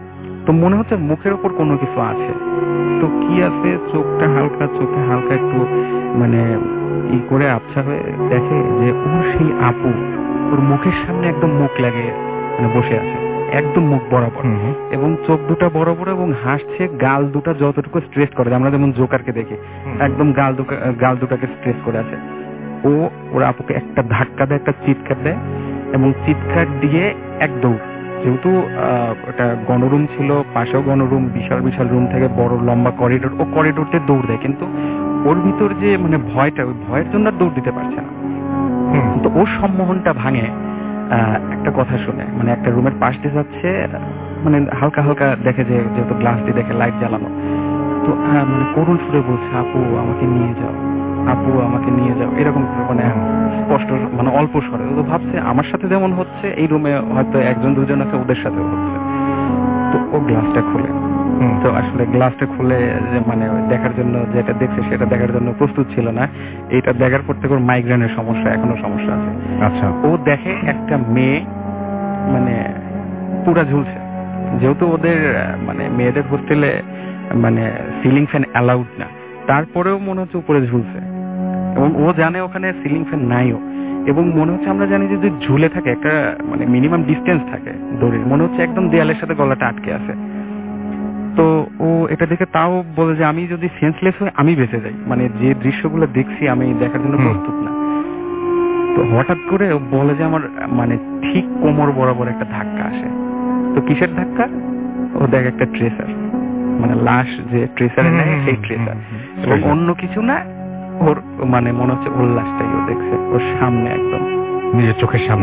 তো মনে হচ্ছে মুখের ওপর কোনো কিছু আছে। তো কি আছে, চোখে হালকা একটু মানে ই করে আবছা হয়ে দেখে যে ওর সেই আপু ওর মুখের সামনে একদম মুখ লাগে মানে বসে আছে, একদম মুখ বরাবর, এবং চোখ দুটা বড় বড় এবং হাসছে। গাল দুটা যতটুকু স্ট্রেচ করে, আমরা যেমন জোকারকে দেখি একদম গাল দুটাকে স্ট্রেচ করে আছে। ও ওর আপুকে একটা ধাক্কা দেয়, একটা চিৎকার দেয়, এবং চিৎকার দিয়ে এক দৌড়, যেহেতু ওটা গণরুম ছিল, পাশেও গণরুম, বিশাল বিশাল রুম থেকে বড় লম্বা করিডোর, ও করিডোরতে দৌড় দেয়। কিন্তু ওর ভিতর যে মানে ভয়টা, ওই ভয়ের জন্য আর দৌড় দিতে পারছে না। তো ওর সম্মোহনটা ভাঙে একটা কথা শুনে, মানে একটা রুমের পাশ দিয়ে যাচ্ছে, মানে হালকা হালকা দেখে যে যেহেতু গ্লাস দিয়ে দেখে লাইট জ্বালানো, তো মানে করুণ সুরে বলছে, আপু আমাকে নিয়ে যাও, আপু আমাকে নিয়ে যাও, এরকম মানে স্পষ্ট, মানে অল্প স্বরে। তো ভাবছে আমার সাথে যেমন হচ্ছে এই রুমে হয়তো একজন দুজন আছে, ওদের সাথেও হচ্ছে। তো ও গ্লাসটা খোলে, তো আসলে গ্লাসটা খুলে মানে দেখার জন্য, যেটা দেখছে সেটা দেখার জন্য প্রস্তুত ছিল না। এইটা দেখার পর থেকে ওর মাইগ্রেনের সমস্যা, এখনো সমস্যা আছে। আচ্ছা, ও দেখে একটা মেয়ে মানে পুরা ঝুলছে, যেহেতু ওদের মানে মেয়েদের হোস্টেলে মানে সিলিং ফ্যান অ্যালাউড না, তারপরেও মনে হচ্ছে উপরে ঝুলছে, এবং ও জানে ওখানে সিলিং ফ্যান নাইও, এবং মনে হচ্ছে আমরা জানি যে ঝুলে থাকে একটা মানে মিনিমাম ডিস্টেন্স থাকে দড়ির, মনে হচ্ছে একদম দেয়ালের সাথে গলাটা আটকে আছে। তো ও এটা দেখে তাও বলে যে আমি যদি সেন্সলেস হই আমি বেঁচে যাই, মানে যে দৃশ্যগুলো দেখছি আমি দেখার জন্য প্রস্তুত না। তো হঠাৎ করে ও বলে যে আমার মানে ঠিক কোমর বরাবর একটা ধাক্কা আসে। তো কিসের ধাক্কা? ও দেখে একটা ট্রেসার, মানে লাশ যে ট্রেসারে নেয় সেই ট্রেসার, এবং অন্য কিছু না, ওর মানে মনে হচ্ছে ওর লাশটাই ও দেখছে ওর সামনে, একদম নিজের চোখের সামনে,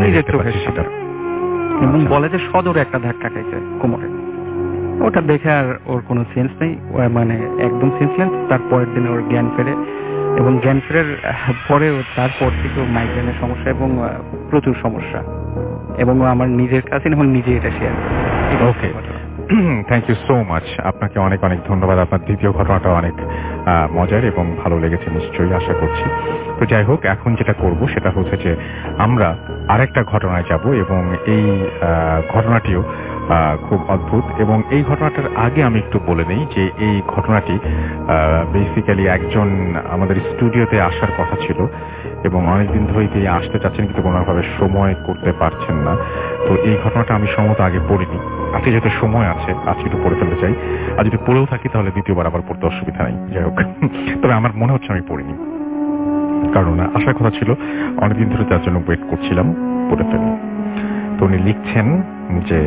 এবং বলে যে সদরে একটা ধাক্কা খাইছে কোমরে। ওটা দেখে আর ওর কোনো সেন্স নেই, মানে একদম সেন্সলেস। তারপরের দিনে ওর জ্ঞান ফেরে, এবং জ্ঞান ফেরার পরে তারপর থেকে ওর মাইগ্রেনের সমস্যা এবং প্রচুর সমস্যা, এবং আমার নিজের কাছে এখন নিজে এটা শেয়ার করি। Okay, thank you so much. আপনাকে অনেক অনেক ধন্যবাদ। আপনার দ্বিতীয় ঘটনাটা অনেক মজার এবং ভালো লেগেছে নিশ্চয়ই, আশা করছি। তো যাই হোক, এখন যেটা করব সেটা হচ্ছে যে আমরা আরেকটা ঘটনায় যাব, এবং এই ঘটনাটিও খুব অদ্ভুত। এবং এই ঘটনাটার আগে আমি একটু বলে নেই যে এই ঘটনাটি বেসিক্যালি একজন আমাদের স্টুডিওতে আসার কথা ছিল, এবং অনেকদিন ধরেই তিনি আসতে চাচ্ছেন কিন্তু কোনোভাবে সময় করতে পারছেন না। তো এই ঘটনাটা আমি সম্ভবত আগে পড়িনি, আজকে যেহেতু সময় আছে আজকে একটু পড়ে ফেলতে চাই, আর যদি পড়েও থাকি তাহলে দ্বিতীয়বার আবার পড়তে অসুবিধা নেই। যাই হোক, তবে আমার মনে হচ্ছে আমি পড়িনি, কারণ আসার কথা ছিল, অনেকদিন ধরে তার জন্য ওয়েট করছিলাম, পড়ে ফেলি। তো উনি লিখছেন যে,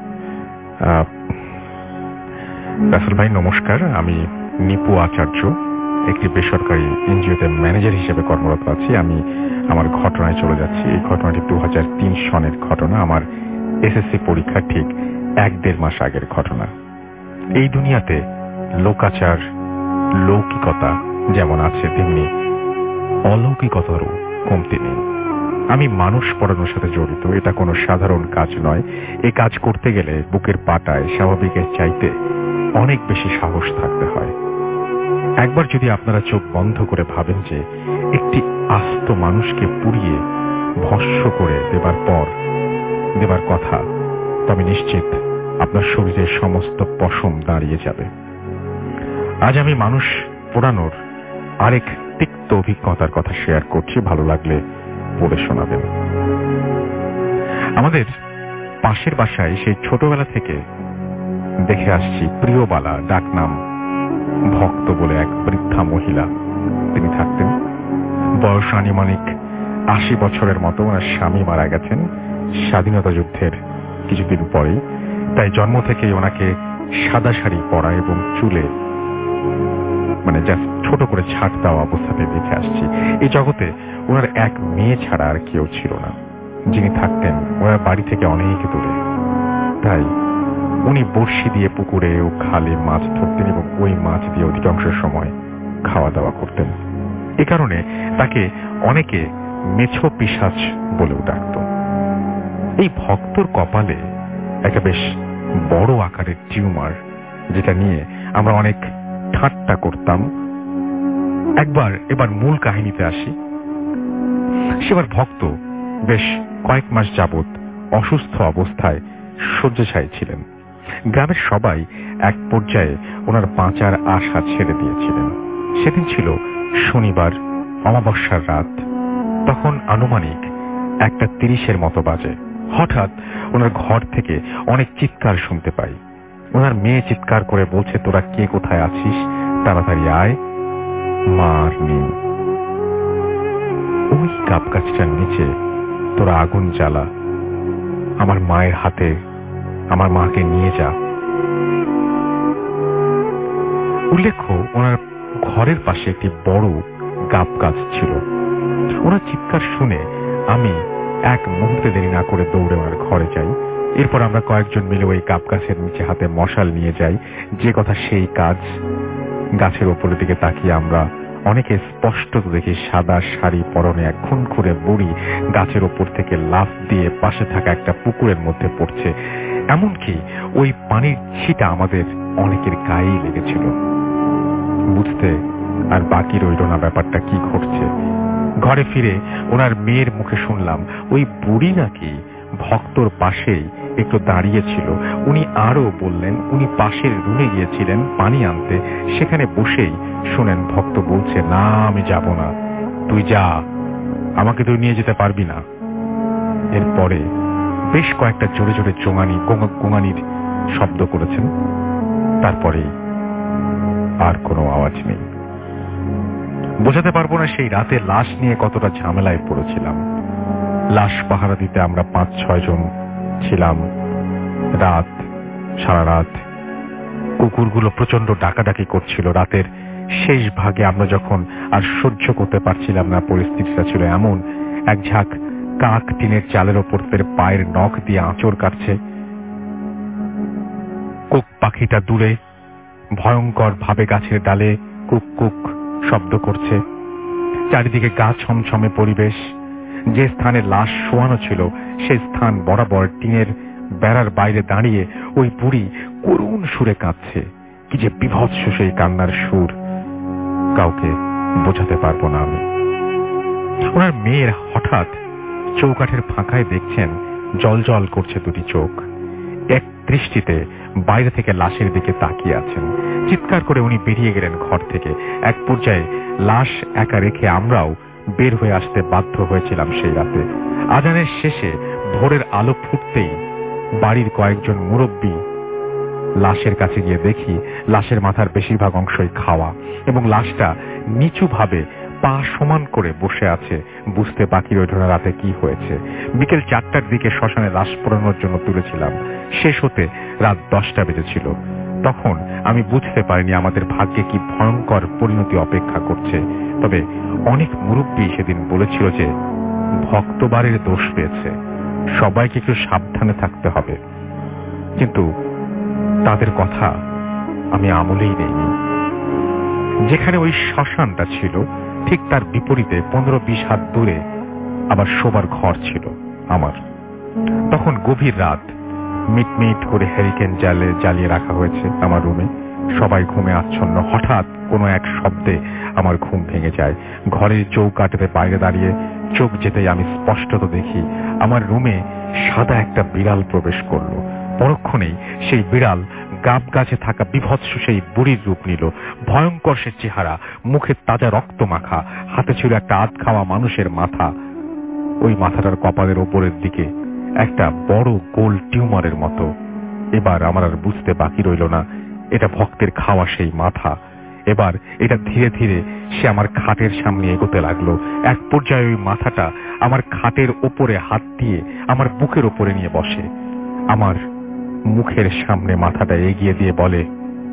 রাসেল ভাই নমস্কার, আমি নিপু আচার্য, একটি বেসরকারি এনজিওতে ম্যানেজার হিসেবে কর্মরত আছি। আমি আমার ঘটনায় চলে যাচ্ছি। এই ঘটনাটি 2003 সনের ঘটনা, আমার এসএসসি পরীক্ষা ঠিক 1-1.5 মাস আগের ঘটনা। এই দুনিয়াতে লোকাচার, লৌকিকতা যেমন আছে তেমনি অলৌকিকতারও কমতি নেই। আমি মানুষ পড়ানোর সাথে জড়িত, এটা কোনো সাধারণ কাজ নয়। এই কাজ করতে গেলে বুকের পাটায় স্বাভাবিকের চাইতে অনেক বেশি সাহস থাকতে হয়। একবার যদি আপনারা চোখ বন্ধ করে ভাবেন যে একটি আস্ত মানুষকে পুড়িয়ে ভস্ম করে দেবার কথা, তবে নিশ্চিত আপনার শরীরের সমস্ত পশম দাঁড়িয়ে যাবে। আজ আমি মানুষ পোড়ানোর আরেক তিক্ত অভিজ্ঞতার কথা শেয়ার করছি, ভালো লাগলে পড়ে শোনাবেন। আমাদের পাশের বাসায় সেই ছোটবেলা থেকে দেখে আসছি প্রিয়বালা, ডাকনাম ভক্ত বলে এক বৃদ্ধা মহিলা তিনি থাকতেন। বয়স আনুমানিক 80 বছরের মতো। ওনার স্বামী মারা গেছেন স্বাধীনতা যুদ্ধের কিছুদিন পরেই, তাই জন্ম থেকেই ওনাকে সাদা শাড়ি পরা এবং চুলে মানে জাস্ট ছোট করে ছাট দেওয়া অবস্থাতে দেখে আসছি। এই জগতে ওনার এক মেয়ে ছাড়া আর কেউ ছিল না, যিনি থাকতেন ওনার বাড়ি থেকে অনেক দূরে। তাই উনি বড়শি দিয়ে পুকুরে ও খালে মাছ ধরতেন এবং ওই মাছ দিয়ে অধিকাংশ সময় খাওয়া দাওয়া করতেন। এ কারণে তাকে অনেকে মেছো পিশাচ বলেও ডাকত। এই ভক্তর কপালে একটা বেশ বড় আকারের টিউমার, যেটা নিয়ে আমরা অনেক ঠাট্টা করতাম। এবার মূল কাহিনীতে আসি। সেবার ভক্ত বেশ কয়েক মাস যাবৎ অসুস্থ অবস্থায় শয্যাশায়ী ছিলেন। গ্রামের সবাই এক পর্যায়ে ওনার বাঁচার আশা ছেড়ে দিয়েছিলেন। সেদিন ছিল শনিবার, অমাবস্যার রাত। তখন আনুমানিক 1:30 মতো বাজে। হঠাৎ ওনার ঘর থেকে অনেক চিৎকার শুনতে পাই। ওনার মেয়ে চিৎকার করে বলছে, তোরা কে কোথায় আছিস, তাড়াতাড়ি আয়, মা আর নেই। ওই কাপ গাছটার নিচে তোরা আগুন জ্বালা, আমার মায়ের হাতে আমার মাকে নিয়ে যা। উল্লেখ্য, ওনার ঘরের পাশে একটি বড় গাব গাছ ছিল। ওনার চিৎকার শুনে আমি এক মুহূর্তে দেরি না করে দৌড়ে ওনার ঘরে যাই। এরপর আমরা কয়েকজন মিলে ওই গাব গাছের নিচে হাতে মশাল নিয়ে যাই। যে কথা সেই কাজ। গাছের ওপরের দিকে তাকিয়ে আমরা অনেকে স্পষ্ট দেখি সাদা শাড়ি পরনে এক খুনখুরে বুড়ি গাছের ওপর থেকে লাফ দিয়ে পাশে থাকা একটা পুকুরের মধ্যে পড়ছে। এমনকি ওই পানির ছিটা আমাদের অনেকের গায়েই লেগেছিল। বুঝতে আর বাকি রইল না ব্যাপারটা কি ঘটছে। ঘরে ফিরে ওনার মেয়ের মুখে শুনলাম ওই বুড়ি নাকি ভক্তর পাশেই একটু দাঁড়িয়েছিল। উনি আরো বললেন উনি পাশের রুমে গিয়েছিলেন পানি আনতে। সেখানে বসেই শুনেন ভক্ত বলছে, না আমি যাব না, তুই যা, আমাকে তুই নিয়ে যেতে পারবি না। এরপরে বেশ কয়েকটা জোরে জোরে গোঙানির শব্দ করেছেন। তারপরে আর কোনো আওয়াজ নেই। বোঝাতে পারবো না সেই রাতে লাশ নিয়ে কতটা ঝামেলায় পড়েছিলাম। লাশ পাহারা দিতে আমরা 5-6 জন ছিলাম। সারা রাত কুকুরগুলো প্রচন্ড ডাকাডাকি করছিল। রাতের শেষ ভাগে আমরা যখন আর সহ্য করতে পারছিলাম না, পরিস্থিতিটা ছিল এমন, এক ঝাঁক কাক টিনের চালের ওপর পায়ের নখ দিয়ে আঁচড় কাটছে। কুক পাখিটা দূরে ভয়ঙ্কর ভাবে গাছের ডালে কুক কুক শব্দ করছে। চারিদিকে গা ছমছমে পরিবেশ। যে স্থানে লাশ শোয়ানো ছিল সেই স্থান বরাবর টিনের বেড়ার বাইরে দাঁড়িয়ে ওই বুড়ি করুণ সুরে কাঁদছে। কি যে বিভৎস সেই কান্নার সুর, কাউকে বোঝাতে পারবো না আমি। ওনার মেয়ের হঠাৎ চৌকাঠের ফাঁকায় দেখছেন জল জল করছে দুটি চোখ। এক দৃষ্টিতে বাইরে থেকে লাশের দিকে তাকিয়ে আছেন। চিৎকার করে উনি বেরিয়ে গেলেন ঘর থেকে। এক পর্যায়ে লাশ একা রেখে আমরাও বের হয়ে আসতে বাধ্য হয়েছিলাম সেই রাতে। আজানের শেষে ভোরের আলো ফুটতেই বাড়ির কয়েকজন মুরব্বী লাশের কাছে গিয়ে দেখি লাশের মাথার বেশিরভাগ অংশই খাওয়া এবং লাশটা নিচু ভাবে পা সমান করে বসে আছে। বুঝতে বাকি রইল না রাতে কি হয়েছে। বিকেল 4টার দিকে শ্মশানে লাশ পোড়ানোর জন্য তুলেছিলাম। শেষ হতে রাত 10টা বেজেছিল। তখন আমি বুঝতে পারিনি আমাদের ভাগ্যে কি ভয়ঙ্কর পরিণতি অপেক্ষা করছে। তবে অনেক মুরব্বী সেদিন বলেছিল যে ভক্তবারের দোষ পেয়েছে, সবাইকে একটু সাবধানে থাকতে হবে। কিন্তু তাদের কথা আমি আমলেই নেইনি। যেখানে ওই শ্মশানটা ছিল ঠিক তার বিপরীতে 15-20 হাত দূরে আবার শোবার ঘর ছিল আমার। তখন গভীর রাত, মিটমিট করে হ্যারিকেন জ্বালিয়ে রাখা হয়েছে আমার রুমে। সবাই ঘুমে আচ্ছন্ন। হঠাৎ কোনো এক শব্দে আমার ঘুম ভেঙে যায়। ঘরের চৌকাঠের বাইরে দাঁড়িয়ে চোখ যেতেই আমি স্পষ্টত দেখি আমার রুমে সাদা একটা বিড়াল প্রবেশ করলো। পরক্ষণেই সেই বিড়াল গাব গাছে থাকা বিভৎস সেই বুড়ির রূপ নিল। ভয়ঙ্কর সে চেহারা, মুখে তাজা রক্ত মাখা, হাতে ছিল একটা আধ খাওয়া মানুষের মাথা। ওই মাথাটার কপালের ওপরের দিকে একটা বড় গোল টিউমারের মতো। এবার আমার আর বুঝতে বাকি রইল না এটা ভক্তের খাওয়া সেই মাথা। এবার এটা ধীরে ধীরে সে আমার খাটের সামনে এগোতে লাগলো। এক পর্যায়ে ওই মাথাটা আমার খাটের ওপরে হাত দিয়ে আমার বুকের ওপরে নিয়ে বসে। আমার মুখের সামনে মাথাটা এগিয়ে দিয়ে বলে,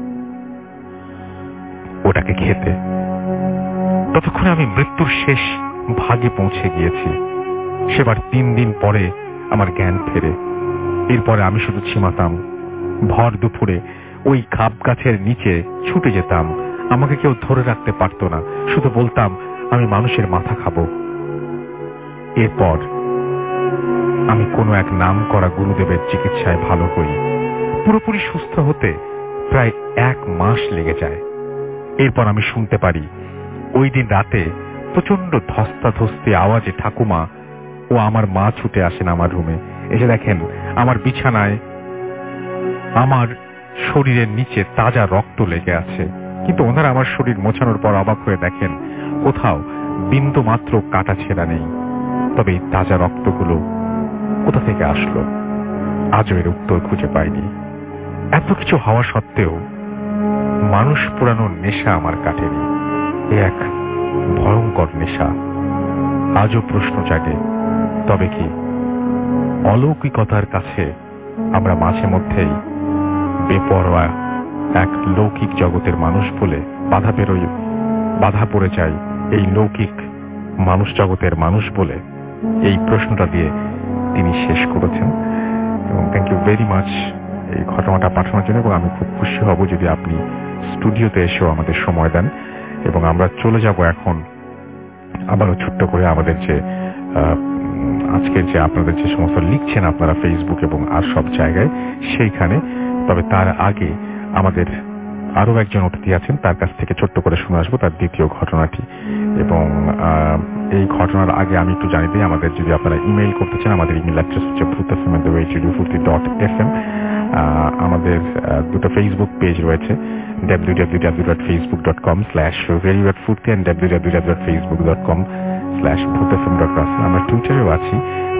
ওটাকে খেতে। ততক্ষণে আমি মৃত্যুর শেষ ভাগে পৌঁছে গিয়েছি। সেবার 3 দিন পরে আমার জ্ঞান ফেরে। এরপরে আমি শুধু ঝিমাতাম। ভর দুপুরে ওই খাপ গাছের নিচে ছুটে যেতাম। আমাকে কেউ ধরে রাখতে পারত না। শুধু বলতাম আমি মানুষের মাথা খাবো। এরপর আমি কোনো এক নাম করা গুরুদেবের চিকিৎসায় ভালো হই। পুরোপুরি সুস্থ হতে প্রায় 1 মাস লেগে যায়। এরপর আমি শুনতে পারি ওই দিন রাতে প্রচন্ড ধস্তাধস্তি আওয়াজে ঠাকুমা ও আমার মা ছুটে আসেন আমার রুমে। এসে দেখেন আমার বিছানায় আমার শরীরের নিচে তাজা রক্ত লেগে আছে, কিন্তু ওনারা আমার শরীর মোছানোর পর অবাক হয়ে দেখেন কোথাও বিন্দু মাত্র কাটা ছেঁড়া নেই। তবে এই তাজা রক্তগুলো কোথা থেকে আসলো আজও এর উত্তর খুঁজে পাইনি। এত কিছু হওয়া সত্ত্বেও মানুষ পোড়ানোর নেশা আমার কাটেনি। এ এক ভয়ঙ্কর নেশা। আজও প্রশ্ন জাগে, তবে কি অলৌকিকতার কাছে আমরা মাঝে মধ্যেই বেপরোয়া এক লৌকিক জগতের মানুষ বলে বাধা পড়ে যায় এই লৌকিক মানুষ জগতের মানুষ বলে? এই প্রশ্নটা দিয়ে তিনি শেষ করেছেন। এবং থ্যাংক ইউ ভেরি মাচ এই ঘটনাটা পাঠানোর জন্য। এবং আমি খুব খুশি হব যদি আপনি স্টুডিওতে এসেও আমাদের সময় দেন। এবং আমরা চলে যাব এখন আবারও ছোট্ট করে আমাদের যে আজকের যে আপনাদের যে সমস্ত লিখছেন আপনারা ফেসবুক এবং আর সব জায়গায় সেইখানে। তবে তার আগে আমাদের আরো একজন অতিথি আছেন, তার কাছ থেকে ছোট্ট করে শুনে আসবো তার দ্বিতীয় ঘটনাটি। এবং এই ঘটনার আগে আমি একটু জানি দিই, আমাদের যদি আপনারা ইমেইল করতে চান আমাদের ইমেইল অ্যাড্রেস হচ্ছে bhutfm@radio40.fm। আমাদের দুটো ফেসবুক পেজ রয়েছে, www.facebook.com/radio@40 and www.facebook.com/bhutfm.russell। আমরা টুইটারেও আছি,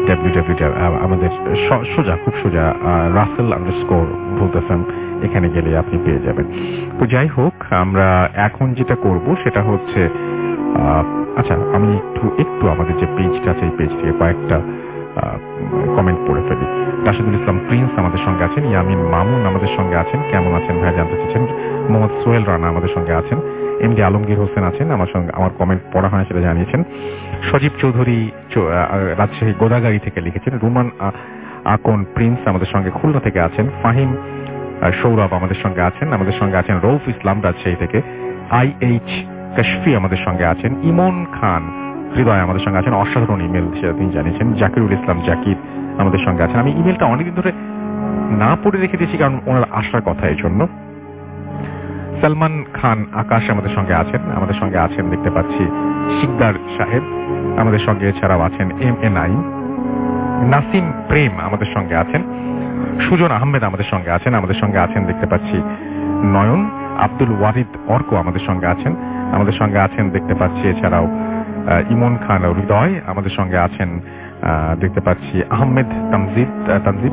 আমাদের খুব সোজা Russell_bhutfm, এখানে গেলে আপনি পেয়ে যাবেন। তো যাই হোক, আমরা এখন যেটা করব সেটা হচ্ছে আচ্ছা আমি একটু আমাদের যে পেজটা আছে এই পেজ থেকে কয়েকটা কমেন্ট পড়ে ফেলি। রাশেদুল ইসলাম প্রিন্স আমাদের সঙ্গে আছেন, ইয়ামিন মামুন আমাদের সঙ্গে আছেন, কেমন আছেন ভাই জানতে চেয়েছেন। মোহাম্মদ সোহেল রানা আমাদের সঙ্গে আছেন, এমডি আলমগীর হোসেন আছেন, আমার সঙ্গে আমার কমেন্ট পড়া হয় সেটা জানিয়েছেন। সজীব চৌধুরী রাজশাহী গোদাগাড়ি থেকে লিখেছেন। রুমান আকন প্রিন্স আমাদের সঙ্গে খুলনা থেকে আছেন। ফাহিম সৌরভ আমাদের সঙ্গে আছেন। আমাদের সঙ্গে আছেন রৌফ ইসলাম রাজশাহী থেকে। IH কাশফি আমাদের সঙ্গে আছেন। ইমন খান হৃদয় আমাদের সঙ্গে আছেন, অসাধারণ ইমেল সেটা তিনি জানিয়েছেন। জাকিরুল ইসলাম জাকির আমাদের সঙ্গে আছেন। আমি ইমেলটা অনেকদিন ধরে না পড়ে রেখে দিয়েছি কারণ ওনার আসার কথা এই জন্য। সালমান খান আকাশ আমাদের সঙ্গে আছেন। আমাদের সঙ্গে আছেন দেখতে পাচ্ছি শিকদার সাহেব আমাদের সঙ্গে, এছাড়াও আছেন MNI নাসিম প্রেম আমাদের সঙ্গে আছেন। সুজন আহমেদ আমাদের সঙ্গে আছেন। আমাদের সঙ্গে আছেন দেখতে পাচ্ছি নয়ন। আব্দুল ওয়াহিদ অর্ক আমাদের সঙ্গে আছেন। আমাদের সঙ্গে আছেন দেখতে পাচ্ছি এছাড়াও ইমন খান হৃদয় আমাদের সঙ্গে আছেন দেখতে পাচ্ছি। আহমেদ তানজিদ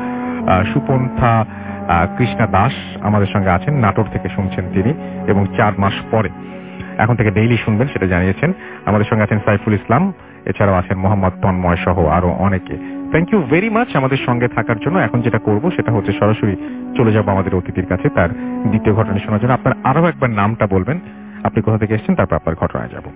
সুপন্থা কৃষ্ণা দাস আমাদের সঙ্গে আছেন, নাটোর থেকে শুনছেন তিনি এবং 4 মাস পরে এখন থেকে ডেইলি শুনবেন সেটা জানিয়েছেন। আমাদের সঙ্গে আছেন সাইফুল ইসলাম, এছাড়াও আছেন মোহাম্মদ তন্ময় সহ আরো অনেকে। থ্যাংক ইউ ভেরি মাচ আমাদের সঙ্গে থাকার জন্য। এখন যেটা করব সেটা হচ্ছে সরাসরি চলে যাব আমাদের অতিথির কাছে তার দ্বিতীয় ঘটনা শোনার জন্য। আপনার আরো একবার নামটা বলবেন, আপনি কোথা থেকে এসেছেন, তারপর আপনার ঘটনায় যাব।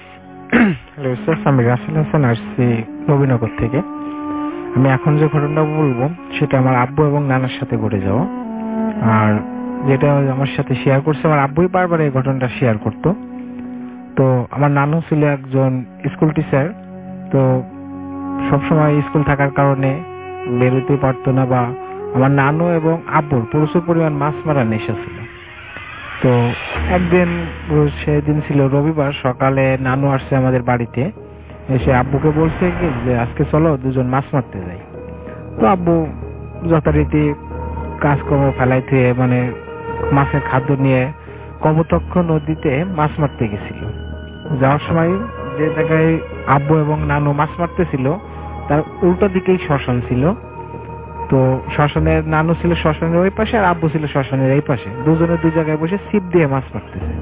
হ্যালো স্যার, আমি রাসেল হাসান আসছি নবীনগর থেকে। আমি এখন যে ঘটনাটা বলবো সেটা আমার আব্বু এবং নানার সাথে ঘটে যাওয়া। আর যেটা আমার সাথে শেয়ার করছে আমার আব্বুই বারবার এই ঘটনাটা শেয়ার করতো। তো আমার নানু ছিল একজন স্কুল টিচার, তো সবসময় স্কুল থাকার কারণে বেরোতে পারতো না, বা আমার নানু এবং আব্বুর প্রচুর পরিমাণ মাছ মারার নেশা ছিল। তো একদিন সেদিন ছিল রবিবার, সকালে নানু আসছে আমাদের বাড়িতে, এসে আব্বুকে বলছে কি যে আজকে চলো দুজন মাছ মারতে যাই। তো আব্বু যথারীতি কাজকর্ম ফেলাই থুয়ে মানে মাছের খাদ্য নিয়ে কপোতাক্ষ নদীতে মাছ মারতে গেছিল। যাওয়ার সময় যে জায়গায় আব্বু এবং নানু মাছ মারতেছিল তার উল্টো দিকেই শ্মশান ছিল। তো শ্মশানের নানু ছিল শ্মশানের ওই পাশে আর আব্বু ছিল শ্মশানের এই পাশে, দুজনে দুই জায়গায় বসে ছিপ দিয়ে মাছ মারতেছে।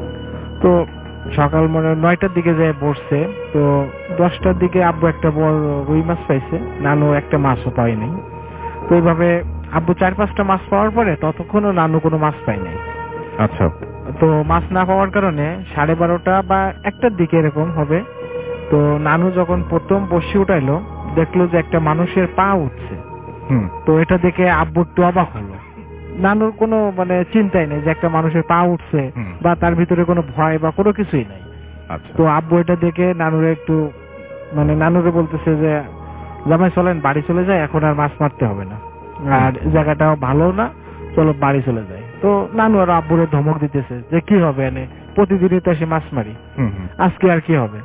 তো সকাল 9টার দিকে যায় বসছে, তো 10টার দিকে আব্বু একটা বড় রুই মাছ পাইছে, নানু একটা মাছও পায়নি। তো এইভাবে আব্বু 4-5টা মাছ পাওয়ার পরে ততক্ষণও নানু কোনো মাছ পায় নাই। আচ্ছা, তো মাছ না পাওয়ার কারণে 12:30 বা 1টার দিকে এরকম হবে। তো নানু যখন প্রথম বসি উঠাইলো দেখলো যে একটা মানুষের পা উঠছে। তো এটা দেখে আব্বু একটু অবাক হলো। নানুর কোনো চিন্তাই নেই যে একটা মানুষের পা উঠছে বা তার ভিতরে কোনো ভয় বা কোনো কিছুই নাই। তো আব্বু এটা দেখে নানুরে একটু নানুরে বলতেছে যে জামাই চলেন বাড়ি চলে যায়, এখন আর মাছ মারতে হবে না, আর জায়গাটাও ভালো না, চলো বাড়ি চলে যায়। তো নানু আর আব্বুরে ধমক দিতেছে যে কি হবে, প্রতিদিনই তো এসে মাছ মারি, আজকে আর কি হবে।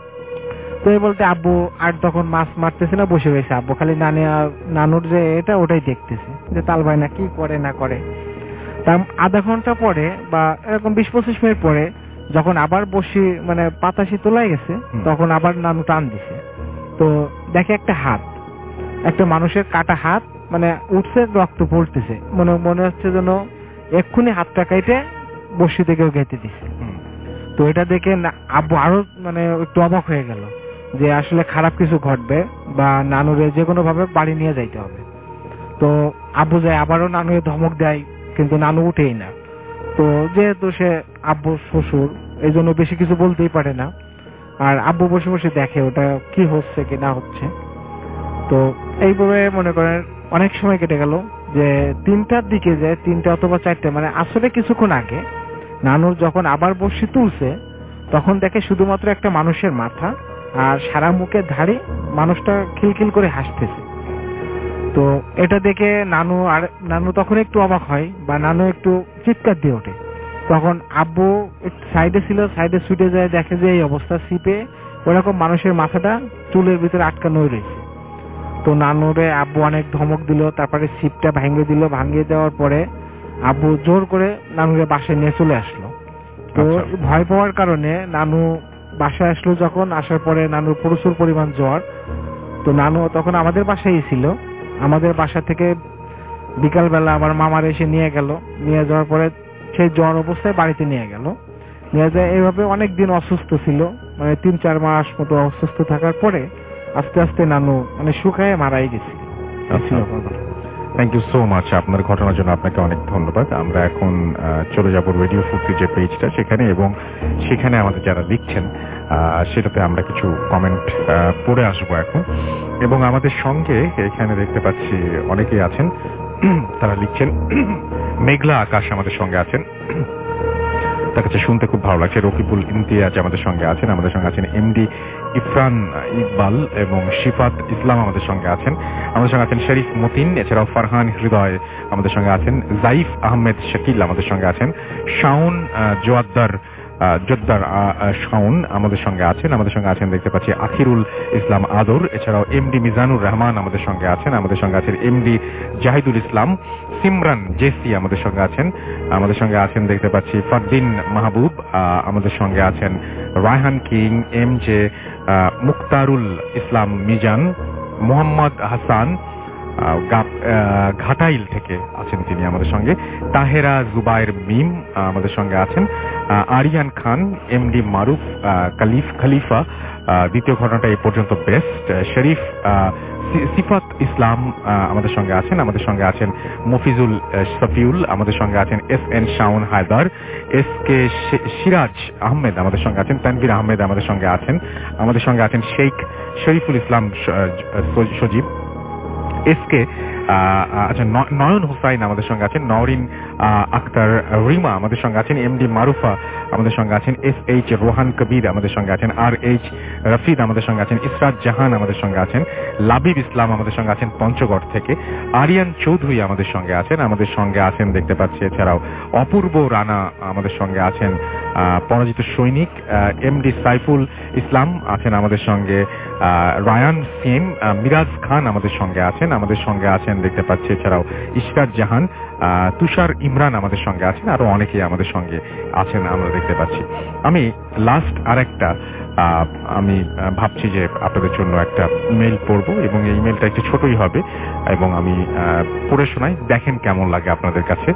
তো এই বলতে আব্বু আর তখন মাছ মারতেছে না, বসে রয়েছে। আব্বু খালি নানুর যে এটা ওটাই দেখতেছে। যে তাল ভাই না কি করে না করে। তার আধা ঘন্টা পরে বা এরকম 20-25 মিনিট পরে যখন আবার বসি মানে পাতাশি তোলাই গেছে, তখন আবার নানু টান দিছে, তো দেখে একটা হাত, একটা মানুষের কাটা হাত, মানে উঠছে, রক্ত পড়তেছে, মনে হচ্ছে যেন এক্ষুনি হাতটা কেটে বসি থেকেও গেঁথে দিছে। তো এটা দেখে আব্বু আরো মানে একটু অবাক হয়ে গেল যে আসলে খারাপ কিছু ঘটবে বা নানুরে যে কোনো ভাবে বাড়ি নিয়ে যাইতে হবে। তো আব্বু যায়, আবারও নানুরে ধমক দেয়, কিন্তু নানু উঠেই না। তো যেহেতু সে আব্বু শ্বশুর, এই জন্য বেশি কিছু বলতেই পারে না, আর আব্বু বসে বসে দেখে ওটা কি হচ্ছে কি না হচ্ছে। তো এইভাবে মনে করেন অনেক সময় কেটে গেল, যে 3টার দিকে যায়, 3টা অথবা 4টে, মানে আসলে কিছুক্ষণ আগে নানুর যখন আবার বসি তুলছে, তখন দেখে শুধুমাত্র একটা মানুষের মাথা আর সারা মুখের ধারে মানুষটা খিলখিল করে হাসতেছে। তো এটা দেখে নানু তখন একটু অবাক হয় বা নানু একটু চিৎকার দিয়ে ওঠে। তখন আব্বু সাইডে ছিল, সাইডে ছুটে যায়, দেখে যে এই অবস্থা, সিপে ওরকম মানুষের মাথাটা চুলের ভিতরে আটকানো রয়েছে। তো নানুরে আব্বু অনেক ধমক দিল, তারপরে সিপটা ভাঙিয়ে দিল। ভাঙিয়ে দেওয়ার পরে আব্বু জোর করে নানুরে বাসায় নিয়ে চলে আসলো। তো ভয় পাওয়ার কারণে নানু বাসায় আসলো। যখন আসার পরে নানুর প্রচুর পরিমাণ জ্বর। তো নানু তখন আমাদের বাসায় ছিল। আমাদের বাসা থেকে বিকালবেলা আমার মামার এসে নিয়ে গেল। নিয়ে যাওয়ার পরে সেই জ্বর অবস্থায় বাড়িতে নিয়ে গেল। নিয়ে যায় এইভাবে অনেকদিন অসুস্থ ছিল, মানে 3-4 মাস মতো অসুস্থ থাকার পরে আস্তে আস্তে নানু মানে শুকায় মারাই গেছে। থ্যাংক ইউ সো মাচ আপনার ঘটনার জন্য, আপনাকে অনেক ধন্যবাদ। আমরা এখন চলে যাব রেডিও ফুর্তির যে পেজটা সেখানে, এবং সেখানে আমাদের যারা লিখছেন সেটাতে আমরা কিছু কমেন্ট পড়ে আসবো এখন। এবং আমাদের সঙ্গে এখানে দেখতে পাচ্ছি অনেকেই আছেন, তারা লিখছেন। মেঘলা আকাশ আমাদের সঙ্গে আছেন, তার কাছে শুনতে খুব ভালো লাগছে। রকিবুল ইমতিয়াজ আমাদের সঙ্গে আছেন। আমাদের সঙ্গে আছেন এমডি ইফরান ইকবাল এবং শিফাত ইসলাম আমাদের সঙ্গে আছেন। আমাদের সঙ্গে আছেন শরীফ মতিন, এছাড়াও ফারহান হৃদয় আমাদের সঙ্গে আছেন। জাইফ আহমেদ শাকিল আমাদের সঙ্গে আছেন। শাওন জোয়াদ্দার শাওন আমাদের সঙ্গে আছেন। আমাদের সঙ্গে আছেন দেখতে পাচ্ছি আখিরুল ইসলাম আদর, এছাড়াও এমডি মিজানুর রহমান আমাদের সঙ্গে আছেন। আমাদের সঙ্গে আছেন এমডি জাহিদুল ইসলাম, সিমরান জেসি আমাদের সঙ্গে আছেন। আমাদের সঙ্গে আছেন দেখতে পাচ্ছি ফরদিন মাহবুব, আমাদের সঙ্গে আছেন রায়হান কিং, এমজে মুক্তারুল ইসলাম মিজান, মোহাম্মদ হাসান ঘাটাইল থেকে আছেন তিনি আমাদের সঙ্গে। তাহেরা জুবায়ের মিম আমাদের সঙ্গে আছেন। আরিয়ান খান, এমডি মারুফ খলিফা, দ্বিতীয় ঘটনাটা এই পর্যন্ত বেস্ট। শরীফ সিফাত ইসলাম আমাদের সঙ্গে আছেন। আমাদের সঙ্গে আছেন মফিজুল শফিউল, আমাদের সঙ্গে আছেন SN শাওন হায়দার, SK সিরাজ আহমেদ আমাদের সঙ্গে আছেন। তানভীর আহমেদ আমাদের সঙ্গে আছেন। আমাদের সঙ্গে আছেন শেখ শরীফুল ইসলাম সজীব, SK আচ্ছা নয়ন হুসাইন আমাদের সঙ্গে আছেন। নওরিন আক্তার রিমা আমাদের সঙ্গে আছেন। এমডি মারুফা আমাদের সঙ্গে আছেন। SH রোহান কবির আমাদের সঙ্গে আছেন। RH রফিদ আমাদের সঙ্গে আছেন। ইসরাত জাহান আমাদের সঙ্গে আছেন। লাবিব ইসলাম আমাদের সঙ্গে আছেন পঞ্চগড় থেকে। আরিয়ান চৌধুরী আমাদের সঙ্গে আছেন। আমাদের সঙ্গে আছেন দেখতে পাচ্ছি এছাড়াও অপূর্ব রানা আমাদের সঙ্গে আছেন। পরাজিত সৈনিক এমডি সাইফুল ইসলাম আছেন আমাদের সঙ্গে। রায়ান সেন, মিরাজ খান আমাদের সঙ্গে আছেন। আমাদের সঙ্গে আছেন দেখতে পাচ্ছি এছাড়াও ইশরাত জাহান, তুষার ইমরান আমাদের সঙ্গে আছেন। আরো অনেকেই আমাদের সঙ্গে আছেন আমরা দেখতে পাচ্ছি। আমি লাস্ট আরেকটা আমি ভাবছি যে আপনাদের জন্য একটা ইমেল পড়বো, এবং এই ইমেলটা একটু ছোটই হবে, এবং আমি পড়ে শোনাই, দেখেন কেমন লাগে আপনাদের কাছে,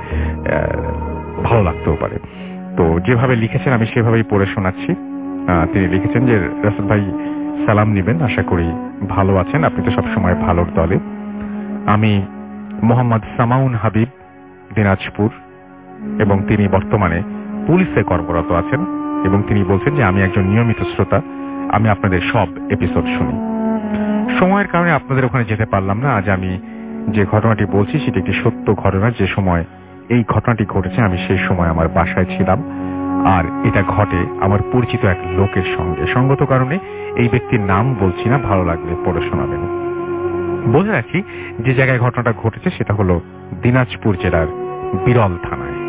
ভালো লাগতেও পারে। তো যেভাবে লিখেছেন আমি সেভাবেই পড়ে শোনাচ্ছি। তিনি লিখেছেন যে রাসেল ভাই সালাম নিবেন, আশা করি ভালো আছেন, আপনি তো সবসময় ভালোর দলে। আমি মোহাম্মদ সামাউন হাবিব, দিনাজপুর, এবং তিনি বর্তমানে পুলিশে কর্মরত আছেন, এবং তিনি বলছেন যে আমি একজন নিয়মিত শ্রোতা, আমি আপনাদের সব এপিসোড শুনি। সময়ের কারণে আপনাদের ওখানে যেতে পারলাম না। আজ আমি যে ঘটনাটি বলছি সেটি একটি সত্য ঘটনা। যে সময় এই ঘটনাটি ঘটেছে আমি সেই সময় আমার বাসায় ছিলাম, আর এটা ঘটে আমার পরিচিত এক লোকের সঙ্গে। সঙ্গত কারণে এই ব্যক্তির নাম বলছি না, ভালো লাগলে পড়ে শোনাবেন। বলে রাখি যে জায়গায় ঘটনাটা ঘটেছে সেটা হলো দিনাজপুর জেলার বিরল থানায়।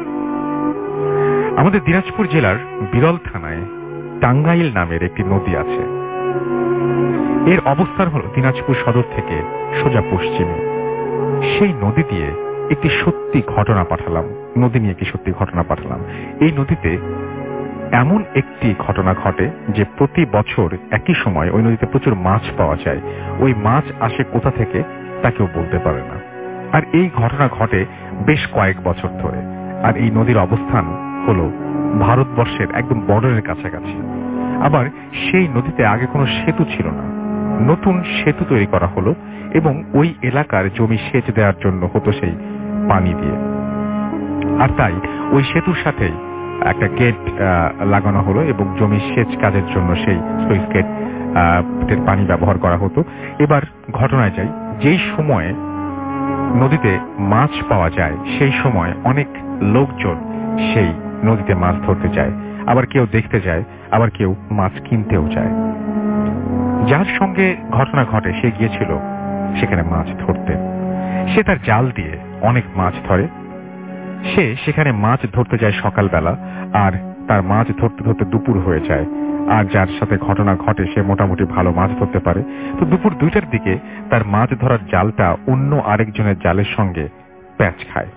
আমাদের দিনাজপুর জেলার বিরল থানায় টাঙ্গাইল নামের একটি নদী আছে। এর অবস্থান হলো দিনাজপুর সদর থেকে সোজা পশ্চিমে। সেই নদী দিয়ে একটি সত্যি ঘটনা পাঠালাম, নদী নিয়ে একটি সত্যি ঘটনা পাঠালাম। এই নদীতে এমন একটি ঘটনা ঘটে যে প্রতি বছর একই সময় ওই নদীতে প্রচুর মাছ পাওয়া যায়। ওই মাছ আসে কোথা থেকে তা কেউ বলতে পারে না। আর এই ঘটনা ঘটে বেশ কয়েক বছর ধরে। আর এই নদীর অবস্থান হলো ভারতবর্ষের একদম বর্ডারের কাছাকাছি। আবার সেই নদীতে আগে কোনো সেতু ছিল না, নতুন সেতু তৈরি করা হলো এবং ওই এলাকার জমি সেচ দেওয়ার জন্য হতো সেই পানি দিয়ে। আর তাই ওই সেতুর সাথেই একটা গেট লাগানো হলো এবং জমি সেচ কাজের জন্য সেই সুইচ গেটের পানি ব্যবহার করা হতো। এবার ঘটনায় যাই, যেই সময়ে নদীতে মাছ পাওয়া যায় সেই সময় অনেক লোকজন সেই নদীতে মাছ ধরতে যায়, আবার কেউ দেখতে যায়, আবার কেউ মাছ কিনতেও যায়। যার সঙ্গে ঘটনা ঘটে সে গিয়েছিল সেখানে মাছ ধরতে। সে তার জাল দিয়ে অনেক মাছ ধরে। সে সেখানে মাছ ধরতে যায় সকালবেলা, আর তার মাছ ধরতে ধরতে দুপুর হয়ে যায়। আর যার সাথে ঘটনা ঘটে সে মোটামুটি ভালো মাছ ধরতে পারে। তো দুপুর 2টার দিকে তার মাছ ধরার জালটা অন্য আরেকজনের জালের সঙ্গে প্যাঁচ খায়।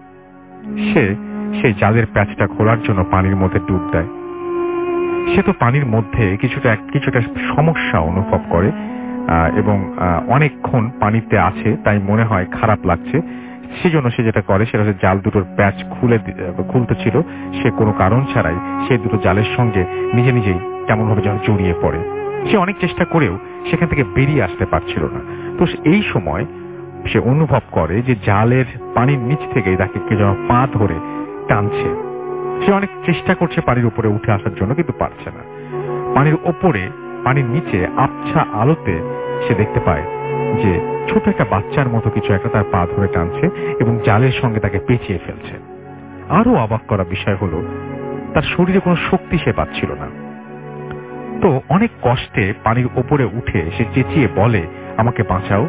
সে সেই জালের প্যাঁচটা খোলার জন্য পানির মধ্যে ডুব দেয়। সে তো পানির মধ্যে কিছুটা সমস্যা অনুভব করে এবং অনেকক্ষণ পানিতে আছে, তাই মনে হয় খারাপ লাগছে। সেজন্য সে যেটা করে সেটা হচ্ছে জাল দুটোর প্যাচ খুলতে ছিল, সে কোনো কারণ ছাড়াই সেই দুটো জালের সঙ্গে নিজে নিজেই কেমন ভাবে যেন জড়িয়ে পড়ে। সে অনেক চেষ্টা করেও সেখান থেকে বেরিয়ে আসতে পারছিল না। তো এই সময় সে অনুভব করে যে জালের পানির নিচ থেকে তাকে কে যেন পা ধরে টানছে। সে অনেক চেষ্টা করছে পানির উপরে উঠে আসার জন্য, কিন্তু পারছে না। পানির ওপরে, পানির নিচে আবছা আলোতে সে দেখতে পায় যে ছোট একটা বাচ্চার মতো কিছু একটা তার পা ধরে টানছে এবং জালের সঙ্গে তাকে পেঁচিয়ে ফেলছে। আরো অবাক করা বিষয় হলো তার শরীরে কোনো শক্তি সে পাচ্ছিল না। তো অনেক কষ্টে পানির ওপরে উঠে সে চেঁচিয়ে বলে, আমাকে বাঁচাও।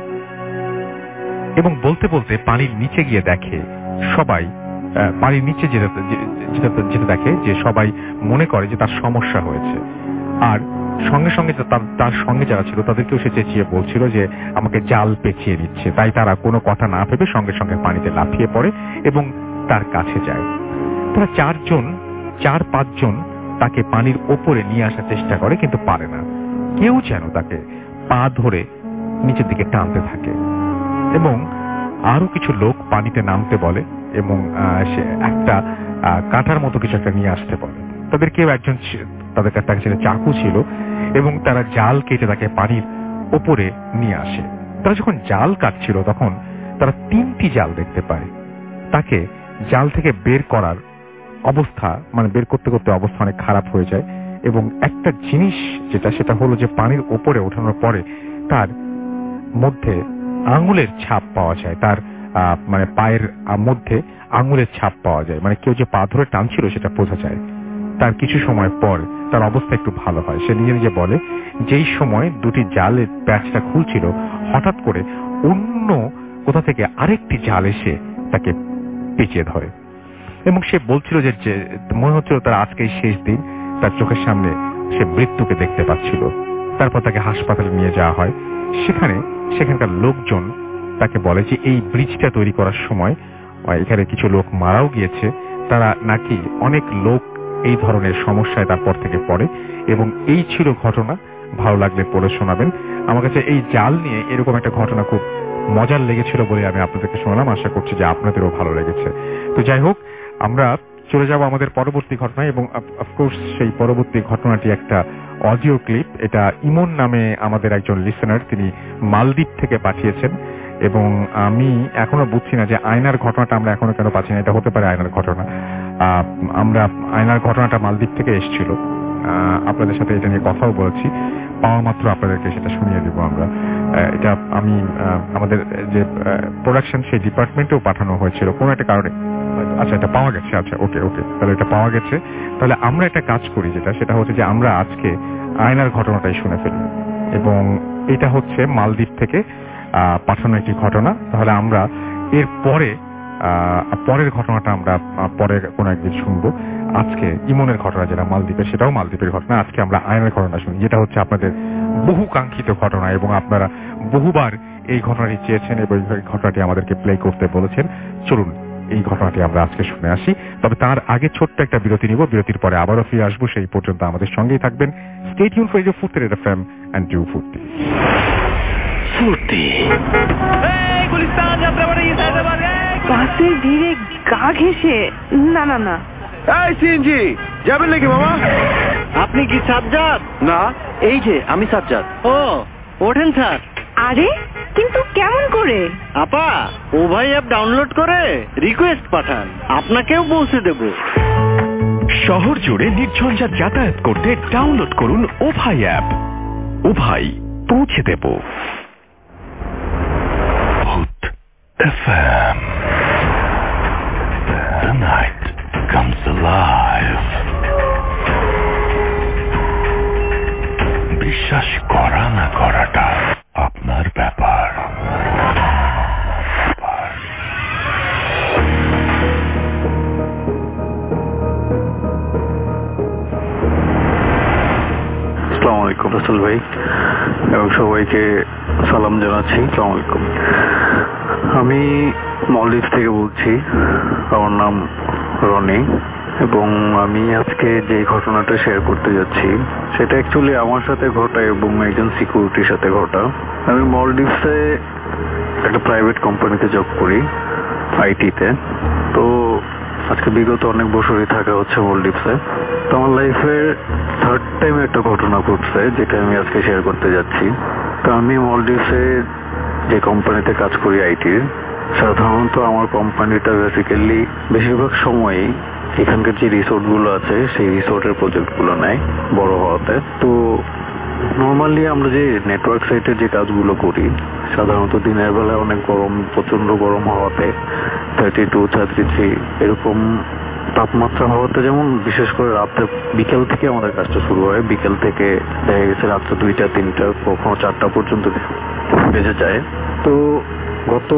এবং বলতে বলতে পানির নিচে গিয়ে দেখে সবাই, পানির নিচে যেতে দেখে যে সবাই মনে করে যে তার সমস্যা হয়েছে। আর সঙ্গে সঙ্গে তার সঙ্গে যারা ছিল তাদেরকেও সে চেঁচিয়ে বলছিল যে আমাকে জাল পেঁচিয়ে দিচ্ছে। তাই তারা কোনো কথা না ভেবে সঙ্গে সঙ্গে পানিতে লাফিয়ে পড়ে এবং তার কাছে যায়। তারা 4-5 জন তাকে পানির ওপরে নিয়ে আসার চেষ্টা করে, কিন্তু পারে না। কেউ যেন তাকে পা ধরে নিচের দিকে টানতে থাকে এবং আরো কিছু লোক পানিতে নামতে বলে এবং সে একটা কাঁটার মতো কিছু একটা নিয়ে আসতে বলে। তাদের কেউ একজন, তাদের কাছে চাকু ছিল এবং তারা জাল কেটে তাকে পানির ওপরে নিয়ে আসে। তারা যখন জাল কাটছিল তখন তারা 3টি জাল দেখতে পায়। তাকে জাল থেকে বের করার অবস্থা, মানে বের করতে করতে অবস্থা অনেক খারাপ হয়ে যায় এবং একটা জিনিস সেটা হলো যে পানির ওপরে ওঠানোর পরে তার মধ্যে আঙুলের ছাপ পাওয়া যায়। তার মানে পায়ের মধ্যে আঙুলের ছাপ পাওয়া যায়, মানে কেউ যে পা ধরে টানছিল সেটা বোঝা যায়। তার কিছু সময় পর তার অবস্থা একটু ভালো হয়। সে নিজে নিজে বলে, যেই সময় 2টি জালের প্যাচটা খুলছিল হঠাৎ করে অন্য কোথা থেকে আরেকটি জাল এসে তাকে পেঁচিয়ে ধরে এবং সে বলছিল যে মনে হচ্ছিল তার আজকেই শেষ দিন। তার চোখের সামনে সে মৃত্যুকে দেখতে পাচ্ছিল। তারপর তাকে হাসপাতালে নিয়ে যাওয়া হয়। সেখানকার লোকজন তাকে বলে যে এই ব্রিজটা তৈরি করার সময় এখানে কিছু লোক মারাও গিয়েছে। তারা নাকি অনেক লোক এই ধরনের সমস্যায় তারপর থেকে পড়ে এবং এই ছিল ঘটনা। ভালো লাগলে পড়ে শোনাবেন। আমার কাছে এই জাল নিয়ে এরকম একটা ঘটনা খুব মজার লেগেছিল বলে আমি আপনাদেরকে শোনালাম। আশা করছি যে আপনাদেরও ভালো লেগেছে। তো যাই হোক, আমরা চলে যাব আমাদের পরবর্তী ঘটনায় এবং অফকোর্স সেই পরবর্তী ঘটনাটি একটা অডিও ক্লিপ। এটা ইমন নামে আমাদের একজন লিসেনার, তিনি মালদ্বীপ থেকে পাঠিয়েছেন এবং আমি এখনো বুঝছি না যে আয়নার ঘটনাটা আমরা এখনো কেন পাচ্ছি না। এটা হতে পারে আয়নার ঘটনা। আমরা আয়নার ঘটনাটা মালদ্বীপ থেকে এসেছিল, আপনাদের সাথে এটা নিয়ে কথাও বলেছি। পাওয়া মাত্র আপনাদেরকে সেটা শুনিয়ে দেবো আমরা। এটা আমি আমাদের যে প্রোডাকশন সেই ডিপার্টমেন্টেও পাঠানো হয়েছিল কোনো একটা কারণে। আচ্ছা, এটা পাওয়া গেছে। আচ্ছা, ওকে, তাহলে এটা পাওয়া গেছে। তাহলে আমরা একটা কাজ করি, সেটা হচ্ছে যে আমরা আজকে আয়নার ঘটনাটাই শুনে ফেলি এবং এটা হচ্ছে মালদ্বীপ থেকে পাঠানো একটি ঘটনা। তাহলে আমরা এর পরের ঘটনাটা আমরা পরে কোনো একদিন শুনবো। আজকে ইমনের ঘটনা যেটা মালদ্বীপের, সেটাও মালদ্বীপের ঘটনা। আজকে আমরা আয়নার ঘটনা শুনি, যেটা হচ্ছে আপনাদের বহু কাঙ্ক্ষিত ঘটনা এবং আপনারা বহুবার এই ঘটনাটি চেয়েছেন এবং এই ঘটনাটি আমাদেরকে প্লে করতে বলেছেন। চলুন এই ঘটনাটি আমরা আজকে শুনে আসি। তবে তার আগে ছোট্ট একটা বিরতি নিব, বিরতির পরে আবারও ফিরে আসবো। সেই পর্যন্ত আমাদের সঙ্গেই থাকবেন। Stay tune for radio Furti red FM and do Furti. বাসের ভিড়ে গা ঘেসে না না না। এই সিএনজি যাবেন নাকি মামা? আপনি কি সাজ্জাদ? না, এই যে আমি সাজ্জাদ। ও ওঠেন স্যার। আরে কিন্তু কেমন করে? আপা ওভাই অ্যাপ ডাউনলোড করে রিকোয়েস্ট পাঠান, আপনাকেও পৌঁছে দেব। শহর জুড়ে নির্ঝঞ্ঝাট যাতায়াত করতে ডাউনলোড করুন ওভাই অ্যাপ। ওভাই পৌঁছে দেব। Hoot FM. The night comes alive. বিশ্বাস করা না করাটা আপনার ব্যাপার। আসসালামু আলাইকুম রাসেল ভাই এবং সবাইকে সালাম জানাচ্ছি। আসসালামু আলাইকুম। আমি মলদ্বীপ থেকে বলছি। আমার নাম রনি এবং আমি আজকে যে ঘটনাটা শেয়ার করতে যাচ্ছি সেটা অ্যাকচুয়ালি আমার সাথে ঘটা এবং একজন সিকিউরিটির সাথে ঘটা। আমি মলদ্বীপসে একটা প্রাইভেট কোম্পানিতে জব করি, আইটিতে। তো আজকে বিগত অনেক বছরই থাকা হচ্ছে মলদ্বীপসে। তো আমার লাইফের থার্ড টাইম একটা ঘটনা ঘটছে যেটা আমি আজকে শেয়ার করতে যাচ্ছি। তো আমি মলদ্বীপসে যে কোম্পানিতে কাজ করি আইটির, সাধারণত আমার কোম্পানিটা বেসিক্যালি বেশিরভাগ সময়ই এখানকার যে রিসোর্টগুলো আছে সেই রিসোর্টের প্রজেক্টগুলো নেয় বড় হওয়াতে। তো নর্মালি আমরা যে নেটওয়ার্ক সাইটের যে কাজগুলো করি সাধারণত দিনের বেলায় অনেক গরম, প্রচন্ড গরম হওয়াতে 32, 33 এরকম তাপমাত্রা হওয়াতে, যেমন বিশেষ করে রাতে বিকেল থেকে আমাদের কাজটা শুরু হয়। বিকেল থেকে দেখা গেছে রাত্রে 2টা, 3টা, কখনো 4টা পর্যন্ত বেজে যায়। তো গত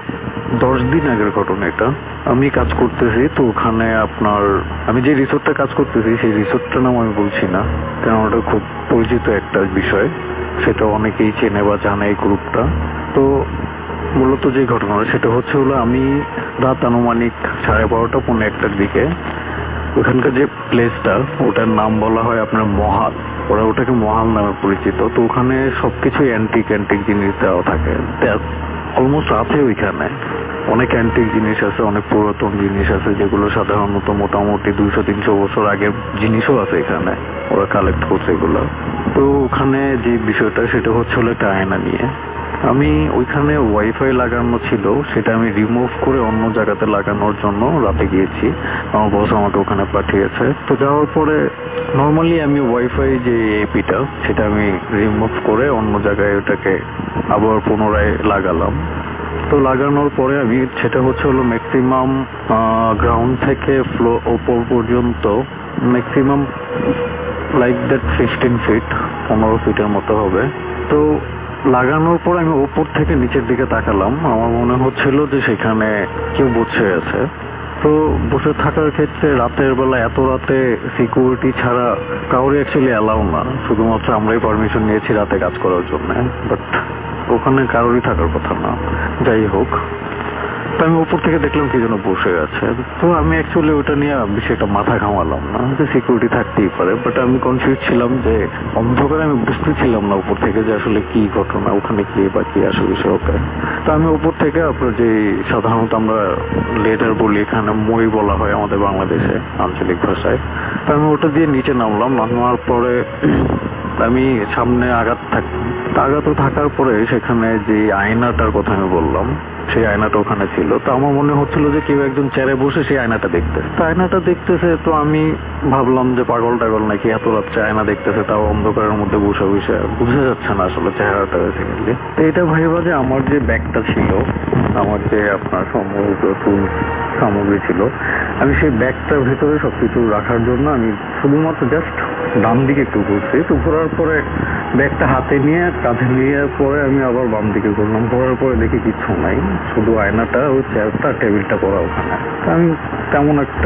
10 দিন আগের ঘটনা এটা। আমি কাজ করতেছি, তো ওখানে আপনার আমি যে রিসোর্টটা কাজ করতেছি সেই রিসোর্টটার নাম আমি বলছি না, কারণ ওটা খুব পরিচিত একটা বিষয়, সেটা অনেকেই চেনে বা জানে এই গ্রুপটা। তো মূলত যে ঘটনাটা সেটা হচ্ছে হলো আমি রাত আনুমানিক 12:30, 1:45 দিকে ওখানকার যে প্লেসটা ওটার নাম বলা হয় আপনার মহাল, ওরা ওটাকে মহাল নামে পরিচিত। তো ওখানে সবকিছু অ্যান্টিক জিনিস দেওয়া থাকে, অলমোস্ট আছে ওইখানে অনেক অ্যান্টিক জিনিস আছে, অনেক পুরাতন জিনিস আছে যেগুলো সাধারণত মোটামুটি 200-300 বছর আগের জিনিসও আছে এখানে, ওরা কালেক্ট করছে এগুলো। তো ওখানে যে বিষয়টা সেটা হচ্ছে হলো একটা আয়না নিয়ে। আমি ওইখানে ওয়াইফাই লাগানো ছিল, সেটা আমি রিমুভ করে অন্য জায়গাতে লাগানোর জন্য রাতে গিয়েছি, আমার বস আমাকে ওখানে পাঠিয়েছে। তো যাওয়ার পরে নর্মালি আমি ওয়াইফাই যে এপিটা সেটা আমি রিমুভ করে অন্য জায়গায় ওটাকে আবার পুনরায় লাগালাম। তো লাগানোর পরে আমি সেটা হচ্ছে হলো ম্যাক্সিমাম গ্রাউন্ড থেকে ফ্লোর ওপর পর্যন্ত ম্যাক্সিমাম লাইক দ্যাট 15 ফিট, 15 ফিটের মতো হবে। তো লাগানোর পর আমি উপর থেকে নিচের দিকে তাকালাম, আমার মনে হচ্ছিল যে সেখানে কেউ বসে আছে। তো বসে থাকার ক্ষেত্রে রাতের বেলা এত রাতে সিকিউরিটি ছাড়া কাউরে অ্যাকচুয়ালি অ্যালাউ না, শুধুমাত্র আমরাই পারমিশন নিয়েছি রাতে কাজ করার জন্য, বাট ওখানে কারোরই থাকার কথা না। যাই হোক, তো আমি উপর থেকে দেখলাম কি যেন বসে আছে। তো আমি অ্যাকচুয়ালি ওটা নিয়ে বিষয়টা মাথা ঘামালাম না যে সিকিউরিটি থাকতেই পারে, বাট আমি কনফিউজ ছিলাম যে অন্ধকারে আমি বুঝতেছিলাম না উপর থেকে যে আসলে কি ঘটনা, ওখানে কি বা কি আসলে বিষয়। ওকে, তো আমি উপর থেকে আপনার যে সাধারণত আমরা লেডার বলি, এখানে মই বলা হয় আমাদের বাংলাদেশে আঞ্চলিক ভাষায়। তো আমি ওটা দিয়ে নিচে নামলাম, নামার পরে আমি সামনে আগাতে থাকার পরে সেখানে যে আয়নাটার কথা আমি বললাম সেই আয়নাটা ওখানে ছিল। তো আমার মনে হচ্ছিল যে কেউ একজন চেয়ারে বসে সেই আয়নাটা দেখতেছে। তো আমি ভাবলাম যে পাগল টাগল নাকি এত রাত্রে আয়না দেখতেছে, তাও অন্ধকারের মধ্যে বসে বসে, বোঝা যাচ্ছে না আসলে চেহারাটা বেসিক্যালি। তো এটা ভাইবা যে আমার যে ব্যাগটা ছিল, আমার যে আপনার সমস্ত টুলস সামগ্রী ছিল, আমি সেই ব্যাগটার ভিতরে সবকিছু রাখার জন্য আমি শুধুমাত্র জাস্ট ডান দিকে একটু ঘুরছি। তো ঘোরার পরে ব্যাগটা হাতে নিয়ে কাঁধে নিয়ে পরে আমি আবার বাম দিকে ঘুরলাম, ঘোরার পরে দেখি কিচ্ছু নাই, শুধু আয়নাটা, ওই চেয়ারটা, টেবিলটা করা ওখানে। আমি তেমন একটা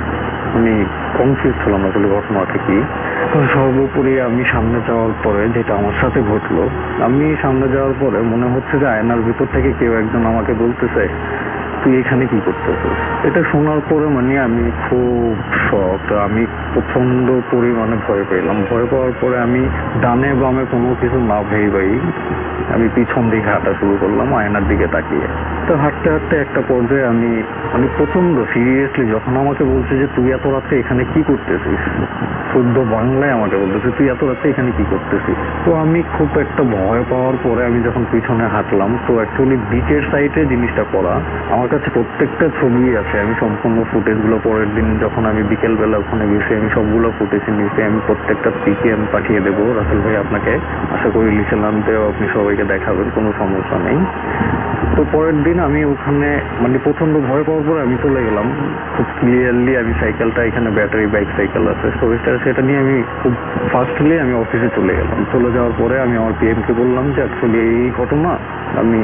কনফিউজ ছিলাম আসলে ঘটনাটা কি। সর্বোপরি আমি সামনে যাওয়ার পরে যেটা আমার সাথে ঘটলো, আমি সামনে যাওয়ার পরে মনে হচ্ছে যে আয়নার ভিতর থেকে কেউ একজন আমাকে বলতেছে তুই এখানে কি করতেছিস। এটা শোনার পরে মানে আমি খুব শক, আমি প্রচন্ড পরিমাণে ভয় পেলাম। ভয় পাওয়ার পরে আমি ডানে বামে কোনো কিছু না ভেবেই আমি পিছন দিকে হাঁটা শুরু করলাম আয়নার দিকে তাকিয়ে। তো হাঁটতে হাঁটতে একটা পর্যায়ে আমি প্রচন্ড সিরিয়াসলি, যখন আমাকে বলছে যে তুই এত রাতে এখানে কি করতেছিস, শুদ্ধ বাংলায় আমাকে বলতেছে তুই এত রাতে এখানে কি করতেছিস। তো আমি খুব একটা ভয় পাওয়ার পরে আমি যখন পিছনে হাঁটলাম, তো অ্যাকচুয়ালি বিচের সাইডে জিনিসটা করা, আমার কাছে প্রত্যেকটা ছবি আছে। আমি সম্পূর্ণ ফুটেজগুলো পরের দিন যখন আমি বিকেলবেলা ওখানে গেছি আমি সবগুলো ফুটেজ নিয়েছি। আমি প্রত্যেকটা পিকে আমি পাঠিয়ে দেবো রাসেল ভাই আপনাকে, আশা করি লিখে আনতেও আপনি সবাইকে দেখাবেন, কোনো সমস্যা নেই। তো পরের দিন আমি ওখানে প্রচন্ড ভয় পাওয়ার পরে আমি চলে গেলাম খুব ক্লিয়ারলি। আমি সাইকেলটা, এখানে ব্যাটারি বাইক সাইকেল আছে সেটা নিয়ে আমি খুব ফাস্টলি আমি অফিসে চলে গেলাম। চলে যাওয়ার পরে আমি আমার পিএমকে বললাম যে অ্যাকচুয়ালি এই ঘটনা আমি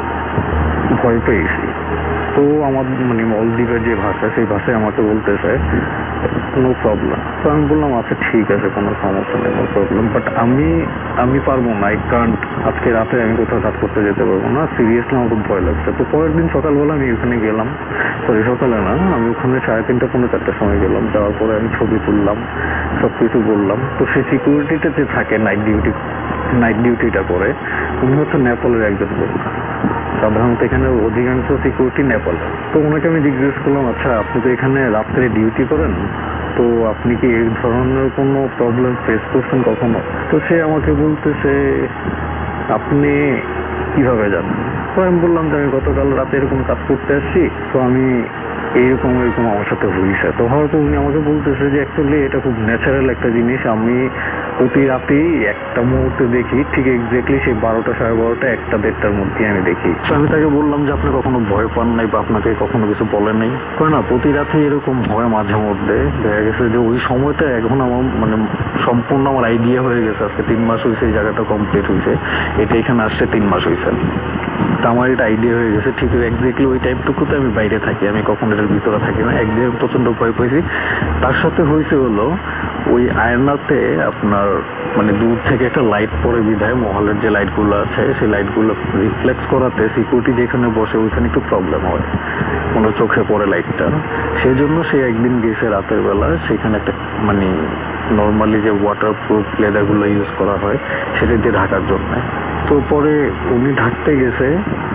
ভয় পেয়েছি। তো আমার মলদ্বীপের যে ভাষা, সেই ভাষায় আমাকে বলতেছে নো প্রবলেম। তো আমি বললাম আচ্ছা ঠিক আছে, কোনো সমস্যা নেই, নো প্রবলেম, বাট আমি পারবো না, কারণ আজকে রাতে আমি কোথাও কাজ করতে যেতে পারবো না, সিরিয়াসলি আমার খুব ভয় লাগছে। তো পরের দিন সকালবেলা আমি ওখানে গেলাম, সকালে না, আমি ওখানে 3:30 পৌনে 4টার সময় গেলাম। যাওয়ার পরে আমি ছবি তুললাম, সবকিছু বললাম। তো সেই সিকিউরিটিতে যে থাকে নাইট ডিউটিটা করে, উনি হচ্ছে নেপালের একজন লোক। সাধারণত এখানে অধিকাংশ সিকিউরিটি নেপাল। তো ওনাকে আমি জিজ্ঞেস করলাম আচ্ছা আপনি তো এখানে রাত্রে ডিউটি করেন, তো আপনি কি এই ধরনের কোনো প্রবলেম ফেস করছেন কখনো? তো সে আমাকে বলতেছে আপনি কিভাবে জানেন? তো আমি বললাম যে আমি গতকাল রাতে এরকম কাজ করতে আসছি, তো আমি এরকম আমার সাথে হয়েছে। তো হয়তো উনি আমাকে বলতেছে যে অ্যাকচুয়ালি এটা খুব ন্যাচারাল একটা জিনিস, আমি প্রতি রাতেই একটা মুহূর্তে দেখি, ঠিক এক্স্যাক্টলি সেই 12টা 12:30 1টা 1:30টার মধ্যে আমি দেখি। তো আমি তাকে বললাম যে আপনি কখনো ভয় পান নাই বা আপনাকে কখনো কিছু বলে নাই? না, প্রতি রাতে এরকম হয় মাঝে মধ্যে। দেখা গেছে যে ওই সময়টা এখন আমার সম্পূর্ণ আমার আইডিয়া হয়ে গেছে। আজকে 3 মাস হয়েছে এই জায়গাটা কমপ্লিট হয়েছে, এটা এখানে আসছে 3 মাস হয়েছে। তা আমার এটা আইডিয়া হয়ে গেছে ঠিক এক্স্যাক্টলি ওই টাইমটুকুতে আমি বাইরে থাকি, আমি কখনো এটার ভিতরে থাকি না। একদিন প্রচন্ড ভয় পেয়েছি। তার সাথে হয়েছে হলো ওই আয়নাতে আপনার দূর থেকে একটা লাইট পড়ে বিধায় মহলের যে লাইটগুলো আছে সেই লাইটগুলো রিফ্লেক্স করাতে সিকিউরিটি যেখানে বসে ওইখানে একটু প্রবলেম হয়, চোখে পড়ে লাইটটা। সেই জন্য সে একদিন গেছে রাতের বেলা, সেখানে একটা নর্মালি যে ওয়াটার প্রুফ লেদারগুলো ইউজ করা হয় সেটা দিয়ে ঢাকার জন্য। তো পরে উনি ঢাকতে গেছে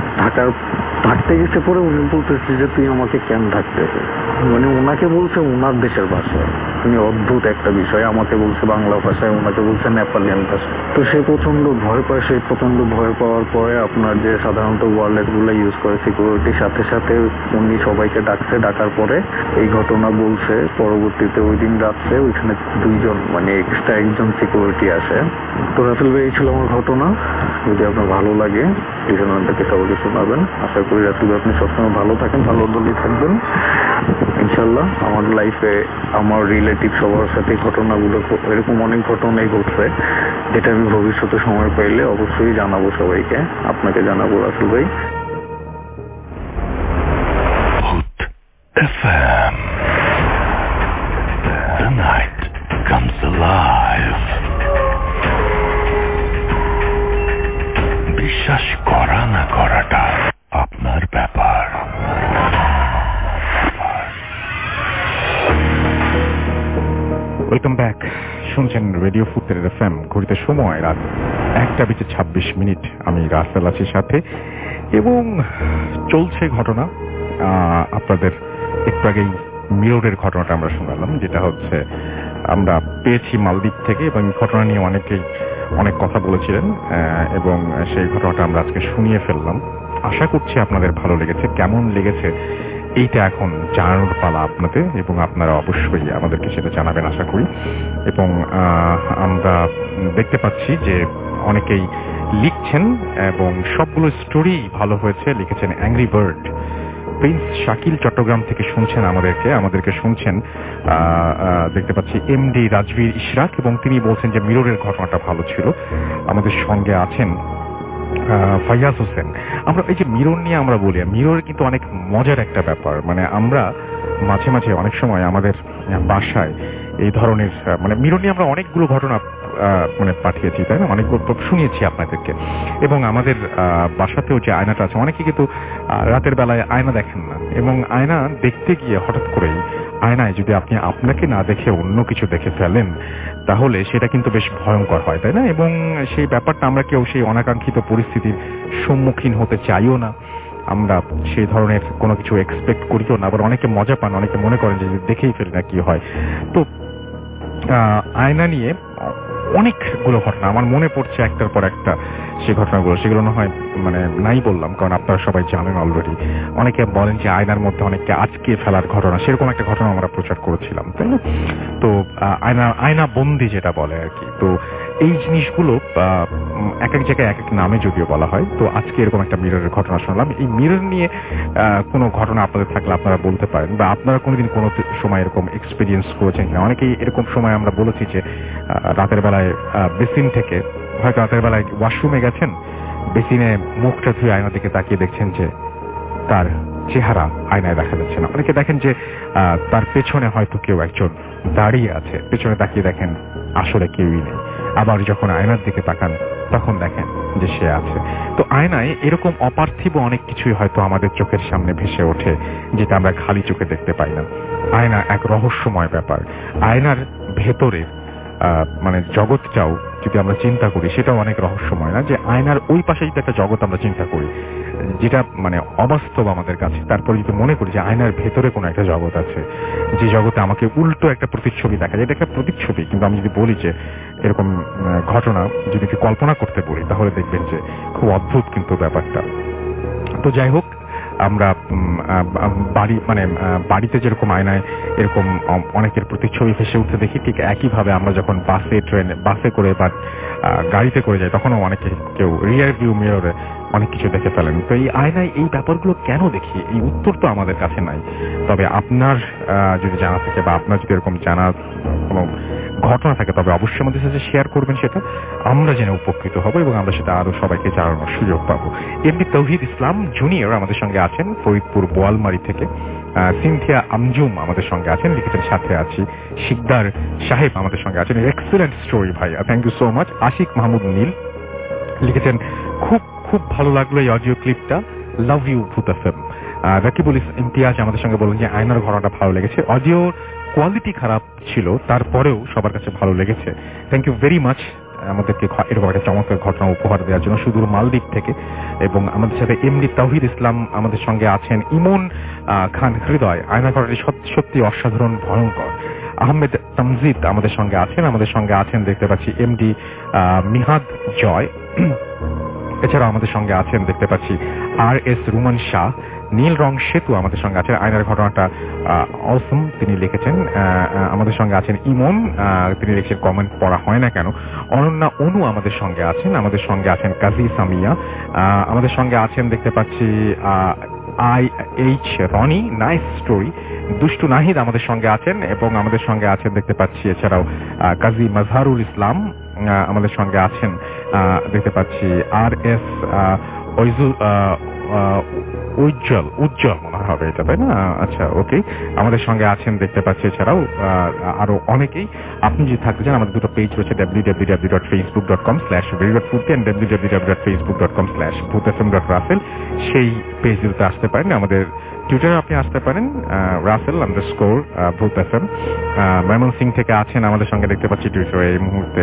পরে উনি বলতেছে যে তুই আমাকে কেন ঢাকতেছে, ওনাকে বলছে ওনার দেশের ভাষায়। অদ্ভুত একটা বিষয়, আমাকে বলছে বাংলা ভাষায়, ওনাকে বলছে নেপালিয়ান ভাষায়। তো সে প্রচন্ড ভয় পায়। সেই প্রচন্ড ভয় পাওয়ার পরে আপনার যে সাধারণত ওয়ালেট গুলো ইউজ করে সিকিউরিটির সাথে সাথে উনি সবাইকে ডাকছে। ডাকার পরে এই ঘটনা বলছে। পরবর্তীতে ওই দিন রাত্রে ওইখানে 2জন এক্সট্রা একজন সিকিউরিটি আসে। তো রাসেল ভাই এই ছিল আমার ঘটনা। যদি আপনার ভালো লাগে লিসেনারদেরকে সবাইকে শোনাবেন। আশা করি রাসেল ভাই আপনি সবসময় ভালো থাকেন, ভালো দলই থাকবেন ইনশাল্লাহ। আমার লাইফে আমার রিলেটিভ সবার সাথে ঘটনাগুলো, এরকম অনেক ঘটনাই ঘটছে, যেটা আমি ভবিষ্যতে সময় পাইলে অবশ্যই জানাবো সবাইকে, আপনাকে জানাবো রাসেল ভাই। FM. The night comes alive. বিশ্বাস করা না করাটা আপনার ব্যাপার। Welcome back. শুনছেন রেডিও ফুটের এফএম। ঘড়িতে সময় রাত 1:26। আমি রাসেল আছি সাথে, এবং চলছে ঘটনা। আপনাদের একটু আগেই মিররের ঘটনাটা আমরা শোনালাম, যেটা হচ্ছে আমরা পেয়েছি মালদ্বীপ থেকে, এবং ঘটনা নিয়ে অনেকেই অনেক কথা বলেছিলেন, এবং সেই ঘটনাটা আমরা আজকে শুনিয়ে ফেললাম। আশা করছি আপনাদের ভালো লেগেছে। কেমন লেগেছে এইটা এখন জানানোর পালা আপনাদের, এবং আপনারা অবশ্যই আমাদেরকে সেটা জানাবেন আশা করি। এবং আমরা দেখতে পাচ্ছি যে অনেকেই লিখছেন, এবং সবগুলো স্টোরি ভালো হয়েছে। লিখেছেন Angry Bird, Prince Shakil Chattogram থেকে শুনছেন আমাদেরকে শুনছেন। দেখতে পাচ্ছি এমডি রাজবীর ইশরাক, এবং তিনি বলছেন যে মিররের ঘটনাটা ভালো ছিল। আমাদের সঙ্গে আছেন ফাইয়াজ হোসেন। আমরা এই যে মিরর নিয়ে আমরা বলি, মিরর কিন্তু অনেক মজার একটা ব্যাপার। আমরা মাঝে মাঝে অনেক সময় আমাদের বাসায় এই ধরনের মিরর নিয়ে আমরা অনেকগুলো ঘটনা মানে পাঠিয়েছি, তাই না? অনেক গল্প শুনিয়েছি আপনাদেরকে। এবং আমাদের বাসাতেও যে আয়নাটা আছে, অনেকে কিন্তু রাতের বেলায় আয়না দেখেন না, এবং আয়না দেখতে গিয়ে হঠাৎ করেই আয়নায় যদি আপনি আপনাকে না দেখে অন্য কিছু দেখে ফেলেন, তাহলে সেটা কিন্তু বেশ ভয়ঙ্কর হয়, তাই না? এবং সেই ব্যাপারটা আমরা কেউ সেই অনাকাঙ্ক্ষিত পরিস্থিতির সম্মুখীন হতে চাইও না, আমরা সেই ধরনের কোনো কিছু এক্সপেক্ট করিও না। আবার অনেকে মজা পান, অনেকে মনে করেন যে দেখেই ফেলি না কি হয়। তো আয়না নিয়ে অনেকগুলো ঘটনা আমার মনে পড়ছে একটার পর একটা। সেই ঘটনাগুলো সেগুলো না হয় মানে নাই বললাম, কারণ আপনারা সবাই জানেন অলরেডি। অনেকে বলেন যে আয়নার মধ্যে অনেককে আজকে ফেলার ঘটনা, সেরকম একটা ঘটনা আমরা প্রচার করেছিলাম, তাই না? তো আয়না বন্দি যেটা বলে আর কি। তো এই জিনিসগুলো এক এক জায়গায় এক এক নামে যদিও বলা হয়। তো আজকে এরকম একটা মিররের ঘটনা শুনলাম। এই মিরর নিয়ে কোনো ঘটনা আপনাদের থাকলে আপনারা বলতে পারেন, বা আপনারা কোনোদিন কোনো সময় এরকম এক্সপিরিয়েন্স করেছেন কিনা। অনেকেই এরকম সময় আমরা বলেছি যে রাতের বেলায় বেসিন থেকে, হয়তো রাতের বেলায় ওয়াশরুমে গেছেন, বেসিনে মুখটা ধুয়ে আয়না দিকে তাকিয়ে দেখছেন যে তার চেহারা আয়নায় দেখা যাচ্ছে না। অনেকে দেখেন যে তার পেছনে হয়তো কেউ একজন দাঁড়িয়ে আছে, পেছনে তাকিয়ে দেখেন আসলে কেউই নেই। আবার যখন আয়নার দিকে তাকান তখন দেখেন যে সে আছে। তো আয়নায় এরকম অপার্থিব অনেক কিছুই হয়তো আমাদের চোখের সামনে ভেসে ওঠে, যেটা আমরা খালি চোখে দেখতে পাই না। আয়না এক রহস্যময় ব্যাপার। আয়নার ভেতরে মানে জগৎটাও যদি আমরা চিন্তা করি, সেটাও অনেক রহস্যময়, না? যে আয়নার ওই পাশে যদি একটা জগৎ আমরা চিন্তা করি যেটা মানে অবাস্তব আমাদের কাছে, তারপরে যদি মনে করি যে আয়নার ভেতরে কোনো একটা জগৎ আছে, যে জগতে আমাকে উল্টো একটা প্রতিচ্ছবি দেখা যায়। এটা একটা প্রতিচ্ছবি, কিন্তু আমি যদি বলি যে এরকম ঘটনা যদি কল্পনা করতে বলি, তাহলে দেখবেন যে খুব অদ্ভুত কিন্তু ব্যাপারটা। তো যাই হোক, আমরা বাড়িতে যেরকম আয়নায় এরকম অনেকের প্রতিচ্ছবি ভেসে উঠতে দেখি, ঠিক একইভাবে আমরা যখন বাসে করে বা গাড়িতে করে যাই, তখনও অনেকে কেউ রিয়ার ভিউ মিররে অনেক কিছু দেখে ফেলেন। তো এই আয়নায় এই ব্যাপারগুলো কেন দেখি, এই উত্তর তো আমাদের কাছে নাই। তবে আপনার যদি জানা থাকে, বা আপনার যদি এরকম জানা কোনো ঘটনা থাকে, তবে অবশ্যই আমাদের সাথে শেয়ার করবেন। সেটা আমরা জেনে উপকৃত হব, এবং আমরা সেটা আরো সবাইকে জানানোর সুযোগ পাবো। এমনি তৌহিদ ইসলাম জুনিয়র আমাদের সঙ্গে আছেন ফরিদপুর বোয়ালমারি থেকে। সিনথিয়া আমজুম আমাদের সঙ্গে আছেন, লিখেছেন সাথে আছি। শিকদার সাহেব আমাদের সঙ্গে আছেন, এক্সেলেন্ট স্টোরি ভাইয়া, thank you so much. Ashiq Mahmud Nil লিখেছেন খুব খুব ভালো লাগলো এই অডিও ক্লিপটা, love you Bhoot FM. Rakibul Imtiaz আমাদের সঙ্গে বলেন যে আয়নার ঘটনাটা ভালো লেগেছে, অডিও কোয়ালিটি খারাপ ছিল, তারপরেও সবার কাছে ভালো লেগেছে। থ্যাংক ইউ ভেরি মাচ আমাদেরকে এরকম একটা চমৎকার ঘটনা উপহার দেওয়ার জন্য সুদূর মালদ্বীপ থেকে। এবং আমাদের সাথে এমডি তৌহিদ ইসলাম আমাদের সঙ্গে আছেন। ইমন খান হৃদয়, আয়না ঘটনাটি সত্যি অসাধারণ ভয়ঙ্কর। আহমেদ তামজিদ আমাদের সঙ্গে আছেন দেখতে পাচ্ছি। এমডি মিহাদ জয়, এছাড়াও আমাদের সঙ্গে আছেন দেখতে পাচ্ছি RS রুমান শাহ। নীল রং সেতু আমাদের সঙ্গে আছেন, আয়নার ঘটনাটা অসম তিনি লিখেছেন। আমাদের সঙ্গে আছেন ইমন, তিনি লিখেছেন কমেন্ট পড়া হয় না কেন। অনন্যা অনু আমাদের সঙ্গে আছেন কাজী সামিয়া আমাদের সঙ্গে আছেন দেখতে পাচ্ছি। IH Roni, nice story. Dushtu Nahid আমাদের সঙ্গে আছেন, এবং আমাদের সঙ্গে আছেন দেখতে পাচ্ছি এছাড়াও কাজী মাজহারুল ইসলাম আমাদের সঙ্গে আছেন দেখতে পাচ্ছি। RS উজ্জ্বল মনে হবে এটা, তাই না? আচ্ছা, ওকে, আমাদের সঙ্গে আছেন দেখতে পাচ্ছি। এছাড়াও আরো অনেকেই। আপনি যদি থাকতে চান, আমাদের দুটো পেজ রয়েছে, www.facebook.com/verygoodfoodie and www.facebook.com/bhutfm.russell। সেই পেজ দুটোতে আসতে পারেন। আমাদের টুইটারে আপনি আসতে পারেন Russell_BhuthFM। ময়মনসিং থেকে আছেন আমাদের সঙ্গে দেখতে পাচ্ছি টুইটারে এই মুহূর্তে।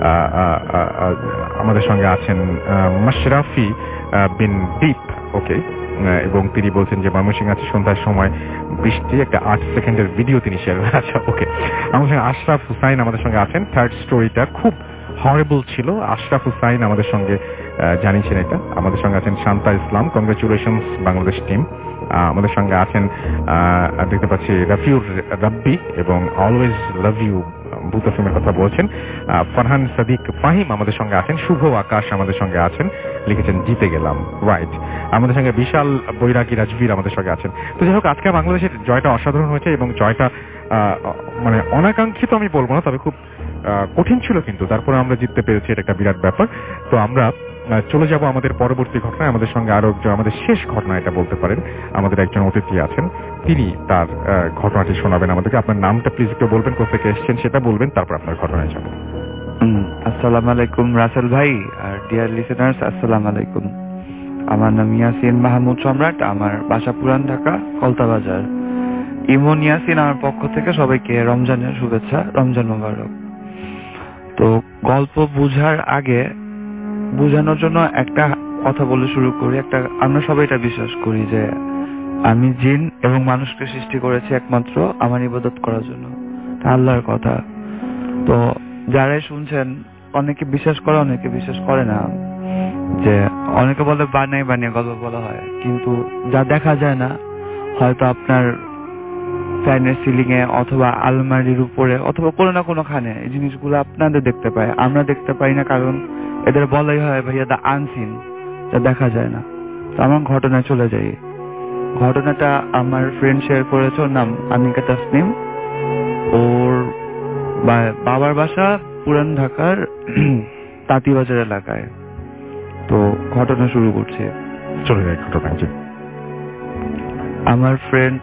আমাদের সঙ্গে আছেন মাশরাফি বিন দীপ, ওকে, এবং তিনি বলছেন যে ময়মনসিং আছে সন্ধ্যার সময় বৃষ্টি, একটা 8 সেকেন্ডের ভিডিও তিনি শেয়ার করেন। আচ্ছা, ওকে। আমাদের সঙ্গে আশরাফ হুসাইন আমাদের সঙ্গে আছেন। থার্ড স্টোরিটা খুব হরেবল ছিল। আশরাফ হুসাইন আমাদের সঙ্গে জানিয়েছেন এটা। আমাদের সঙ্গে আছেন শান্তা ইসলাম, কংগ্রেচুলেশনস বাংলাদেশ টিম। আমাদের সঙ্গে আছেন দেখতে পাচ্ছি রাফিউর রাব্বি, এবং অলওয়েজ লাভ ইউ ভূত এফএমের কথা বলছেন। ফারহান সাদিক ফাহিম আমাদের সঙ্গে আছেন। শুভ আকাশ আমাদের সঙ্গে আছেন, লিখেছেন জিতে গেলাম, রাইট। আমাদের সঙ্গে বিশাল বৈরাগী রাজবীর আমাদের সঙ্গে আছেন। তো যাই হোক, আজকে বাংলাদেশের জয়টা অসাধারণ হয়েছে, এবং জয়টা মানে অনাকাঙ্ক্ষিত আমি বলবো না, তবে খুব কঠিন ছিল, কিন্তু তারপরে আমরা জিততে পেরেছি, এটা একটা বিরাট ব্যাপার। তো আমরা চলে যাব আমাদের পরবর্তী ঘটনায়। আমাদের সঙ্গে আরো আমাদের শেষ ঘটনা এটা বলতে পারেন, আমাদের একজন অতিথি আছেন, তিনি তার ঘটনাটি শোনাবেন আমাদেরকে। আপনার নামটা প্লিজ একটু বলবেন, কোথা থেকে এসেছেন সেটা বলবেন, তারপর আপনার ঘটনায় যাব। আসসালামু আলাইকুম রাসেল ভাই আর ডিয়ার লিসেনার্স, আসসালামু আলাইকুম। আমার নাম ইয়াসিন মাহমুদ সম্রাট, আমার বাসা পুরান ঢাকা কলতাবাজার। ইমন ইয়াসিন আমার পক্ষ থেকে সবাইকে রমজানের শুভেচ্ছা, রমজান মোবারক। তো গল্প বুঝার আগে বুঝানোর জন্য একটা কথা বলে শুরু করি। আমরা সবাই এটা বিশ্বাস করি যে আমি জিন এবং মানুষকে সৃষ্টি করেছি একমাত্র আমার ইবাদত করার জন্য, আল্লাহর কথা। তো যারাই শুনছেন, অনেকে বিশ্বাস করে অনেকে বিশ্বাস করে না। যে অনেকে বলে বানিয়ে গল্প বলা হয়, কিন্তু যা দেখা যায় না, হয়তো আপনার ফ্যানের সিলিং এ অথবা আলমারির উপরে অথবা কোনো না কোনো খানে এই জিনিসগুলো আপনাদের দেখতে পায়, আমরা দেখতে পাই না, কারণ এদের বলাই হয় ভাইয়া দা আনসিন, যা দেখা যায় না। তো আমার ঘটনায় চলে যাই। ঘটনাটা আমার ফ্রেন্ড শেয়ার করেছে, ওর নাম আনিকা তাসনিম। ওর বাবার বাসা পুরান ঢাকার তাঁতিবাজার এলাকায়। তো ঘটনা শুরু করছে, চলে যায় ঘটনা। আমার ফ্রেন্ড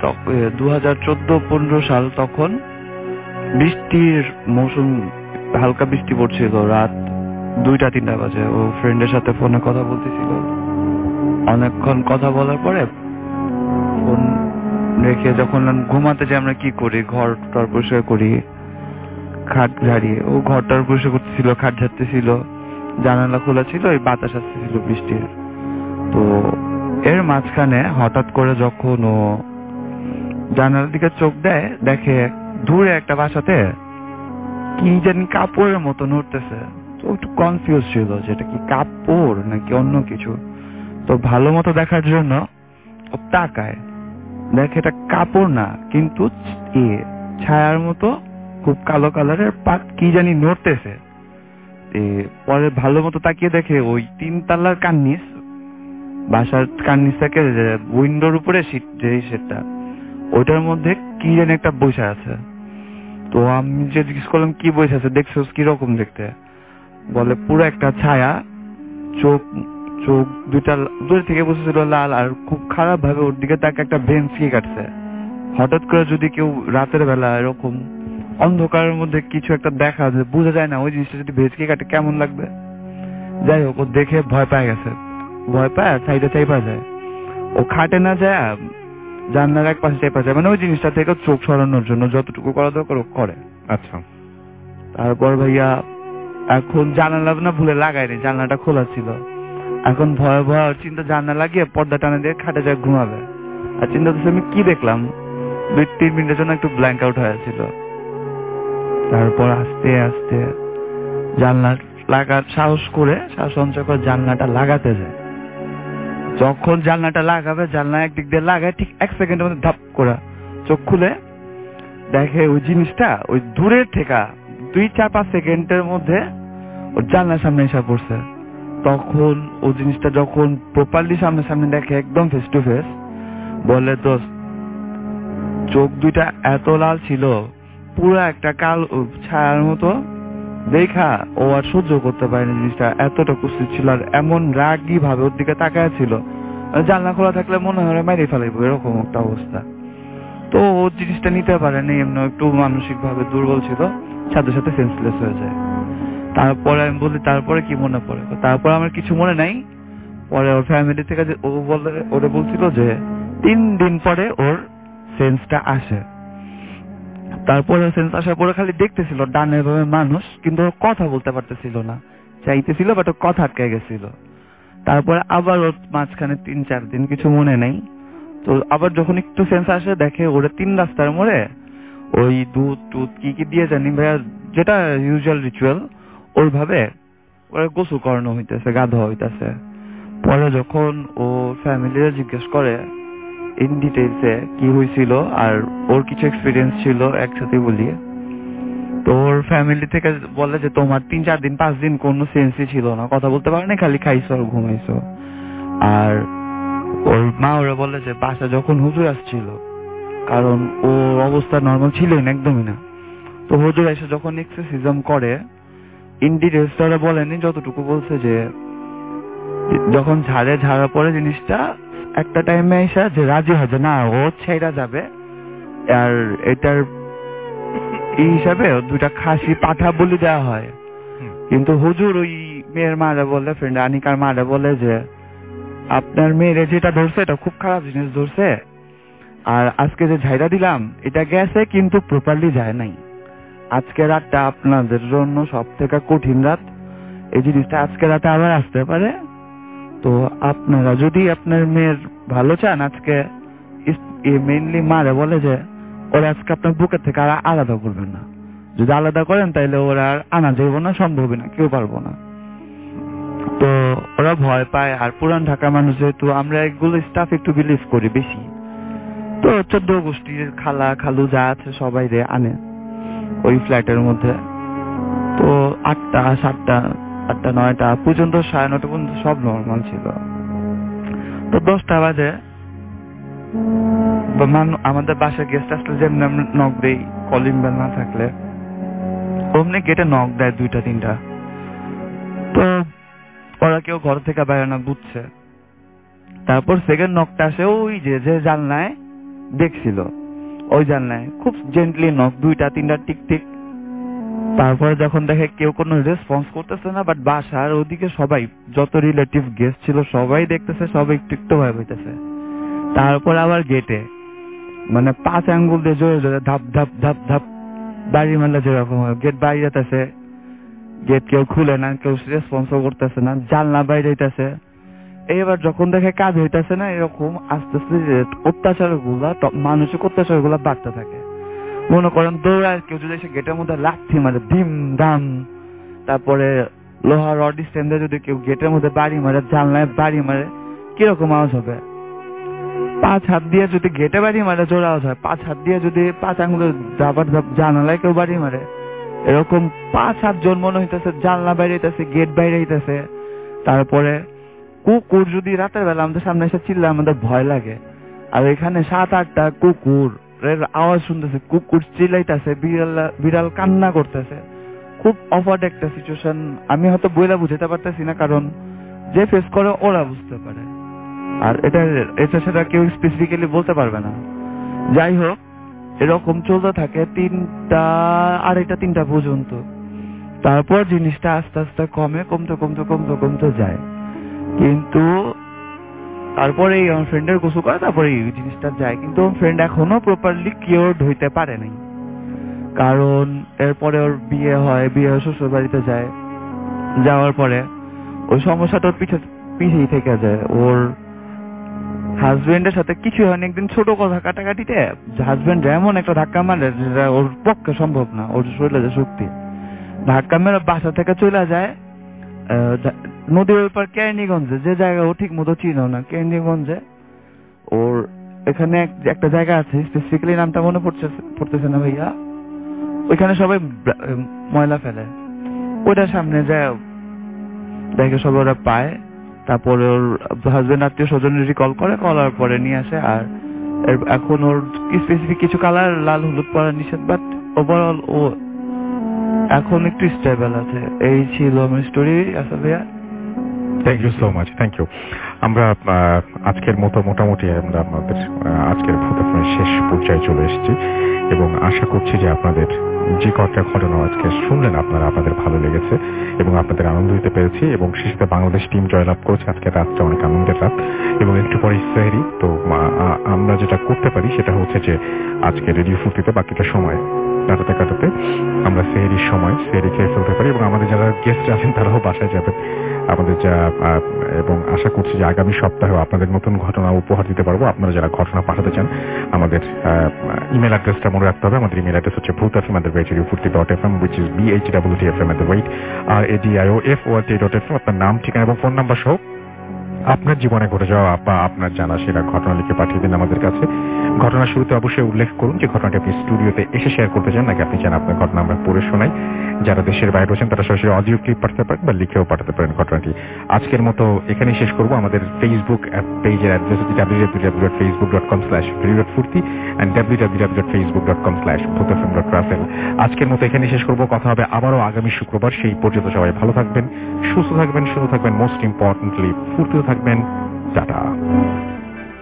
2014-15 সাল, তখন বৃষ্টির মৌসুম, হালকা বৃষ্টি পড়ছিল, রাত 2-3 বাজে। ও ফ্রেন্ডের সাথে ফোনে কথা বলতেছিল। অনেকক্ষণ কথা বলার পরে ফোন রেখে যখন ঘুমাতে যাই, আমরা কি করি, ঘর টর পরিষ্কার করি, খাট ঝাড়িয়ে। ও ঘরটার পরিষ্কার করতেছিল, খাট ঝাড়তেছিল, জানালা খোলা ছিল, ওই বাতাস আসতেছিল বৃষ্টির। তো এর মাঝখানে হঠাৎ করে যখন ও জানালার দিকে চোখ দেয়, দেখে দূরে একটা বাসাতে কি জানি কাপড়ের মতো নড়তেছে। তো একটু কনফিউজ ছিল যে এটা কি কাপড় নাকি অন্য কিছু। তো ভালো মতো দেখার জন্য ও তাকায়, দেখে এটা কাপড় না, কিন্তু ছায়ার মতো খুব কালো কালারের কি জানি নড়তেছে। পরে ভালো মতো তাকিয়ে দেখে ওই 3 তলার কার্নিস, বাসার কার্নিস থেকে উইন্ডোর উপরে সেটটা, ওইটার মধ্যে কি জানি একটা বসে আছে। তো আমি যে জিজ্ঞেস করলাম কি বসে আছে, দেখছো কিরকম দেখতে? বলে পুরো একটা ছায়া, চোখ দুটা দূর থেকে বসেছিল লাল, আর খুব খারাপ ভাবে ওর দিকে তাকে একটা ভেন্সি কাটছে। হঠাৎ করে যদি কেউ রাতের বেলা এরকম অন্ধকারের মধ্যে কিছু একটা দেখা যায়, বোঝা যায় না, ওই জিনিসটা যদি ভেজকে কাটে কেমন লাগবে। যাই হোক, ও দেখে ভয় পেয়ে গেছে, ভয় পায় সাইডে চাইপা যায়। ও খাটে না যায়, জানলার এক পাশে চাইপা যায়, মানে ওই জিনিসটা থেকে চোখ সরানোর জন্য যতটুকু করা দরকার ও করে। আচ্ছা, তারপর ভাইয়া এখন জানালা না ভুলে লাগায়নি, জানলাটা খোলা ছিল। এখন ভয় চিন্তা, জানলা লাগিয়ে পর্দা টানা দিয়ে খাটে যায় ঘুমাবে। আর চিন্তা করছে আমি কি দেখলাম, 2-3 মিনিটের জন্য একটু ব্ল্যাঙ্ক আউট হয়েছিল। তারপর আস্তে আস্তে জানলা সাহস সঞ্চয় করে জানলাটা লাগাতে যায়। যখন জানলাটা লাগাবে, জানলা একদিক দিয়ে লাগায়, ঠিক 1 সেকেন্ডের মধ্যে ধাপ করে চোখ খুলে দেখে ওই জিনিসটা ওই দূরের থেকে 2-4-5 সেকেন্ডের মধ্যে ওর জানলার সামনে এসে পড়ছে। তখন ও জিনিসটা যখন প্রপারলি সামনে দেখে, একদম ফেস টু ফেস, বলে দোস্ত, চোখ দুইটা এত লাল ছিল, পুরো একটা কাল ছায়ার মতো দেখা ও আর সহ্য করতে পারেনি। জিনিসটা এতটা কুৎসিত ছিল, আর এমন রাগী ভাবে ওর দিকে তাকায় ছিল, জানলা খোলা থাকলে মনে হয় মেরে ফেলাইবো, এরকম একটা অবস্থা। তো ও জিনিসটা নিতে পারেনি, এমনি একটু মানসিক ভাবে দুর্বল ছিল, সাথে সাথে সেন্সলেস হয়ে যায়। তারপরে আমি বলি তারপরে কি মনে পড়ে? তারপরে আমার কিছু মনে নাই। পরে ওর ফ্যামিলি থেকে ওরা বলছিল যে 3 দিন পরে ওর সেন্সটা আসে। তারপরে সেন্স আসার পরে খালি দেখতেছিল ডানের ভাবে মানুষ, কিন্তু ওর কথা বলতে পারতেছিল না, চাইতেছিল বাট ওর কথা আটকে গেছিল। তারপরে আবার ওর মাঝখানে 3-4 দিন কিছু মনে নেই। তো আবার যখন একটু সেন্স আসে, দেখে ওরা 3 রাস্তার মোড়ে ওই দুধ কি দিয়ে জানি ভাইয়া, যেটা ইউজুয়াল রিচুয়াল, ওইভাবে ওরা গোসল করানো হইতেছে, গা ধোয়া হইতেছে। পরে যখন ও ফ্যামিলিরা জিজ্ঞেস করে ইন ডিটেইলসে কি হয়েছিল আর ওর কিছু এক্সপিরিয়েন্স ছিল একসাথে বলি, তো ওর ফ্যামিলি থেকে বলে যে তোমার 3-4 দিন 5 দিন কোনো সেন্সই ছিল না, কথা বলতে পারো না, খালি খাইছো আর ঘুমাইছো। আর ওর মা ওরা বলে যে বাসা যখন হুজুর আসছিল, কারণ ওর অবস্থা নর্মাল ছিলই না, একদমই না, তো হুজুর এসে যখন এক্সারসাইজম করে, ইন ডিটেইলস ওরা বলেনি, যতটুকু বলছে যে যখন ঝাড়ার পরে জিনিসটা একটা টাইমে এসে যে রাজি হয় যে না ও ছেড়া যাবে, আর এটার এই হিসাবে 2টা খাসি পাঠা বলি দেওয়া হয়। কিন্তু হুজুর ওই মেয়ের মারা বলে, ফ্রেন্ড আনিকার মারা বলে যে আপনার মেয়েরে যেটা ধরছে এটা খুব খারাপ জিনিস ধরছে, আর আজকে যে ঝাইরা দিলাম এটা গেছে কিন্তু প্রপারলি যায় নাই। আজকে রাতটা আপনাদের জন্য সব থেকে কঠিন রাত, এই জিনিসটা আজকে রাতে আবার আসতে পারে। তো আপনারা যদি আপনার মেয়ের ভালো চান, আজকে মেইনলি মারে বলে যে ওরা আজকে আপনার বুকের থেকে আর আলাদা করবেন না, যদি আলাদা করেন তাহলে ওরা আর আনা যাইব না, সম্ভবই না, কেউ পারবো না। তো ওরা ভয় পায়, আর পুরান ঢাকা মানুষ যেহেতু আমরা এগুলো স্টাফ একটু বিলিভ করি বেশি, তো 14 গোষ্ঠীর খালা খালু যা আছে সবাই রে আনে ওই ফ্ল্যাটের মধ্যে। তো 8টা 7টা 8টা 9টা পর্যন্ত 9:30 পর্যন্ত সব নর্মাল ছিল। তো 10টা বাজে আমাদের বাসায় গেস্ট আসলে যেমন আমরা নক দেই, কলিং বেল না থাকলে অমনি গেটে নক দেয় 2টা 3টা। তো ওরা কেউ ঘর থেকে বাইরে না বুঝছে। তারপর সেকেন্ড নকটা আসে ওই যে জানলায় দেখছিল, ওই জানলায় খুব জেন্টলি নক 2টা 3টা টিক টিক। তারপরে যখন দেখে কেউ কোনো রেসপন্স করতেছে না, বাট বাসার ওদিকে সবাই যত রিলেটিভ গেস্ট ছিল সবাই দেখতেছে, সবাই একটু একটু ভয় পাইতেছে। তারপর আবার গেটে মানে 5 আঙ্গুল দিয়ে জোরে জোরে ধাপ ধাপ ধাপ ধাপ বাড়ি মারলে যেরকম হয়, গেট বাইরে যেতেছে, গেট কেউ খুলে না, কেউ রেসপন্সও করতেছে না, জানলা বাইরে হইতেছে। এবার যখন দেখে কাজ হইতেছে না, এরকম আস্তে আস্তে অত্যাচার গুলা, মানসিক অত্যাচার গুলা বাড়তে থাকে। মনে করেন দৌড়ায় কেউ যদি এসে গেটের মধ্যে লাথি মারে ডিম দাম, তারপরে লোহার রড স্ট্যান্ডে যদি কেউ গেটের মধ্যে বাড়ি মারে, জানলায় বাড়ি মারে, কিরকম আওয়াজ হবে? 5 হাত দিয়ে যদি গেটে বাড়ি মারে জোর আওয়াজ হয়, 5 হাত দিয়ে যদি 5 আঙুলের জাবার জানালায় কেউ বাড়ি মারে, এরকম 5-7 জন মনে হইতেছে জানলা বাইরে হইতেছে, গেট বাইরে হইতেছে। তারপরে কুকুর যদি রাতের বেলা আমাদের সামনে এসে চিল্লা, আমাদের ভয় লাগে। আর এখানে 7-8টা কুকুর আওয়াজ শুনতেছে, কুকুর চিল্লাইতেছে, বিড়াল কান্না করতেছে। খুব অফার্ড একটা সিচুয়েশন। আমি হয়তো বইলা বুঝাতে পারতেছি না, কারণ যে ফেস করে ওরা বুঝতে পারে, আর এটা সেটা কেউ স্পেসিফিক্যালি বলতে পারবে না। যাই হোক, এরকম চলতে থাকে 3টা 2:30-3টা পর্যন্ত। তারপর জিনিসটা আস্তে আস্তে কমতে যায়। কিন্তু তারপরে আমার ফ্রেন্ডের গোসল করে তারপরে এই জিনিসটা যায়, কিন্তু আমার ফ্রেন্ড এখনো প্রপারলি কিওরড হইতে পারে নাই। কারণ এরপরে ওর বিয়ে হয়, বিয়ে শ্বশুর বাড়িতে যায়, যাওয়ার পরে ওই সমস্যাটা ওর পিছিয়ে থেকে যায়। ওর হাজবেন্ডের সাথে কিছু হয়নি, একদিন ছোট কথা কাটাকাটিতে হাজবেন্ড এমন একটা ধাক্কা মারে যেটা ওর পক্ষে সম্ভব না, ওর শরীরে যে শক্তি, ধাক্কা মেরে বাসা থেকে চলে যায় নদীর ওই পার কেরানীগঞ্জে, যে জায়গা ও ঠিক মতো চিনো না, কেরানীগঞ্জে ওর এখানে একটা জায়গা আছে, স্পেসিফিক্যালি নামটা মনে পড়তেছে না ভাইয়া, ওইখানে সবাই ময়লা ফেলে, ওইটার সামনে যায় দেখে সবাই ওরা পায়। তারপরে ওর হাজবেন্ড আত্মীয় স্বজনের কল করে, কলার পরে নিয়ে আসে। আর এখন ওর স্পেসিফিক কিছু কালার লাল হলুদ পরা নিষেধ, বাট ওভারঅল ও এখন একটু স্টেবল আছে। এই ছিল আমার স্টোরি। আসলে ভাইয়া thank you so much, thank you. আমরা আজকের মতো মোটামুটি আমরা আমাদের আজকের ভূতাফের শেষ পর্যায়ে চলে এসেছি, এবং আশা করছি যে আপনাদের যে কটা ঘটনা আজকে শুনলেন আপনাদের ভালো লেগেছে এবং আপনাদের আনন্দ দিতে পেরেছি। এবং শেষে বাংলাদেশ টিম জয়লাভ করেছে। আজকে রাতটা অনেক আনন্দের রাত, এবং একটু পরে সেহরি। তো আমরা যেটা করতে পারি সেটা হচ্ছে যে আজকে রেডিও ফুর্তিতে বাকিটা সময় কাটাতে আমরা সেহরির সময় সেহরি খেয়ে ফেলতে পারি, এবং আমাদের যারা গেস্ট আছেন তারাও বাসায় যাবেন আমাদের এবং আশা করছি যে আগামী সপ্তাহে আপনাদের নতুন ঘটনা উপহার দিতে পারবো। আপনারা যারা ঘটনা পাঠাতে চান আমাদের ইমেল অ্যাড্রেসটা মনে রাখতে হবে। আমাদের ইমেল অ্যাড্রেস হচ্ছে bhutfm@radiofurti.fm, which is bhwtfm@radio.fort.fm। আপনার নাম, ঠিকানা এবং ফোন নাম্বার সহ আপনার জীবনে ঘটে যাওয়া বা আপনার জানা সেরা ঘটনা লিখে পাঠিয়ে দিন আমাদের কাছে। ঘটনার শুরুতে অবশ্যই উল্লেখ করুন যে ঘটনাটি আপনি স্টুডিওতে এসে শেয়ার করতে চান, নাকি আপনি চান আপনার ঘটনা আমরা পড়ে শোনাই। যারা দেশের বাইরে রয়েছেন তারা সরাসরি অডিও ক্লিপ পাঠাতে পারেন বা লিখেও পাঠাতে পারেন ঘটনাটি। আজকের মতো এখানেই শেষ করবো। আমাদের ফেসবুক পেজের অ্যাড্রেস হচ্ছে www.facebook.com/radiofurti and www.facebook.com/bhutfm.russell। আজকের মতো এখানেই শেষ করবো। কথা হবে আবারও আগামী শুক্রবার। সেই পর্যন্ত সবাই ভালো থাকবেন, সুস্থ থাকবেন, মোস্ট ইম্পর্টেন্টলি ফুর্তিতে থাকবেন। টাটা।